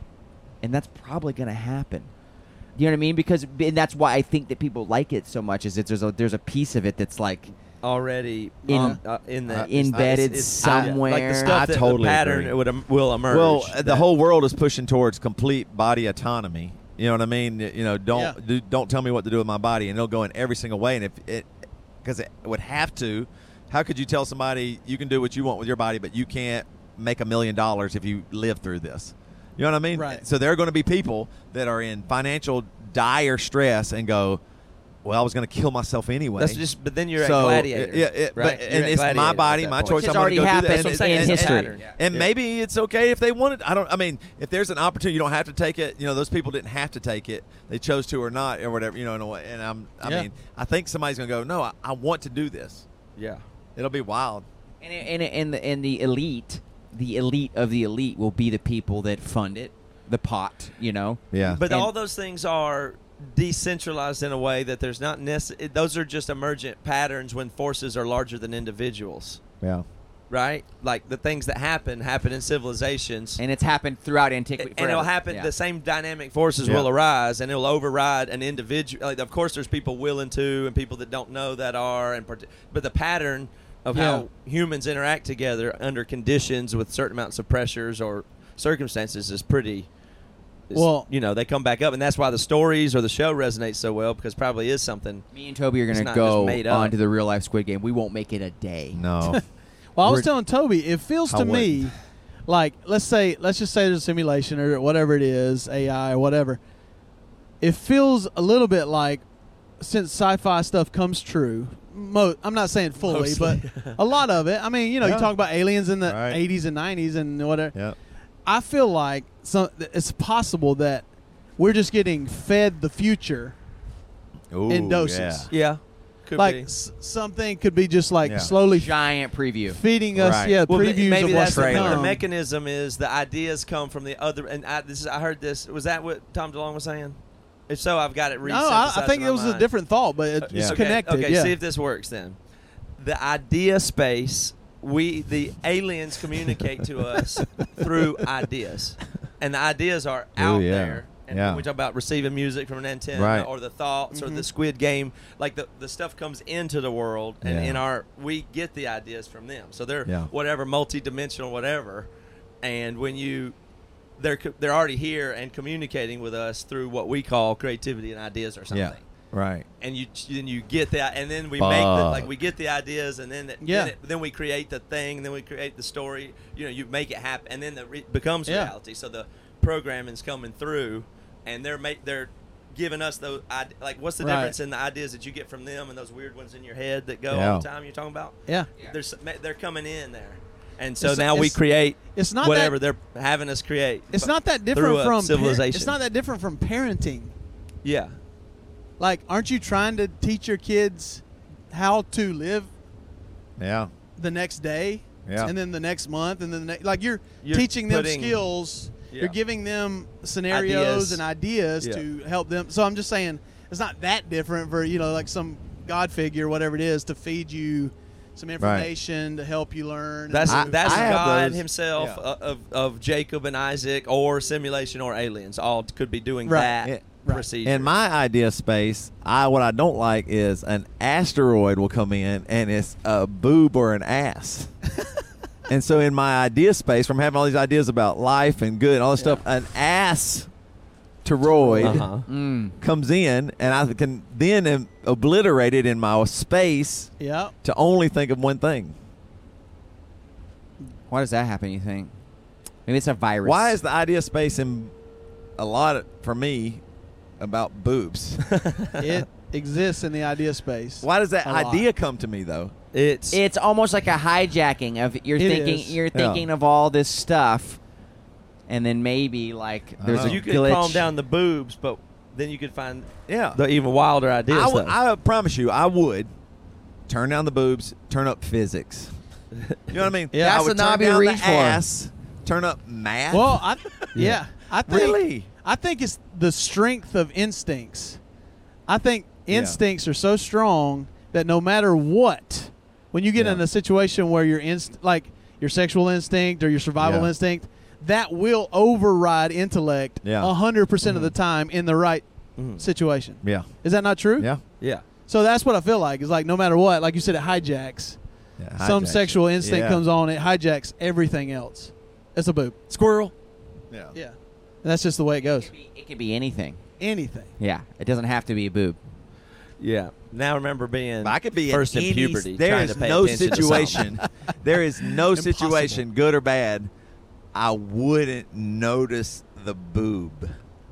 S2: and that's probably going to happen. You know what I mean? Because and that's why I think that people like it so much. Is that there's a there's a piece of it that's like
S5: already
S2: In-
S5: um, uh, in the
S4: uh,
S2: embedded
S5: it's- it's-
S2: somewhere.
S5: like the
S4: I
S5: stuff that
S4: totally
S5: the pattern
S4: agree.
S5: it would em- will emerge.
S4: Well, uh, the
S5: that-
S4: whole world is pushing towards complete body autonomy. You know what I mean? You know, don't
S3: Yeah.
S4: do, don't tell me what to do with my body, and it'll go in every single way. And if it, because it would have to, how could you tell somebody you can do what you want with your body, but you can't make a million dollars if you live through this? You know what I mean?
S3: Right.
S4: So there are going to be people that are in financial dire stress and go, "Well, I was going to kill myself anyway."
S5: That's just. But then you're
S4: so,
S5: a gladiator.
S4: Yeah, it,
S5: right?
S4: but,
S5: You're
S4: and
S5: a
S4: it's my
S5: gladiator
S4: body,
S5: at that
S4: my
S5: point.
S4: choice.
S2: It's
S4: I'm going to
S2: already
S4: go do
S2: happened
S4: this.
S5: That's what I'm saying,
S2: in
S5: it's a
S2: history.
S5: pattern.
S4: And
S5: Yeah.
S4: maybe it's okay if they want it. I don't. I mean, if there's an opportunity, you don't have to take it. You know, those people didn't have to take it; they chose to or not, or whatever. You know, in a way. And I'm. I
S3: Yeah.
S4: mean, I think somebody's going to go. No, I, I want to do this.
S5: Yeah.
S4: It'll be wild.
S2: And and and the, and the elite, the elite of the elite, will be the people that fund it, the pot. You know.
S4: Yeah.
S5: But
S2: And-
S5: all those things are decentralized in a way that there's not necessarily. Those are just emergent patterns when forces are larger than individuals,
S4: yeah.
S5: right? Like the things that happen happen in civilizations.
S2: And it's happened throughout antiquity.
S5: and it'll
S2: forever.
S5: happen.
S2: Yeah.
S5: The same dynamic forces
S4: Yeah.
S5: will arise, and it'll override an individual. Like, of course, there's people willing to, and people that don't know that are, and part- but the pattern of
S3: Yeah.
S5: how humans interact together under conditions with certain amounts of pressures or circumstances is pretty. is-
S3: Well-
S5: you know, they come back up, and that's why the stories or the show resonates so well, because probably is something.
S2: Me and Toby are going
S5: It's
S2: to
S5: not
S2: go
S5: just made up.
S2: onto the real life Squid Game. We won't make it a day.
S4: No.
S3: Well, I was
S2: We're-
S3: telling Toby, it feels
S4: I
S3: to me like let's say let's just say there's a simulation or whatever it is, A I or whatever. It feels a little bit like since sci-fi stuff comes true. Mo- I'm not saying fully,
S5: Mostly.
S3: but a lot of it. I mean, you know,
S4: Yeah.
S3: you talk about aliens in the
S4: Right.
S3: eighties and nineties and whatever.
S4: yeah.
S3: I feel like some, it's possible that we're just getting fed the future
S4: Ooh,
S3: in doses.
S4: yeah.
S5: Yeah, could
S3: like
S5: be.
S3: s- something could be just like
S4: Yeah.
S3: slowly
S2: Giant preview.
S3: feeding us,
S4: Right.
S3: yeah,
S5: Well,
S3: previews
S5: maybe
S3: of what's
S5: that's
S3: to
S5: the, the
S3: come.
S5: mechanism is the ideas come from the other. And I, this is, I heard this. Was that what Tom DeLonge was saying? If so, I've got it.
S3: No, I, I
S5: resynthesized
S3: think
S5: in
S3: it
S5: my
S3: was a
S5: mind.
S3: different thought, but it,
S4: Yeah.
S3: it's
S5: okay,
S3: connected.
S5: Okay,
S3: yeah.
S5: see if this works then. The idea space, we the aliens communicate to us through ideas, and the ideas are out
S4: yeah.
S5: there. And
S4: Yeah.
S5: when we talk about receiving music from an antenna,
S4: Right.
S5: or the thoughts, or
S3: Mhm.
S5: the Squid Game, like the the stuff comes into the world, and
S4: Yeah.
S5: in our we get the ideas from them. So they're
S4: Yeah.
S5: whatever multi-dimensional, whatever. And when you they're co- they're already here and communicating with us through what we call creativity and ideas or something.
S4: Yeah. Right.
S5: And you then you get that, and then we make the,
S4: Fuck.
S5: like we get the ideas, and then it,
S3: Yeah.
S5: then, it, then we create the thing, and then we create the story. You know, you make it happen, and then it re- becomes
S3: Yeah.
S5: reality. So the programming's coming through, and they're make they're giving us those ide- like what's the
S3: Right.
S5: difference in the ideas that you get from them and those weird ones in your head that go
S4: Yeah.
S5: all the time you're talking about?
S3: yeah.
S5: There's they're coming in there, and so
S3: It's-
S5: now we
S3: it's-
S5: create
S3: It's not
S5: whatever
S3: that,
S5: they're having us create.
S3: it's
S5: but
S3: not that
S5: through
S3: different
S5: a
S3: from par-
S5: civilization.
S3: it's not that different from parenting.
S5: Yeah.
S3: Like, aren't you trying to teach your kids how to live
S4: Yeah.
S3: the next day,
S4: Yeah.
S3: and then the next month, and then the ne- like you're,
S5: You're
S3: teaching them
S5: putting-
S3: skills.
S5: Yeah.
S3: You're giving them scenarios
S5: Ideas.
S3: and ideas
S5: Yeah.
S3: to help them. So I'm just saying it's not that different for you know like some God figure, whatever it is, to feed you some information to help you learn.
S5: That's
S3: and
S4: I-
S3: move
S5: that's
S4: I have
S5: God
S4: those-
S5: Himself
S4: yeah.
S5: uh, of of Jacob and Isaac, or simulation, or aliens. All could be doing
S3: Right.
S5: that
S4: Yeah.
S3: Right.
S5: procedure.
S4: In my idea space, I what I don't like is an asteroid will come in and it's a boob or an ass. And so in my idea space, from having all these ideas about life and good and all this stuff, an ass toroid
S5: Uh-huh.
S2: Mm.
S4: comes in, and I can then am obliterate it in my space
S3: yeah.
S4: to only think of one thing.
S2: Why does that happen, you think? Maybe it's a virus.
S4: Why is the idea space in a lot of, for me about boobs?
S3: It exists in the idea space.
S4: Why does that
S3: A lot.
S4: idea come to me though?
S5: It's
S2: It's almost like a hijacking of you're
S3: It
S2: thinking
S3: is.
S2: you're
S4: Yeah.
S2: thinking of all this stuff, and then maybe like there's
S4: know.
S2: a
S5: you could
S2: glitch.
S5: calm down the boobs, but then you could find
S4: Yeah.
S5: the even wilder ideas.
S4: I, would,
S5: though.
S4: I promise you, I would. turn down the boobs, turn up physics. You know what I mean?
S3: Yeah.
S4: I
S2: That's
S4: would
S2: a
S4: turn
S2: knob you
S4: down
S2: reach
S4: the
S2: for.
S4: ass, turn up math.
S3: Well, I, yeah, I think
S4: Really?
S3: I think it's the strength of instincts. I think
S4: Yeah.
S3: instincts are so strong that no matter what, when you get
S4: Yeah.
S3: in a situation where your inst- like your sexual instinct or your survival
S4: Yeah.
S3: instinct, that will override intellect
S4: Yeah.
S3: a hundred percent of the time in the right
S5: Mhm.
S3: situation.
S4: yeah,
S3: Is that not true?
S4: yeah.
S5: Yeah.
S3: So that's what I feel like. It's like no matter what, like you said, it hijacks.
S4: yeah
S3: Some
S4: hijacks.
S3: sexual instinct
S4: Yeah.
S3: comes on, it hijacks everything else. It's a boob.
S5: Squirrel.
S4: Yeah.
S3: Yeah. And that's just the way it
S2: It
S3: goes.
S2: could be, it could be anything.
S3: Anything.
S2: Yeah, it doesn't have to be a boob.
S5: Yeah. Now remember being
S4: But I could be
S5: first in,
S4: any,
S5: puberty.
S4: There
S5: trying
S4: is
S5: to pay
S4: no
S5: attention to something.
S4: situation. there is no
S3: Impossible.
S4: situation, good or bad, I wouldn't notice the boob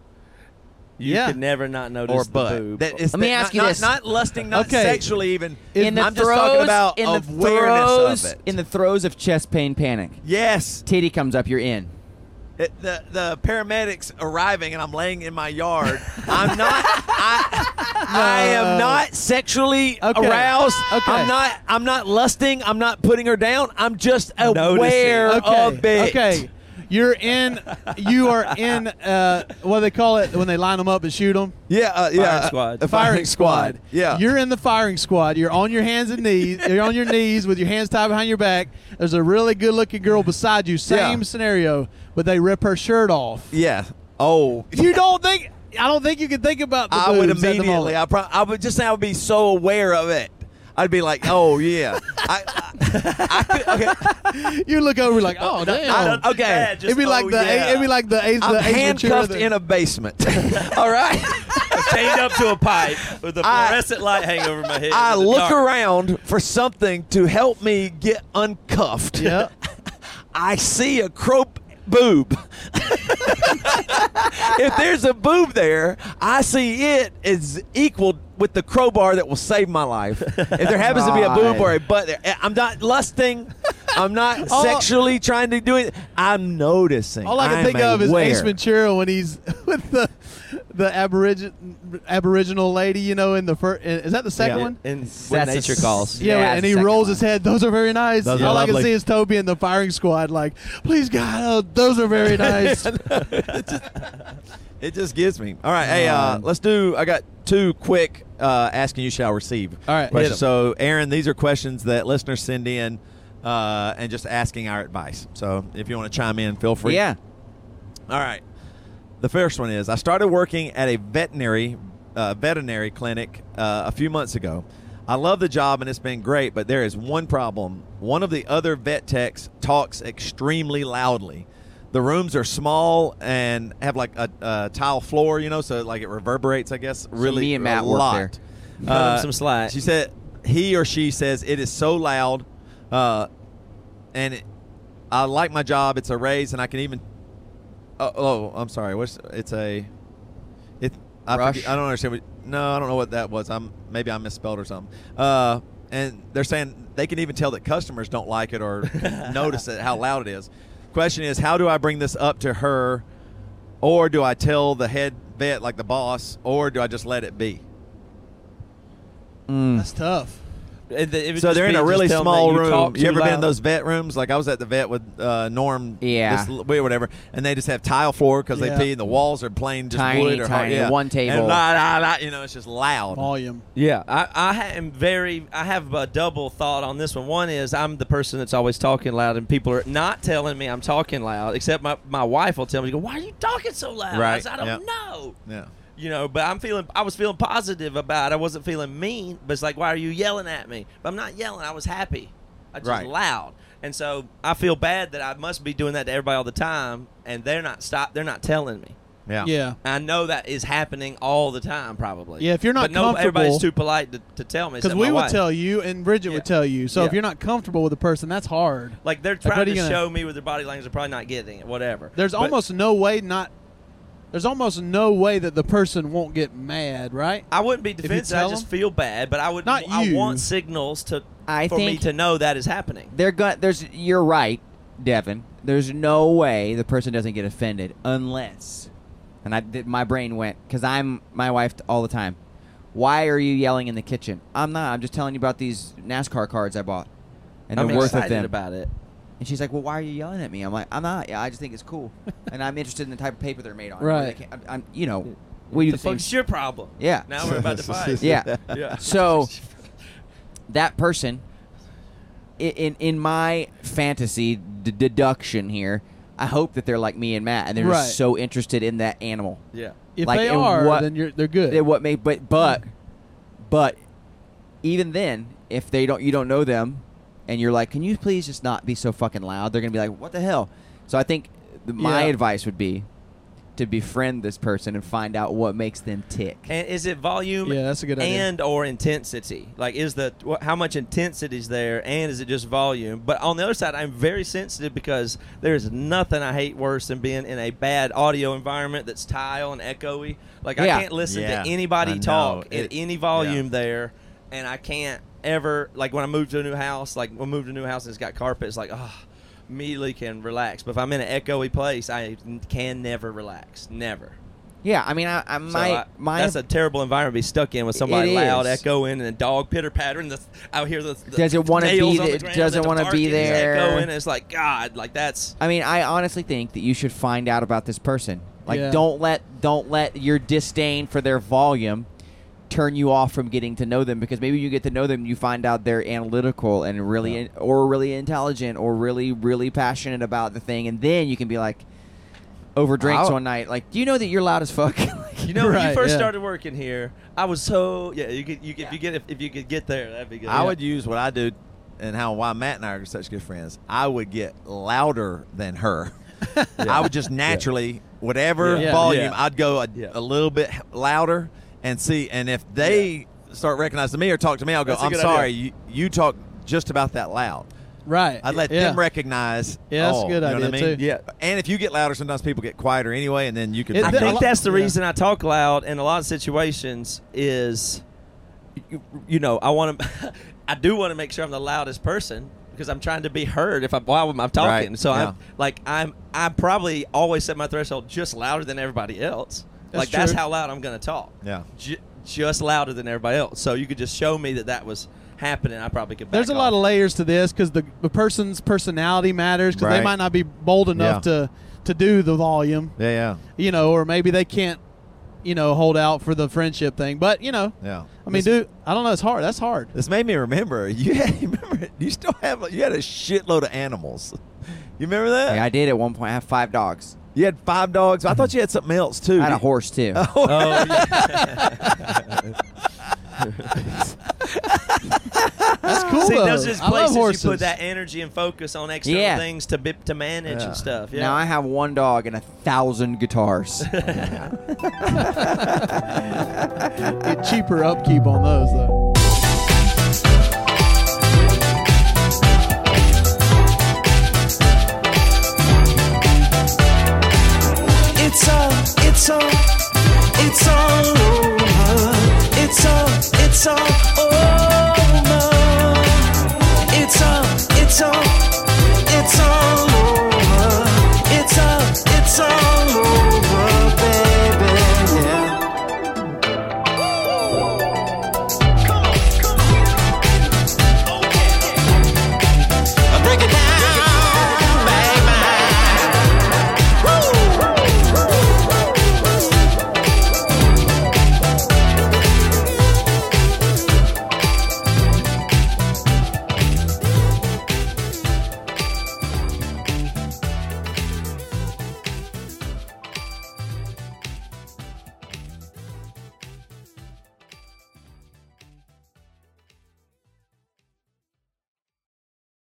S5: You
S3: Yeah.
S5: could never not notice
S4: or
S5: the
S4: butt.
S5: boob.
S4: That is
S2: Let me
S4: that-
S2: ask
S4: not,
S2: you
S4: not-
S2: this.
S4: Not lusting, not
S3: Okay.
S4: sexually even.
S2: In the
S4: I'm just
S2: throes,
S4: talking about
S2: in the
S4: awareness
S2: throes,
S4: of it.
S2: in the throes of chest pain panic.
S4: yes,
S2: Titty comes up, you're in.
S4: It, the the paramedics arriving and I'm laying in my yard. I'm not. I, I am not sexually
S3: Okay.
S4: aroused.
S3: Okay.
S4: I'm not. I'm not lusting. I'm not putting her down. I'm just
S5: Noticing.
S4: aware
S3: Okay.
S4: of it.
S3: Okay. You're in. You are in. Uh, what do they call it when they line them up and shoot them?
S4: Yeah. Uh, yeah.
S5: Firing squad.
S4: A firing squad. Yeah.
S3: You're in the firing squad. You're on your hands and knees. You're on your knees with your hands tied behind your back. There's a really good-looking girl beside you. Same
S4: Yeah.
S3: scenario, but they rip her shirt off.
S4: yeah. Oh.
S3: You don't think? I don't think you can think about the
S4: I would
S3: boobs at the
S4: immediately.
S3: moment.
S4: I, pro- I would just say I would be so aware of it. I'd be like, oh yeah. I, I, I could, okay.
S3: You look over like, oh damn.
S4: I- okay.
S5: Bad, just,
S3: It'd be like
S5: oh,
S3: the.
S5: yeah.
S3: It'd be like the. Ace,
S4: I'm
S3: the Ace Ventura
S4: handcuffed
S3: that-
S4: in a basement. All right.
S5: chained up to a pipe with a
S4: I-
S5: fluorescent light hanging over my head.
S4: I
S5: in the
S4: look
S5: dark.
S4: around for something to help me get uncuffed.
S3: Yeah.
S4: I see a crope boob. If there's a boob there, I see it is equal with the crowbar that will save my life. If there happens to be a boob or a butt there, I'm not lusting. I'm not
S3: All-
S4: sexually trying to do it. I'm noticing.
S3: All I can
S4: I'm
S3: think of is
S4: aware.
S3: Ace Ventura when he's with the the aborigin, aboriginal lady, you know, in the first. Is that the second
S5: Yeah.
S3: one?
S5: In
S2: That's
S5: when
S2: a
S5: nature
S2: s-
S5: calls.
S3: Yeah,
S2: Yeah,
S3: and
S2: it's
S3: he
S2: the second
S3: rolls
S2: one.
S3: his head. Those are very nice.
S4: Those
S3: All
S4: are
S3: I can
S4: lovely.
S3: see is Toby in the firing squad, like, please God, oh, those are very nice.
S4: It just gets me. All right, hey, uh, let's do. I got two quick uh, asking you shall receive.
S3: All right, hit
S4: questions.
S3: 'em.
S4: So, Aaron, these are questions that listeners send in, uh, and just asking our advice. So, if you want to chime in, feel free.
S2: Yeah.
S4: All right. The first one is: I started working at a veterinary uh, veterinary clinic uh, a few months ago. I love the job and it's been great, but there is one problem. One of the other vet techs talks extremely loudly. The rooms are small and have like a, a tile floor, you know, so like it reverberates, I guess, really
S2: me and
S4: a
S2: Matt work
S4: lot.
S2: there.
S5: Cut him some slack.
S4: She said he or she says it is so loud, uh, and it, I like my job. It's a raise, and I can even. Oh, oh I'm sorry. What's it's a? It. I,
S2: Rush?
S4: forget, I don't understand. What, no, I don't know what that was. I'm maybe I misspelled or something. Uh, and they're saying they can even tell that customers don't like it or notice it how loud it is. Question is, how do I bring this up to her, or do I tell the head vet, like the boss, or do I just let it be?
S2: Mm.
S3: That's tough.
S5: It- it would
S4: So
S5: just
S4: they're in
S5: be
S4: a
S5: just
S4: really
S5: tell them
S4: small
S5: that you
S4: room.
S5: talk
S4: You
S5: too
S4: ever been in
S5: loud.
S4: those vet rooms? Like I was at the vet with uh, Norm,
S2: Yeah.
S4: this l- or whatever, and they just have tile floor because
S3: Yeah.
S4: they pee, and the walls are plain just
S2: Tiny,
S4: wood or hard.
S2: tiny,
S4: Yeah.
S2: one table.
S4: And la, la, la, you know, it's just loud.
S3: Volume.
S5: Yeah, I, I ha- am very. I have a double thought on this one. One is I'm the person that's always talking loud, and people are not telling me I'm talking loud. Except my, my wife will tell me, "Go, why are you talking so loud?"
S4: Right,
S5: I, said, I don't
S4: yeah.
S5: know.
S4: Yeah.
S5: You know, but I'm feeling. I was feeling positive about it. I wasn't feeling mean. But it's like, why are you yelling at me? But I'm not yelling. I was happy. I just
S4: Right.
S5: loud, and so I feel bad that I must be doing that to everybody all the time, and they're not stop. They're not telling me.
S4: Yeah.
S3: Yeah.
S5: I know that is happening all the time, probably.
S3: Yeah, if you're not
S5: but no, everybody's
S3: comfortable-
S5: too polite to, to tell me.
S3: Because
S5: except
S3: we
S5: my
S3: would
S5: wife.
S3: tell you, and Bridget
S5: Yeah.
S3: would tell you. So if
S5: Yeah.
S3: you're not comfortable with a person, that's hard.
S5: Like they're
S3: what
S5: trying
S3: are
S5: to
S3: you gonna-
S5: show me with their body language, they're probably not getting it. Whatever.
S3: There's
S5: But
S3: almost no way not. There's almost no way that the person won't get mad, right?
S5: I wouldn't be
S3: you
S5: defensive. I
S3: tell
S5: just
S3: them?
S5: feel bad, but I would.
S3: Not
S5: I
S3: you.
S5: want signals to
S2: I
S5: for me
S2: think-
S5: to know that is happening.
S2: They're going there's you're right, Devin. There's no way the person doesn't get offended unless and I did, my brain went cuz I'm my wife all the time. why are you yelling in the kitchen? I'm not. I'm just telling you about these NASCAR cards I bought and
S5: I'm
S2: the worth of
S5: excited
S2: them.
S5: about it.
S2: And she's like, well, why are you yelling at me? I'm like, I'm not. Yeah, I just think it's cool, and I'm interested in the type of paper they're made on.
S3: Right.
S2: They can't- I'm, I'm, you know, we do
S5: The
S2: the same.
S5: fuck's your problem?
S2: Yeah.
S5: Now we're about to fight.
S2: Yeah.
S5: Yeah.
S2: So that person, i- in in my fantasy d- deduction here, I hope that they're like me and Matt, and they're
S3: Right.
S2: just so interested in that animal.
S5: Yeah.
S3: If
S2: Like,
S3: they
S2: and
S3: are,
S2: what-
S3: then you're they're good.
S2: They- what made, but but but even then, if they don't, you don't know them, and you're like, can you please just not be so fucking loud? They're gonna be like, what the hell? So I think the, my
S3: Yeah.
S2: advice would be to befriend this person and find out what makes them tick.
S5: And is it volume?
S3: Yeah, that's a good idea.
S5: And or intensity? Like, is the wh- how much intensity is there, and is it just volume? But on the other side, I'm very sensitive because there's nothing I hate worse than being in a bad audio environment that's tile and echoey. Like,
S2: Yeah.
S5: I can't listen
S4: Yeah,
S5: to anybody
S4: I know.
S5: talk at
S4: It-
S5: any volume there, and I can't ever, like, when I moved to a new house, like when I moved to a new house and it's got carpet, it's like, oh, immediately can relax. But if I'm in an echoey place, I can never relax, never.
S2: Yeah, I mean, I, I
S5: So
S2: my
S5: I-
S2: my
S5: that's a terrible environment to be stuck in with somebody
S2: It
S5: loud,
S2: is.
S5: echoing, and a dog pitter pattering. The out here, the, the
S2: Doesn't wanna be
S5: nails on
S2: the-
S5: the ground
S2: doesn't
S5: and the
S2: wanna be
S5: barking is
S2: there.
S5: Echoing. It's like God, like that's
S2: I mean, I honestly think that you should find out about this person. Like,
S3: Yeah.
S2: don't let don't let your disdain for their volume turn you off from getting to know them, because maybe you get to know them, you find out they're analytical and really
S4: Yeah.
S2: in, or really intelligent or really really passionate about the thing, and then you can be like, over drinks
S4: I'll-
S2: one night, like, do you know that you're loud as fuck?
S5: you know when
S3: Right,
S5: you first
S3: yeah.
S5: started working here. I was so yeah. You could you could, if you get if, if you could get there, that'd be good.
S4: I would use what I do, and how why Matt and I are such good friends. I would get louder than her. I would just naturally, whatever
S3: Yeah.
S4: volume,
S5: Yeah.
S4: I'd go a,
S5: Yeah.
S4: a little bit louder and see. And if they start recognizing me or talk to me, I'll go,
S5: That's a
S4: I'm
S5: good
S4: sorry,
S5: idea.
S4: you, you talk just about that loud.
S3: Right.
S4: I'd let
S3: yeah.
S4: them recognize.
S3: Yeah, that's a
S4: oh,
S3: good
S4: you know what
S3: idea,
S4: I mean?
S3: too.
S5: Yeah.
S4: And if you get louder, sometimes people get quieter anyway, and then you can.
S3: It-
S5: I
S3: a
S5: think
S3: lot-
S5: that's the
S3: yeah.
S5: reason I talk loud in a lot of situations is, you, you know, I want to, I do want to make sure I'm the loudest person because I'm trying to be heard if I'm while I'm talking.
S4: Right,
S5: So
S4: yeah.
S5: I'm like I'm I probably always set my threshold just louder than everybody else.
S3: That's
S5: like that's
S3: true.
S5: how loud I'm going to talk.
S4: Yeah.
S5: Ju- just louder than everybody else. So you could just show me that that was happening. I probably could. Back
S3: There's a lot
S5: off.
S3: of layers to this because the, the person's personality matters because they
S4: Right.
S3: might not be bold enough
S4: Yeah.
S3: to to do the volume,
S4: Yeah, yeah,
S3: you know, or maybe they can't, you know, hold out for the friendship thing. But you know,
S4: yeah.
S3: I mean,
S4: This-
S3: dude, I don't know. It's hard. That's hard.
S4: This made me remember. You had, you remember? You still have. You had a shitload of animals. You remember that?
S2: Yeah, I did at one point. I have five dogs.
S4: You had five dogs. I thought you had something else too.
S2: I had a
S4: Did-
S2: horse too.
S5: Oh, yeah.
S3: That's cool.
S5: See,
S3: though.
S5: those are just
S3: I love
S5: places you
S3: horses.
S5: put that energy and focus on external
S2: Yeah.
S5: things to bi- to manage
S4: Yeah.
S5: and stuff. Yeah.
S2: Now I have one dog and a thousand guitars.
S3: Get cheaper upkeep on those though.